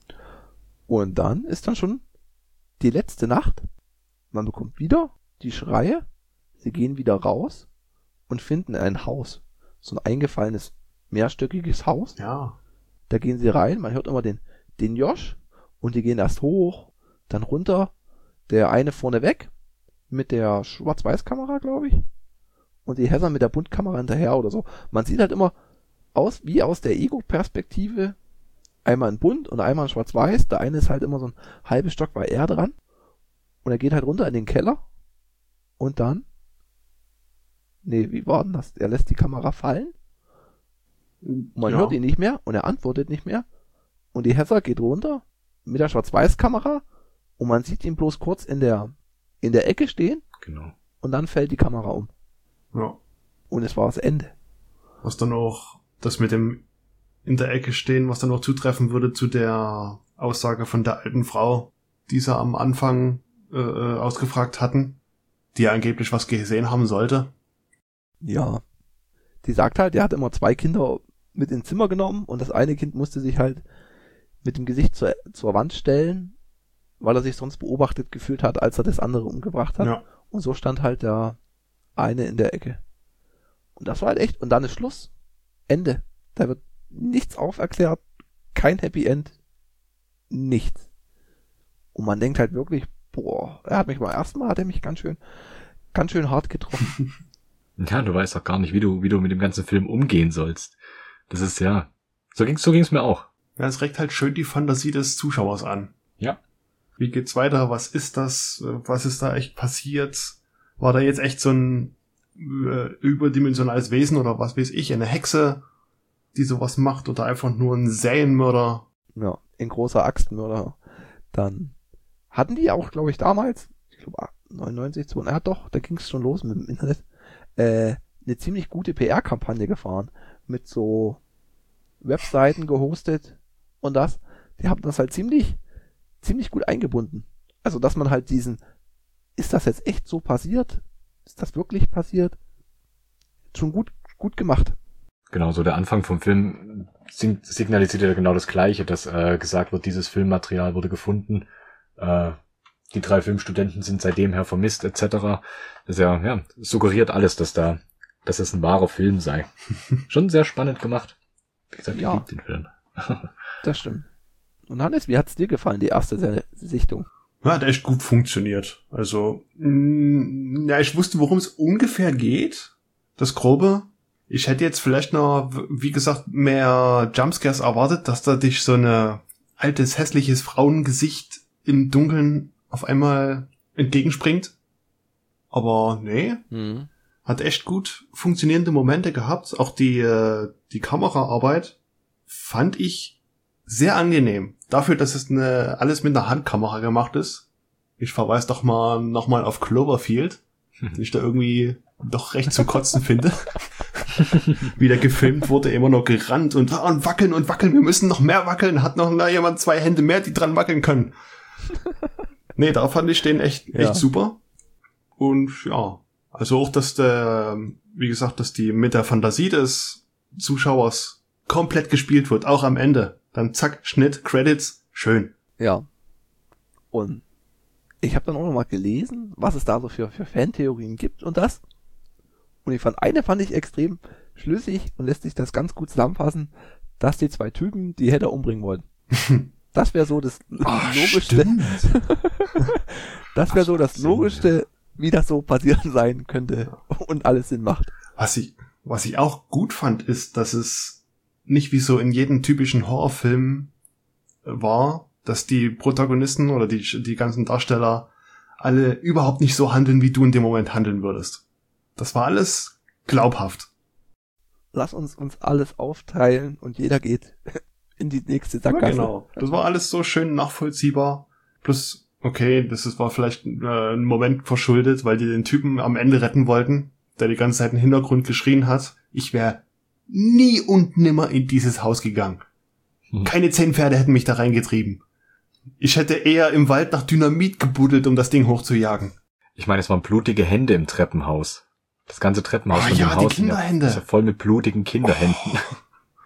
Und dann ist dann schon die letzte Nacht. Man bekommt wieder die Schreie, sie gehen wieder raus und finden ein Haus. So ein eingefallenes, mehrstöckiges Haus. Ja. Da gehen sie rein, man hört immer den, den Josh und die gehen erst hoch, dann runter, der eine vorne weg mit der Schwarz-Weiß-Kamera, glaube ich, und die Heather mit der Buntkamera hinterher oder so. Man sieht halt immer aus wie aus der Ego-Perspektive einmal in bunt und einmal in schwarz-weiß. Der eine ist halt immer so ein halbes Stock bei er dran. Und er geht halt runter in den Keller. Und dann, nee, wie war denn das? Er lässt die Kamera fallen. Man Ja. hört ihn nicht mehr und er antwortet nicht mehr. Und die Heather geht runter mit der Schwarz-Weiß-Kamera und man sieht ihn bloß kurz in der, in der Ecke stehen Genau. und dann fällt die Kamera um. Ja. Und es war das Ende. Was dann auch das mit dem in der Ecke stehen, was dann auch zutreffen würde zu der Aussage von der alten Frau, die sie am Anfang äh, ausgefragt hatten, die ja angeblich was gesehen haben sollte. Ja. Die sagt halt, er hat immer zwei Kinder mit ins Zimmer genommen und das eine Kind musste sich halt mit dem Gesicht zur, zur Wand stellen, weil er sich sonst beobachtet gefühlt hat, als er das andere umgebracht hat. Ja. Und so stand halt der eine in der Ecke. Und das war halt echt, und dann ist Schluss. Ende. Da wird nichts auferklärt, kein Happy End, nichts. Und man denkt halt wirklich, boah, er hat mich beim ersten Mal, hat er mich ganz schön, ganz schön hart getroffen. Ja, du weißt auch gar nicht, wie du, wie du mit dem ganzen Film umgehen sollst. Das ist ja, so ging's, so ging's mir auch. Ja, es regt halt schön die Fantasie des Zuschauers an. Ja. Wie geht's weiter? Was ist das? Was ist da echt passiert? War da jetzt echt so ein äh, überdimensionales Wesen oder was weiß ich, eine Hexe, die sowas macht oder einfach nur ein Serienmörder? Ja, ein großer Axtmörder. Dann hatten die auch, glaube ich, damals, ich glaube neunundneunzig, zwei, ja doch, da ging es schon los mit dem Internet, äh, eine ziemlich gute P R-Kampagne gefahren. Mit so Webseiten gehostet und das. Die haben das halt ziemlich, ziemlich gut eingebunden. Also, dass man halt diesen, ist das jetzt echt so passiert? Ist das wirklich passiert? Schon gut, gut gemacht. Genau, so der Anfang vom Film sing- signalisiert ja genau das Gleiche, dass äh, gesagt wird, dieses Filmmaterial wurde gefunden, äh, die drei Filmstudenten sind seitdem her vermisst, et cetera. Das ist ja, ja, suggeriert alles, dass da, dass es ein wahrer Film sei. Schon sehr spannend gemacht. Wie gesagt, ich Ja. liebe den Film. Das stimmt. Und Hannes, wie hat's dir gefallen, die erste Se- Sichtung? Ja, hat echt gut funktioniert. Also, mh, ja, ich wusste, worum es ungefähr geht. Das Grobe. Ich hätte jetzt vielleicht noch, wie gesagt, mehr Jumpscares erwartet, dass da dich so eine altes, hässliches Frauengesicht im Dunkeln auf einmal entgegenspringt. Aber nee, Mhm. hat echt gut funktionierende Momente gehabt. Auch die, äh, die Kameraarbeit fand ich sehr angenehm. Dafür, dass es eine, alles mit einer Handkamera gemacht ist. Ich verweise doch mal nochmal auf Cloverfield, den ich da irgendwie doch recht zum Kotzen finde. Wie der gefilmt wurde, immer noch gerannt und, ah, und wackeln und wackeln, wir müssen noch mehr wackeln. Hat noch na, jemand zwei Hände mehr, die dran wackeln können. Nee, da fand ich den echt, echt Ja. super. Und ja, also auch, dass der, wie gesagt, dass die mit der Fantasie des Zuschauers komplett gespielt wird, auch am Ende. Dann zack, Schnitt, Credits, schön. Ja. Und ich habe dann auch noch mal gelesen, was es da so für, für Fantheorien gibt und das. Und ich fand, eine fand ich extrem schlüssig und lässt sich das ganz gut zusammenfassen, dass die zwei Typen die Heather umbringen wollen. Das wäre so das logischste, das wäre so das Sinn, logischste, wie das so passieren sein könnte und alles Sinn macht. Was ich, was ich auch gut fand, ist, dass es nicht wie so in jedem typischen Horrorfilm war, dass die Protagonisten oder die, die ganzen Darsteller alle überhaupt nicht so handeln, wie du in dem Moment handeln würdest. Das war alles glaubhaft. Lass uns uns alles aufteilen und jeder geht in die nächste Ja, Sackgasse. genau. Das war alles so schön nachvollziehbar. Plus, okay, das ist, war vielleicht äh, ein Moment verschuldet, weil die den Typen am Ende retten wollten, der die ganze Zeit im Hintergrund geschrien hat. Ich wäre nie und nimmer in dieses Haus gegangen. Hm. Keine zehn Pferde hätten mich da reingetrieben. Ich hätte eher im Wald nach Dynamit gebuddelt, um das Ding hochzujagen. Ich meine, es waren blutige Hände im Treppenhaus. Das ganze Treppenhaus Oh von ja, dem die Haus Kinderhände. ist ja voll mit blutigen Kinderhänden. Oh.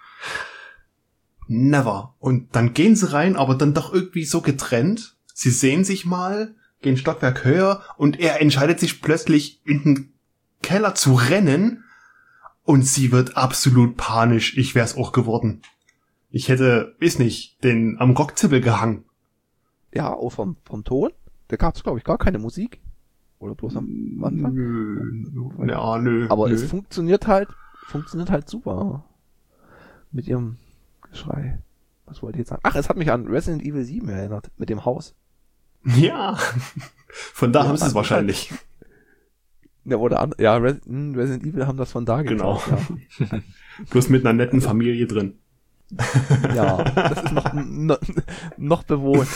Never. Und dann gehen sie rein, aber dann doch irgendwie so getrennt. Sie sehen sich mal, gehen Stockwerk höher und er entscheidet sich plötzlich in den Keller zu rennen und sie wird absolut panisch. Ich wär's auch geworden. Ich hätte, weiß nicht, den am Rockzippel gehangen. Ja, auch vom, vom Ton. Da gab's, glaube ich, gar keine Musik. Oder bloß am Anfang. Nö. Ja, nö. Aber nö. es funktioniert halt, funktioniert halt super. Mit ihrem Geschrei. Was wollte ich jetzt sagen? Ach, es hat mich an Resident Evil sieben erinnert, mit dem Haus. Ja, von da Ja, haben sie es wahrscheinlich. Ja, oder an, ja, Res, Resident Evil haben das von da Genau. gezeigt, ja. Bloß mit einer netten Familie drin. Ja, das ist noch, noch, noch bewohnt.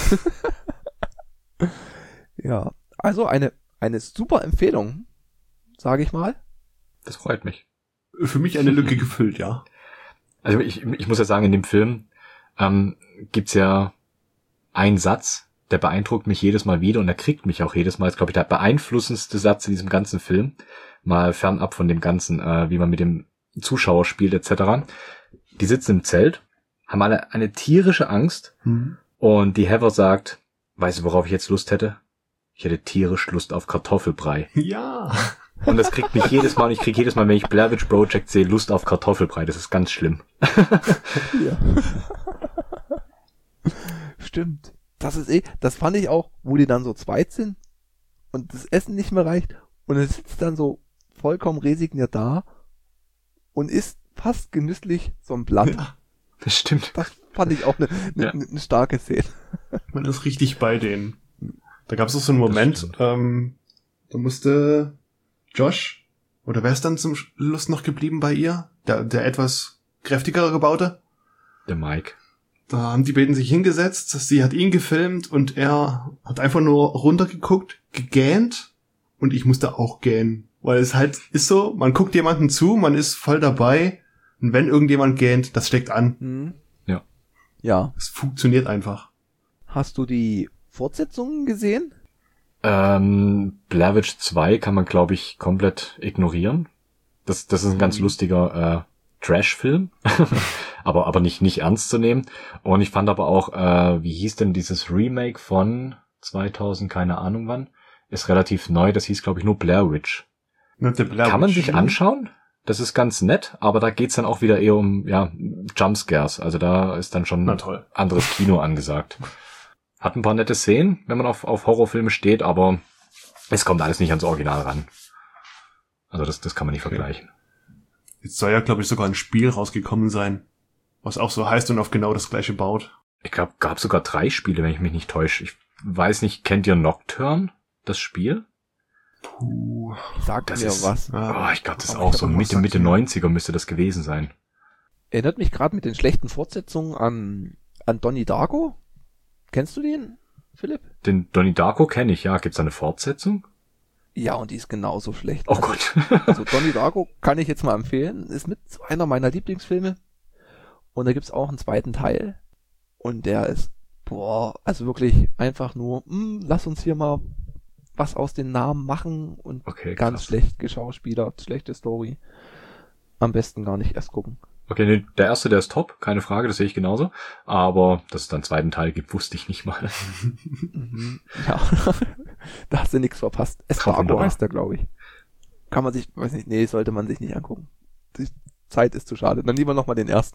Ja, also eine, eine super Empfehlung, sage ich mal. Das freut mich. Für mich eine Lücke gefüllt, ja. Also ich, ich muss ja sagen, in dem Film ähm, gibt's ja einen Satz, der beeindruckt mich jedes Mal wieder und er kriegt mich auch jedes Mal. Das ist, glaube ich, der beeinflussendste Satz in diesem ganzen Film. Mal fernab von dem Ganzen, äh, wie man mit dem Zuschauer spielt et cetera. Die sitzen im Zelt, haben alle eine tierische Angst Mhm. und die Heather sagt, weißt du, worauf ich jetzt Lust hätte? Ich hätte tierisch Lust auf Kartoffelbrei. Ja. Und das kriegt mich jedes Mal, und ich kriege jedes Mal, wenn ich Blair Witch Project sehe, Lust auf Kartoffelbrei. Das ist ganz schlimm. Ja. Stimmt. Das ist eh, das fand ich auch, wo die dann so zweit sind und das Essen nicht mehr reicht und es sitzt dann so vollkommen resigniert da und isst fast genüsslich so ein Blatt. Ja. Das stimmt. Das fand ich auch eine ne, Ja. ne, ne starke Szene. Man ist richtig bei denen. Da gab es auch so einen Moment, stimmt. ähm, da musste Josh, oder wer ist dann zum Schluss noch geblieben bei ihr? Der, der etwas kräftigere gebaute? Der Mike. Da haben die beiden sich hingesetzt, sie hat ihn gefilmt und er hat einfach nur runtergeguckt, gegähnt und ich musste auch gähnen. Weil es halt ist so, man guckt jemanden zu, man ist voll dabei und wenn irgendjemand gähnt, das steckt an. Hm. Ja. Ja. Es funktioniert einfach. Hast du die Fortsetzungen gesehen? Ähm, Blair Witch zwei kann man, glaube ich, komplett ignorieren. Das, das ist ein ganz Mhm. lustiger äh, Trash-Film, aber aber nicht nicht ernst zu nehmen. Und ich fand aber auch, äh, wie hieß denn dieses Remake von zweitausend, keine Ahnung wann, ist relativ neu. Das hieß, glaube ich, nur Blair Witch. Ne, der Blair Kann man Witch sich Film. anschauen. Das ist ganz nett, aber da geht's dann auch wieder eher um ja Jumpscares. Also da ist dann schon Na toll. anderes Kino angesagt. Hat ein paar nette Szenen, wenn man auf, auf Horrorfilme steht, aber es kommt alles nicht ans Original ran. Also das, das kann man nicht Okay. vergleichen. Jetzt soll ja, glaube ich, sogar ein Spiel rausgekommen sein, was auch so heißt und auf genau das gleiche baut. Ich glaube, gab sogar drei Spiele, wenn ich mich nicht täusche. Ich weiß nicht, kennt ihr Nocturne, das Spiel? Puh. Sag Das mir ist- was. Ah, Oh, ich glaube, das ist aber auch ich so hab Mitte, was Mitte gesagt. neunziger müsste das gewesen sein. Erinnert mich gerade mit den schlechten Fortsetzungen an, an Donnie Darko. Kennst du den, Philipp? Den Donnie Darko kenne ich, ja. Gibt's da eine Fortsetzung? Ja, und die ist genauso schlecht. Oh Also, Gott. Also Donnie Darko kann ich jetzt mal empfehlen. Ist mit so einer meiner Lieblingsfilme. Und da gibt's auch einen zweiten Teil. Und der ist, boah, also wirklich einfach nur, mh, lass uns hier mal was aus den Namen machen und Okay, ganz krass. schlecht geschauspielert, schlechte Story. Am besten gar nicht erst gucken. Okay, nee, der erste, der ist top, keine Frage, das sehe ich genauso. Aber dass es dann einen zweiten Teil gibt, wusste ich nicht mal. Mhm. Ja, da hast du nichts verpasst. Espargo wunderbar. heißt der, glaube ich. Kann man sich, weiß nicht, nee, sollte man sich nicht angucken. Die Zeit ist zu schade. Dann lieber nochmal den ersten.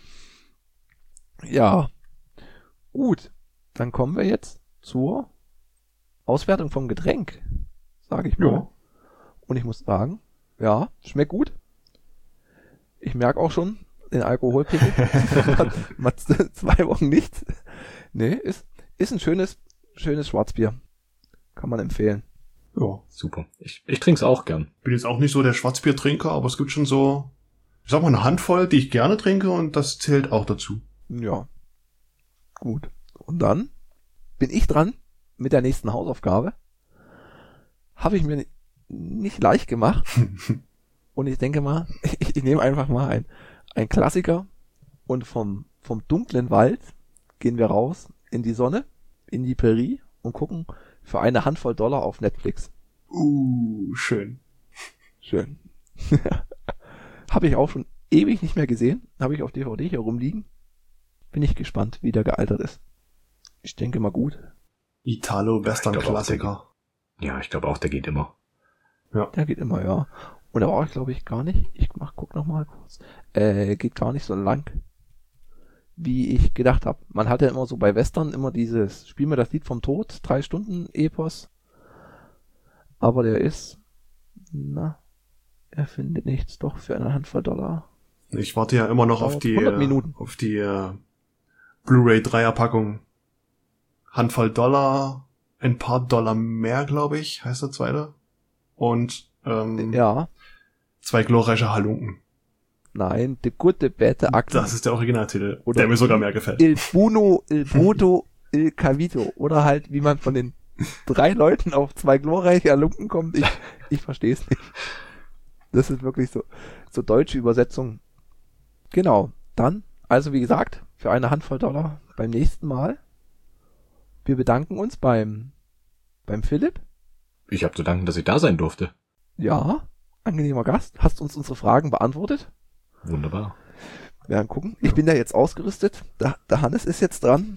Ja, gut. Dann kommen wir jetzt zur Auswertung vom Getränk, sage ich mal. Ja. Und ich muss sagen, ja, schmeckt gut. Ich merke auch schon den Alkoholpegel. Hat- hat zwei Wochen nicht. Nee, ist, ist ein schönes, schönes Schwarzbier. Kann man empfehlen. Ja. Super. Ich, ich trinke es auch gern. Bin jetzt auch nicht so der Schwarzbiertrinker, aber es gibt schon so, ich sag mal, eine Handvoll, die ich gerne trinke und das zählt auch dazu. Ja. Gut. Und dann bin ich dran mit der nächsten Hausaufgabe. Habe ich mir ni- nicht leicht gemacht. Und ich denke mal, ich, ich nehme einfach mal ein, ein Klassiker und vom, vom dunklen Wald gehen wir raus in die Sonne, in die Prärie und gucken für eine Handvoll Dollar auf Netflix. Uh, schön. Schön. Habe ich auch schon ewig nicht mehr gesehen. Habe ich auf D V D hier rumliegen. Bin ich gespannt, wie der gealtert ist. Ich denke mal gut. Italo-Western-Klassiker. Ja, ich glaube auch, der geht immer. Der geht immer, ja. Und da war ich, glaube ich, gar nicht. Ich mach, guck noch mal kurz. Äh, geht gar nicht so lang, wie ich gedacht habe. Man hat ja immer so bei Western immer dieses Spiel mir das Lied vom Tod, drei Stunden Epos. Aber der ist, na, er findet nichts, doch für eine Handvoll Dollar. Ich warte ja immer noch auf Dauert die, hundert Minuten. auf die äh, Blu-ray Dreierpackung. Handvoll Dollar, ein paar Dollar mehr, glaube ich, heißt der zweite. Und ähm, Ja. zwei glorreiche Halunken. Nein, The Good, The Bad, The Ugly. Das ist der Originaltitel, Oder der mir sogar mehr gefällt. Il Buono, Il Brutto, Il Cavito. Oder halt, wie man von den drei Leuten auf zwei glorreiche Halunken kommt. Ich, ich verstehe es nicht. Das ist wirklich so, so deutsche Übersetzung. Genau. Dann, also wie gesagt, für eine Handvoll Dollar beim nächsten Mal. Wir bedanken uns beim, beim Philipp. Ich habe zu danken, dass ich da sein durfte. Ja, angenehmer Gast. Hast uns unsere Fragen beantwortet. Wunderbar. Wir werden gucken. Ich bin da jetzt ausgerüstet. Der, der Hannes ist jetzt dran.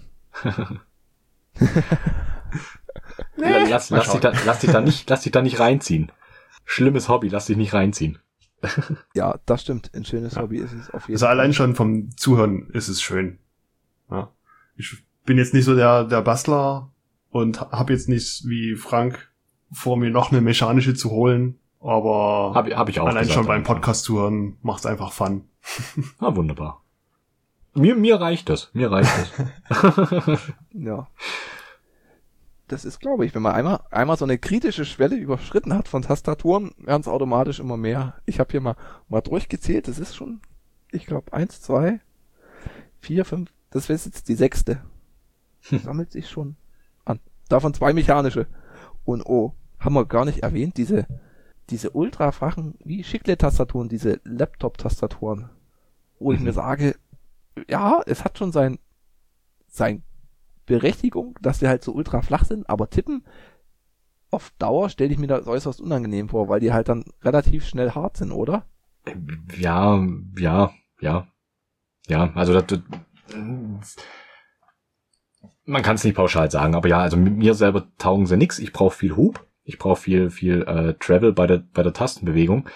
lass, lass, dich da, lass dich da nicht, lass dich da nicht reinziehen. Schlimmes Hobby, lass dich nicht reinziehen. Ja, das stimmt. Ein schönes Ja. Hobby ist es auf jeden Also Fall. allein schon vom Zuhören ist es schön. Ja. Ich bin jetzt nicht so der, der Bastler und habe jetzt nicht wie Frank vor mir noch eine mechanische zu holen, aber Hab, hab ich auch allein gesagt, schon beim am Anfang. Podcast zuhören macht's einfach Fun. Ah, wunderbar. Mir, mir reicht das. Mir reicht das. Ja. Das ist, glaube ich, wenn man einmal, einmal so eine kritische Schwelle überschritten hat von Tastaturen, werden es automatisch immer mehr. Ich habe hier mal, mal durchgezählt. Das ist schon, ich glaube, eins, zwei, vier, fünf. Das ist jetzt die sechste. Sammelt sich schon an. Davon zwei mechanische. Und oh, haben wir gar nicht erwähnt, diese, diese ultrafachen, wie Chiclet-Tastaturen, diese Laptop-Tastaturen, wo ich Mhm. mir sage, ja, es hat schon sein, sein Berechtigung, dass die halt so ultra flach sind, aber tippen auf Dauer stelle ich mir das äußerst unangenehm vor, weil die halt dann relativ schnell hart sind, oder? Ja, ja, ja. Ja, also das, das, man kann es nicht pauschal sagen, aber ja, also mit mir selber taugen sie nix. Ich brauche viel Hub, ich brauche viel, viel äh, Travel bei der bei der Tastenbewegung.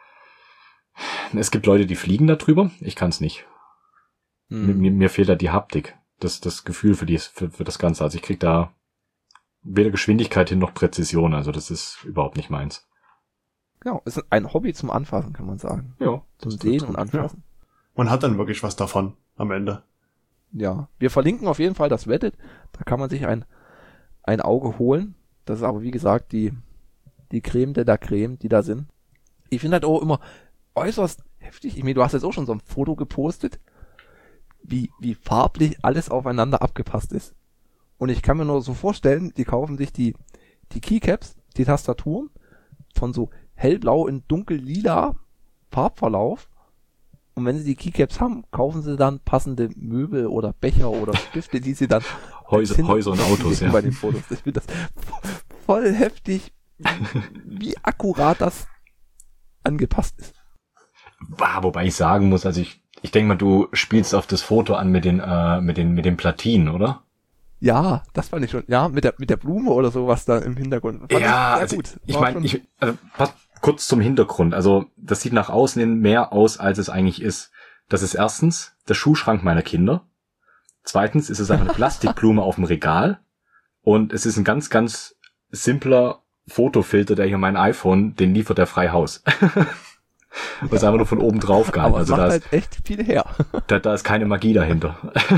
Es gibt Leute, die fliegen da drüber. Ich kann es nicht. Hm. Mir, mir fehlt da die Haptik, das das Gefühl für die für, für das Ganze. Also ich krieg da weder Geschwindigkeit hin noch Präzision. Also das ist überhaupt nicht meins. Genau, es ist ein Hobby zum Anfassen, kann man sagen. Ja, Zum das Sehen trifft und gut, ja. Anfassen. Man hat dann wirklich was davon am Ende. Ja, wir verlinken auf jeden Fall das Reddit. Da kann man sich ein, ein Auge holen. Das ist aber, wie gesagt, die, die Creme de la Creme, die da sind. Ich finde halt auch immer äußerst heftig. Ich meine, du hast jetzt auch schon so ein Foto gepostet, wie, wie farblich alles aufeinander abgepasst ist. Und ich kann mir nur so vorstellen, die kaufen sich die, die Keycaps, die Tastaturen, von so hellblau in dunkel-lila Farbverlauf. Und wenn sie die Keycaps haben, kaufen sie dann passende Möbel oder Becher oder Stifte, die sie dann Häuser, als Häuser und Autos, Hintergrund ja. bei den Fotos. Ich finde das voll heftig, wie akkurat das angepasst ist. Bah, wobei ich sagen muss, also ich, ich denke mal, du spielst auf das Foto an mit den, äh, mit den, mit den Platinen, oder? Ja, das fand ich schon. Ja, mit der mit der Blume oder sowas da im Hintergrund. Fand Ja, ich also sehr gut. ich War meine, schon- ich, also, pass kurz zum Hintergrund. Also das sieht nach außen hin mehr aus, als es eigentlich ist. Das ist erstens der Schuhschrank meiner Kinder. Zweitens ist es einfach eine Plastikblume auf dem Regal. Und es ist ein ganz, ganz simpler Fotofilter, der hier mein iPhone, den liefert der frei Haus. Und es einfach nur von oben drauf gab. aber Also macht da ist, halt echt viel her. da, da ist keine Magie dahinter.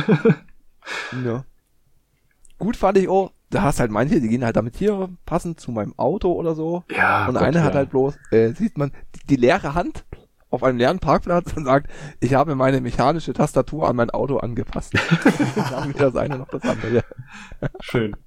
Ja. Gut fand ich auch, da hast halt manche, die gehen halt damit hier passend zu meinem Auto oder so. Ja, Und Gott, eine hat ja. halt bloß, äh, sieht man, die, die leere Hand auf einem leeren Parkplatz und sagt, ich habe meine mechanische Tastatur an mein Auto angepasst. Dann haben weder das eine noch das andere. Schön.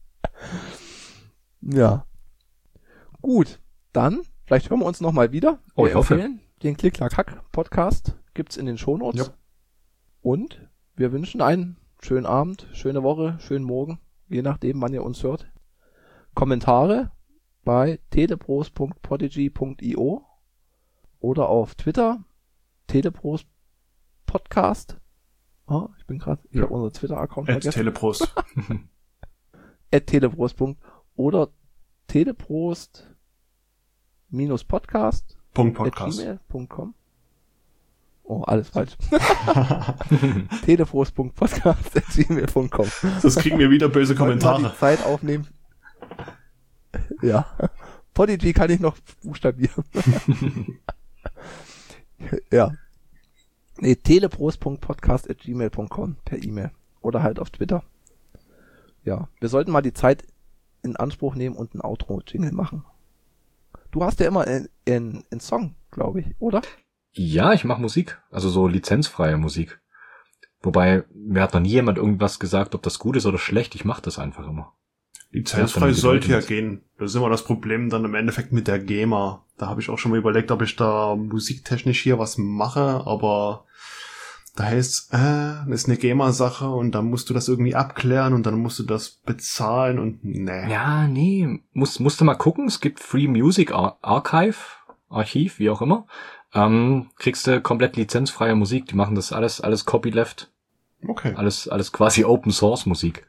Ja. Gut, dann, vielleicht hören wir uns nochmal wieder. Oh, Wir ich hoffe. empfehlen den Klick-Klack-Hack-Podcast gibt's in den Shownotes. Ja. Und wir wünschen einen schönen Abend, schöne Woche, schönen Morgen, je nachdem, wann ihr uns hört. Kommentare bei telepros punkt podigy punkt io oder auf Twitter, Telepros Podcast. Ah, ich bin gerade, ich Ja. habe unser Twitter-Account At vergessen. Teleprost. at teleprost. oder teleprost minus podcast Punkt at Podcast. gmail punkt com. Oh, alles falsch. teleprost punkt podcast at gmail punkt com. Das kriegen wir wieder böse Wollten wir Kommentare. die Zeit aufnehmen. Ja. Podigy kann ich noch buchstabieren. Ja. Nee, teleprost punkt podcast at gmail punkt com per E-Mail. oder halt auf Twitter. Ja, wir sollten mal die Zeit in Anspruch nehmen und ein Outro-Jingle machen. Du hast ja immer einen Song, glaube ich, oder? Ja, ich mache Musik, also so lizenzfreie Musik. Wobei, mir hat noch nie jemand irgendwas gesagt, ob das gut ist oder schlecht. Ich mache das einfach immer. Lizenzfrei Ja, sollte ja Leute gehen. Das ist immer das Problem dann im Endeffekt mit der GEMA. Da habe ich auch schon mal überlegt, ob ich da musiktechnisch hier was mache, aber da heißt, äh, das ist eine GEMA-Sache und dann musst du das irgendwie abklären und dann musst du das bezahlen und nee. Ja, nee, musst, musst du mal gucken. Es gibt Free Music Ar- Archive, Archiv, wie auch immer. Ähm, kriegst du komplett lizenzfreie Musik. Die machen das alles, alles Copyleft. Okay. Alles, alles quasi Open Source Musik.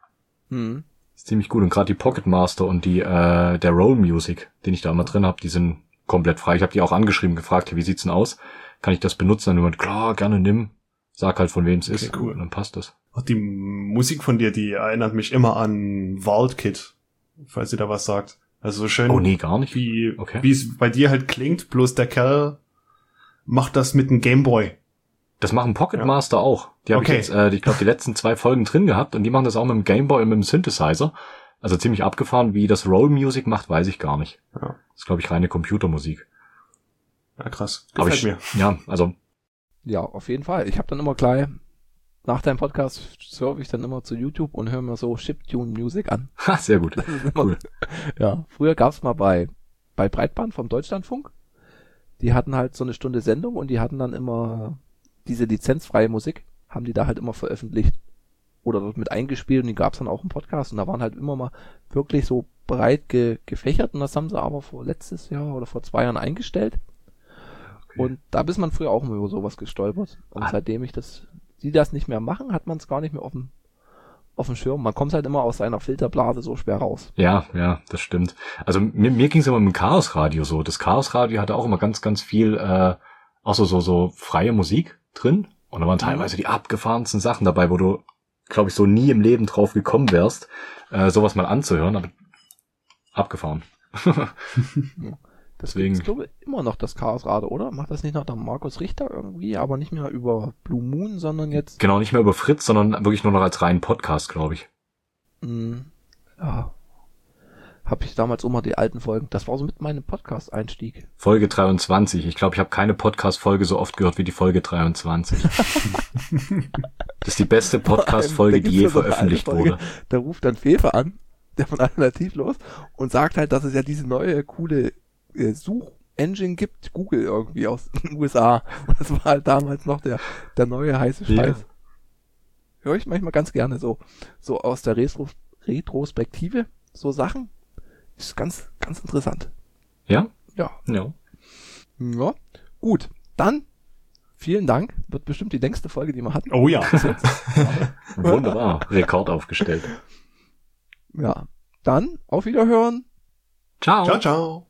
Hm. Ist ziemlich gut. Und gerade die Pocket Master und die, äh, der Roll Music, den ich da immer drin habe, die sind komplett frei. Ich habe die auch angeschrieben, gefragt, wie sieht's denn aus? Kann ich das benutzen? Und jemand, klar, gerne nimm. Sag halt, von wem es ist. Cool. Und dann passt das. Auch die Musik von dir, die erinnert mich immer an WildKid, falls ihr da was sagt. Also so schön. Oh nee, gar nicht. Wie, Okay. wie es bei dir halt klingt, bloß der Kerl macht das mit einem Gameboy. Das machen Pocket Ja. Master auch. Die habe Okay. ich jetzt, äh, ich glaube, die letzten zwei Folgen drin gehabt und die machen das auch mit dem Gameboy und mit dem Synthesizer. Also ziemlich abgefahren. Wie das Roll Music macht, weiß ich gar nicht. Ja. Das ist, glaube ich, reine Computermusik. Ja, krass. Aber Gefällt ich, mir. ja, also, Ja, auf jeden Fall. Ich habe dann immer gleich, nach deinem Podcast surfe ich dann immer zu YouTube und höre mir so Chiptune-Music an. ha, sehr gut. Das ist immer, Cool. Ja, früher gab's mal bei, bei Breitband vom Deutschlandfunk. Die hatten halt so eine Stunde Sendung und die hatten dann immer diese lizenzfreie Musik, haben die da halt immer veröffentlicht. Oder dort mit eingespielt und die gab's dann auch im Podcast und da waren halt immer mal wirklich so breit ge gefächert und das haben sie aber vor letztes Jahr oder vor zwei Jahren eingestellt. Okay. Und da ist man früher auch immer über sowas gestolpert. Und Ah. seitdem ich das, die das nicht mehr machen, hat man es gar nicht mehr auf dem, auf dem Schirm. Man kommt halt immer aus seiner Filterblase so schwer raus. Ja, ja, das stimmt. Also mir, mir ging es immer mit dem Chaosradio so. Das Chaosradio hatte auch immer ganz, ganz viel, äh, auch so, so, so freie Musik drin. Und da waren teilweise die abgefahrensten Sachen dabei, wo du, glaube ich, so nie im Leben drauf gekommen wärst, äh, sowas mal anzuhören, aber abgefahren. Das Deswegen- gibt's, glaube ich, immer noch das Chaosradio, oder? Macht das nicht noch der Markus Richter irgendwie, aber nicht mehr über Blue Moon, sondern jetzt, Genau, nicht mehr über Fritz, sondern wirklich nur noch als reinen Podcast, glaube ich. mh, ja, habe ich damals immer die alten Folgen. Das war so mit meinem Podcast-Einstieg. Folge dreiundzwanzig. Ich glaube, ich habe keine Podcast-Folge so oft gehört wie die Folge dreiundzwanzig. Das ist die beste Podcast-Folge, Da gibt's die je ja so eine veröffentlicht alte Folge, wurde. Da ruft dann Fefe an, der von Alternativlos, und sagt halt, dass es ja diese neue, coole äh, Such-Engine gibt, Google irgendwie aus den U S A. Und das war halt damals noch der, der neue heiße Ja. Scheiß. Höre ich manchmal ganz gerne so, so aus der Retro Retrospektive, so Sachen. Ist ganz, ganz interessant. Ja? Ja. Ja. Ja. Gut. Dann, vielen Dank. Wird bestimmt die längste Folge, die wir hatten. Oh ja. Wunderbar. Rekord aufgestellt. Ja. Dann, auf Wiederhören. Ciao. Ciao, ciao.